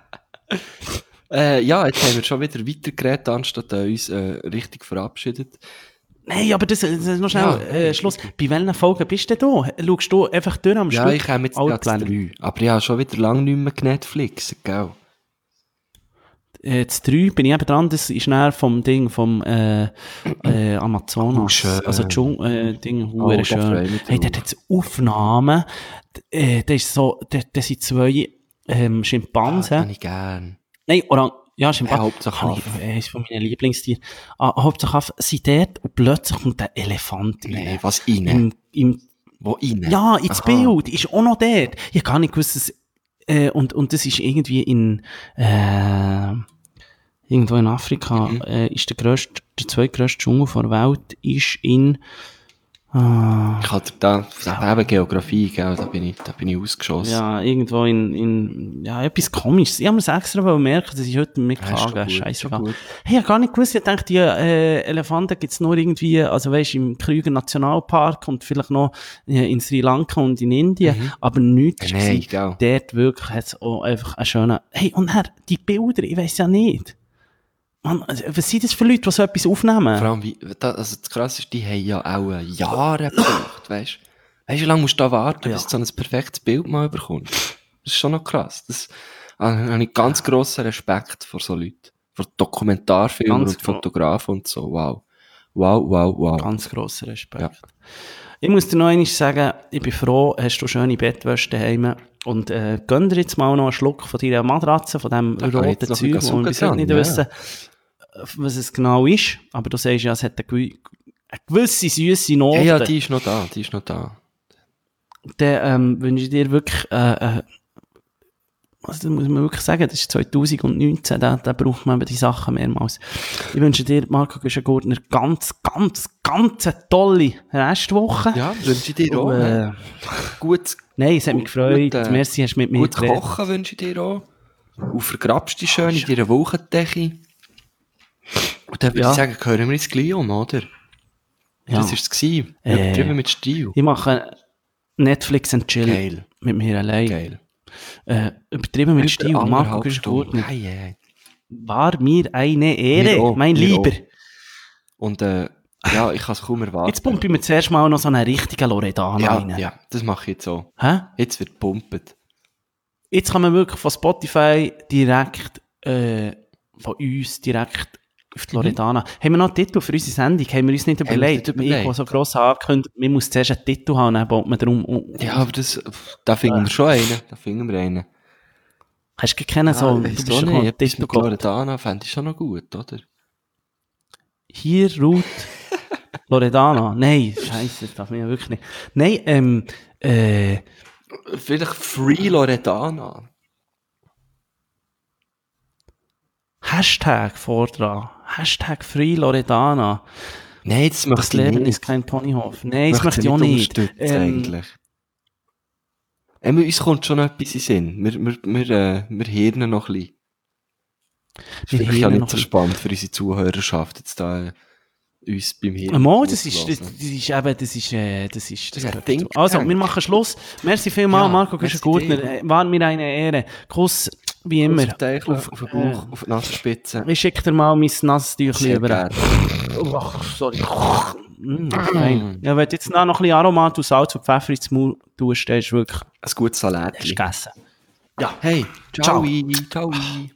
Ja, jetzt haben wir schon wieder weitergeredet, anstatt uns richtig verabschiedet. Nein, aber das ist noch schnell, Ja. Schluss. Bei welchen Folgen bist du da? Schaust du einfach durch am Ja, Stück? ich komme jetzt Alle gerade zu Pläne. 3. Aber ich habe schon wieder lange nicht mehr Netflix, gell? Das 3 bin ich eben dran, das ist näher vom Ding, vom Amazonas. Oh, schön. Also Ding, Oh, hure da schön. freue ich mich Hey, drauf. dort hat es Aufnahmen. Da ist so, da sind zwei Schimpansen. Habe ich gern. Nein, ja, Schimpansen. Hauptsache Habe Affe. ist von meinen Lieblingstieren. Hauptsache Affe sind dort und plötzlich kommt der Elefant rein. Nee, was rein? Im Wo rein? Ja, ins Aha. Bild, ist auch noch dort. Ich habe gar nicht gewusst, dass, und das ist irgendwie irgendwo in Afrika, ist der zweitgrösste Dschungel der Welt, ist in, Ich hatte da, eben Geografie, gell, da bin ich ausgeschossen. ja, irgendwo ja, etwas Komisches. Ich habe mir das extra merken, dass ich heute mit Ja, ist doch Klagen, gut, Scheiße. ist doch gut. Hey, ich habe gar nicht gewusst, ich dachte, die Elefanten gibt's nur irgendwie, also weisst, im Krüger Nationalpark und vielleicht noch in Sri Lanka und in Indien, aber nichts Nein, gewesen. gell. Dort wirklich hat's auch einfach einen schönen, hey, und Herr, die Bilder, ich weiss ja nicht. Mann, also, was sind das für Leute, die so etwas aufnehmen? Vor allem, also das Krasse ist, die haben ja auch Jahre gebraucht, weißt du? Weißt du, wie lange musst du da warten, bis du so ein perfektes Bild mal bekommst? Das ist schon noch krass. Das habe ich ganz grossen Respekt vor so Leuten. Vor Dokumentarfilmern Ganz und Fotografen und so, wow. Wow. Ganz grosser Respekt. Ja. Ich muss dir noch einmal sagen, ich bin froh, hast du schöne Bettwäsche daheim und gönn dir jetzt mal noch einen Schluck von deiner Matratze, von dem Da kann ich roten jetzt noch Zeug, ein wo wir bis heute dran, nicht ja. wissen, was es genau ist. Aber du sagst ja, es hat eine gewisse süße Note. Ja, die ist noch da. Dann wünsche ich dir wirklich, also das muss man wirklich sagen, das ist 2019, da braucht man eben die Sachen mehrmals. Ich wünsche dir, Marco Güschen-Gurtner, ganz eine tolle Restwoche. Ja, wünsche ich dir auch. Und, Gut, nein, es hat mich gefreut. gut, Merci, hast du mit mir gut geredet. kochen wünsche ich dir auch. Und vergrabst dich schön in deiner Wolkendecke. Und dann würde Ja. ich sagen, hören wir ins Gliom, oder? Ja. Das war es gewesen. Übertrieben mit Stil. Ich mache Netflix and Chill Geil. mit mir allein. Geil. Übertrieben mit Stil. Über Marco 1,5 Stunden. Güschen-Gurtner. Hey. War mir eine Ehre, Mir auch, mein mir Lieber. auch. Und ja, ich kann es kaum erwarten. Jetzt pumpe ich mir zuerst mal noch so einen richtigen Loredana rein. Ja, das mache ich jetzt auch. Hä? Jetzt wird gepumpt. Jetzt kann man wirklich von Spotify direkt, von uns direkt auf die Loredana. Haben wir noch einen Titel für unsere Sendung? Haben wir uns nicht überlegt? nicht überlegt. Ich, der so gross angekündigt, man muss zuerst einen Titel haben, dann baut man drum. Ja, aber da finden wir schon einen. Da finden wir einen. Hast du keinen so? Ich Du weiss auch schon nicht. mal Etwas Titel mit gehabt. Loredana fände ich schon noch gut, oder? Hier ruht Loredana. Nein, scheiße, das darf man ja wirklich nicht. Nein, Vielleicht Free Loredana. Hashtag vordran. Hashtag Free Loredana. Nein, das möchte Das ich Leben nicht. ist kein Ponyhof. Nein, das möchte sie ich auch nicht. unterstützen, eigentlich. Uns kommt schon etwas in den Sinn. Wir hirnen noch ein bisschen. Das Wir ist vielleicht ja hirnen noch nicht so ein spannend für unsere Zuhörerschaft, jetzt da uns beim Hirn Mal, das ist zuzuhören. das Ja, gehört denk dazu. Also, dran. wir machen Schluss. Merci vielmals, Ja, Marco merci Güschen-Gurtner. dir. War mir eine Ehre. Kuss, wie immer. Auf den Bauch, auf den Bauch, auf die Nasenspitze. Ich schicke dir mal mein Nasstüchlein Sehr über. gerne. Oh, sorry. Nein. Ja, wenn du jetzt noch ein bisschen Aromat und Salz und Pfeffer ins Maul tust, dann ist wirklich Ein gutes Salat. gegessen. Ja, hey, Ciao. ciao.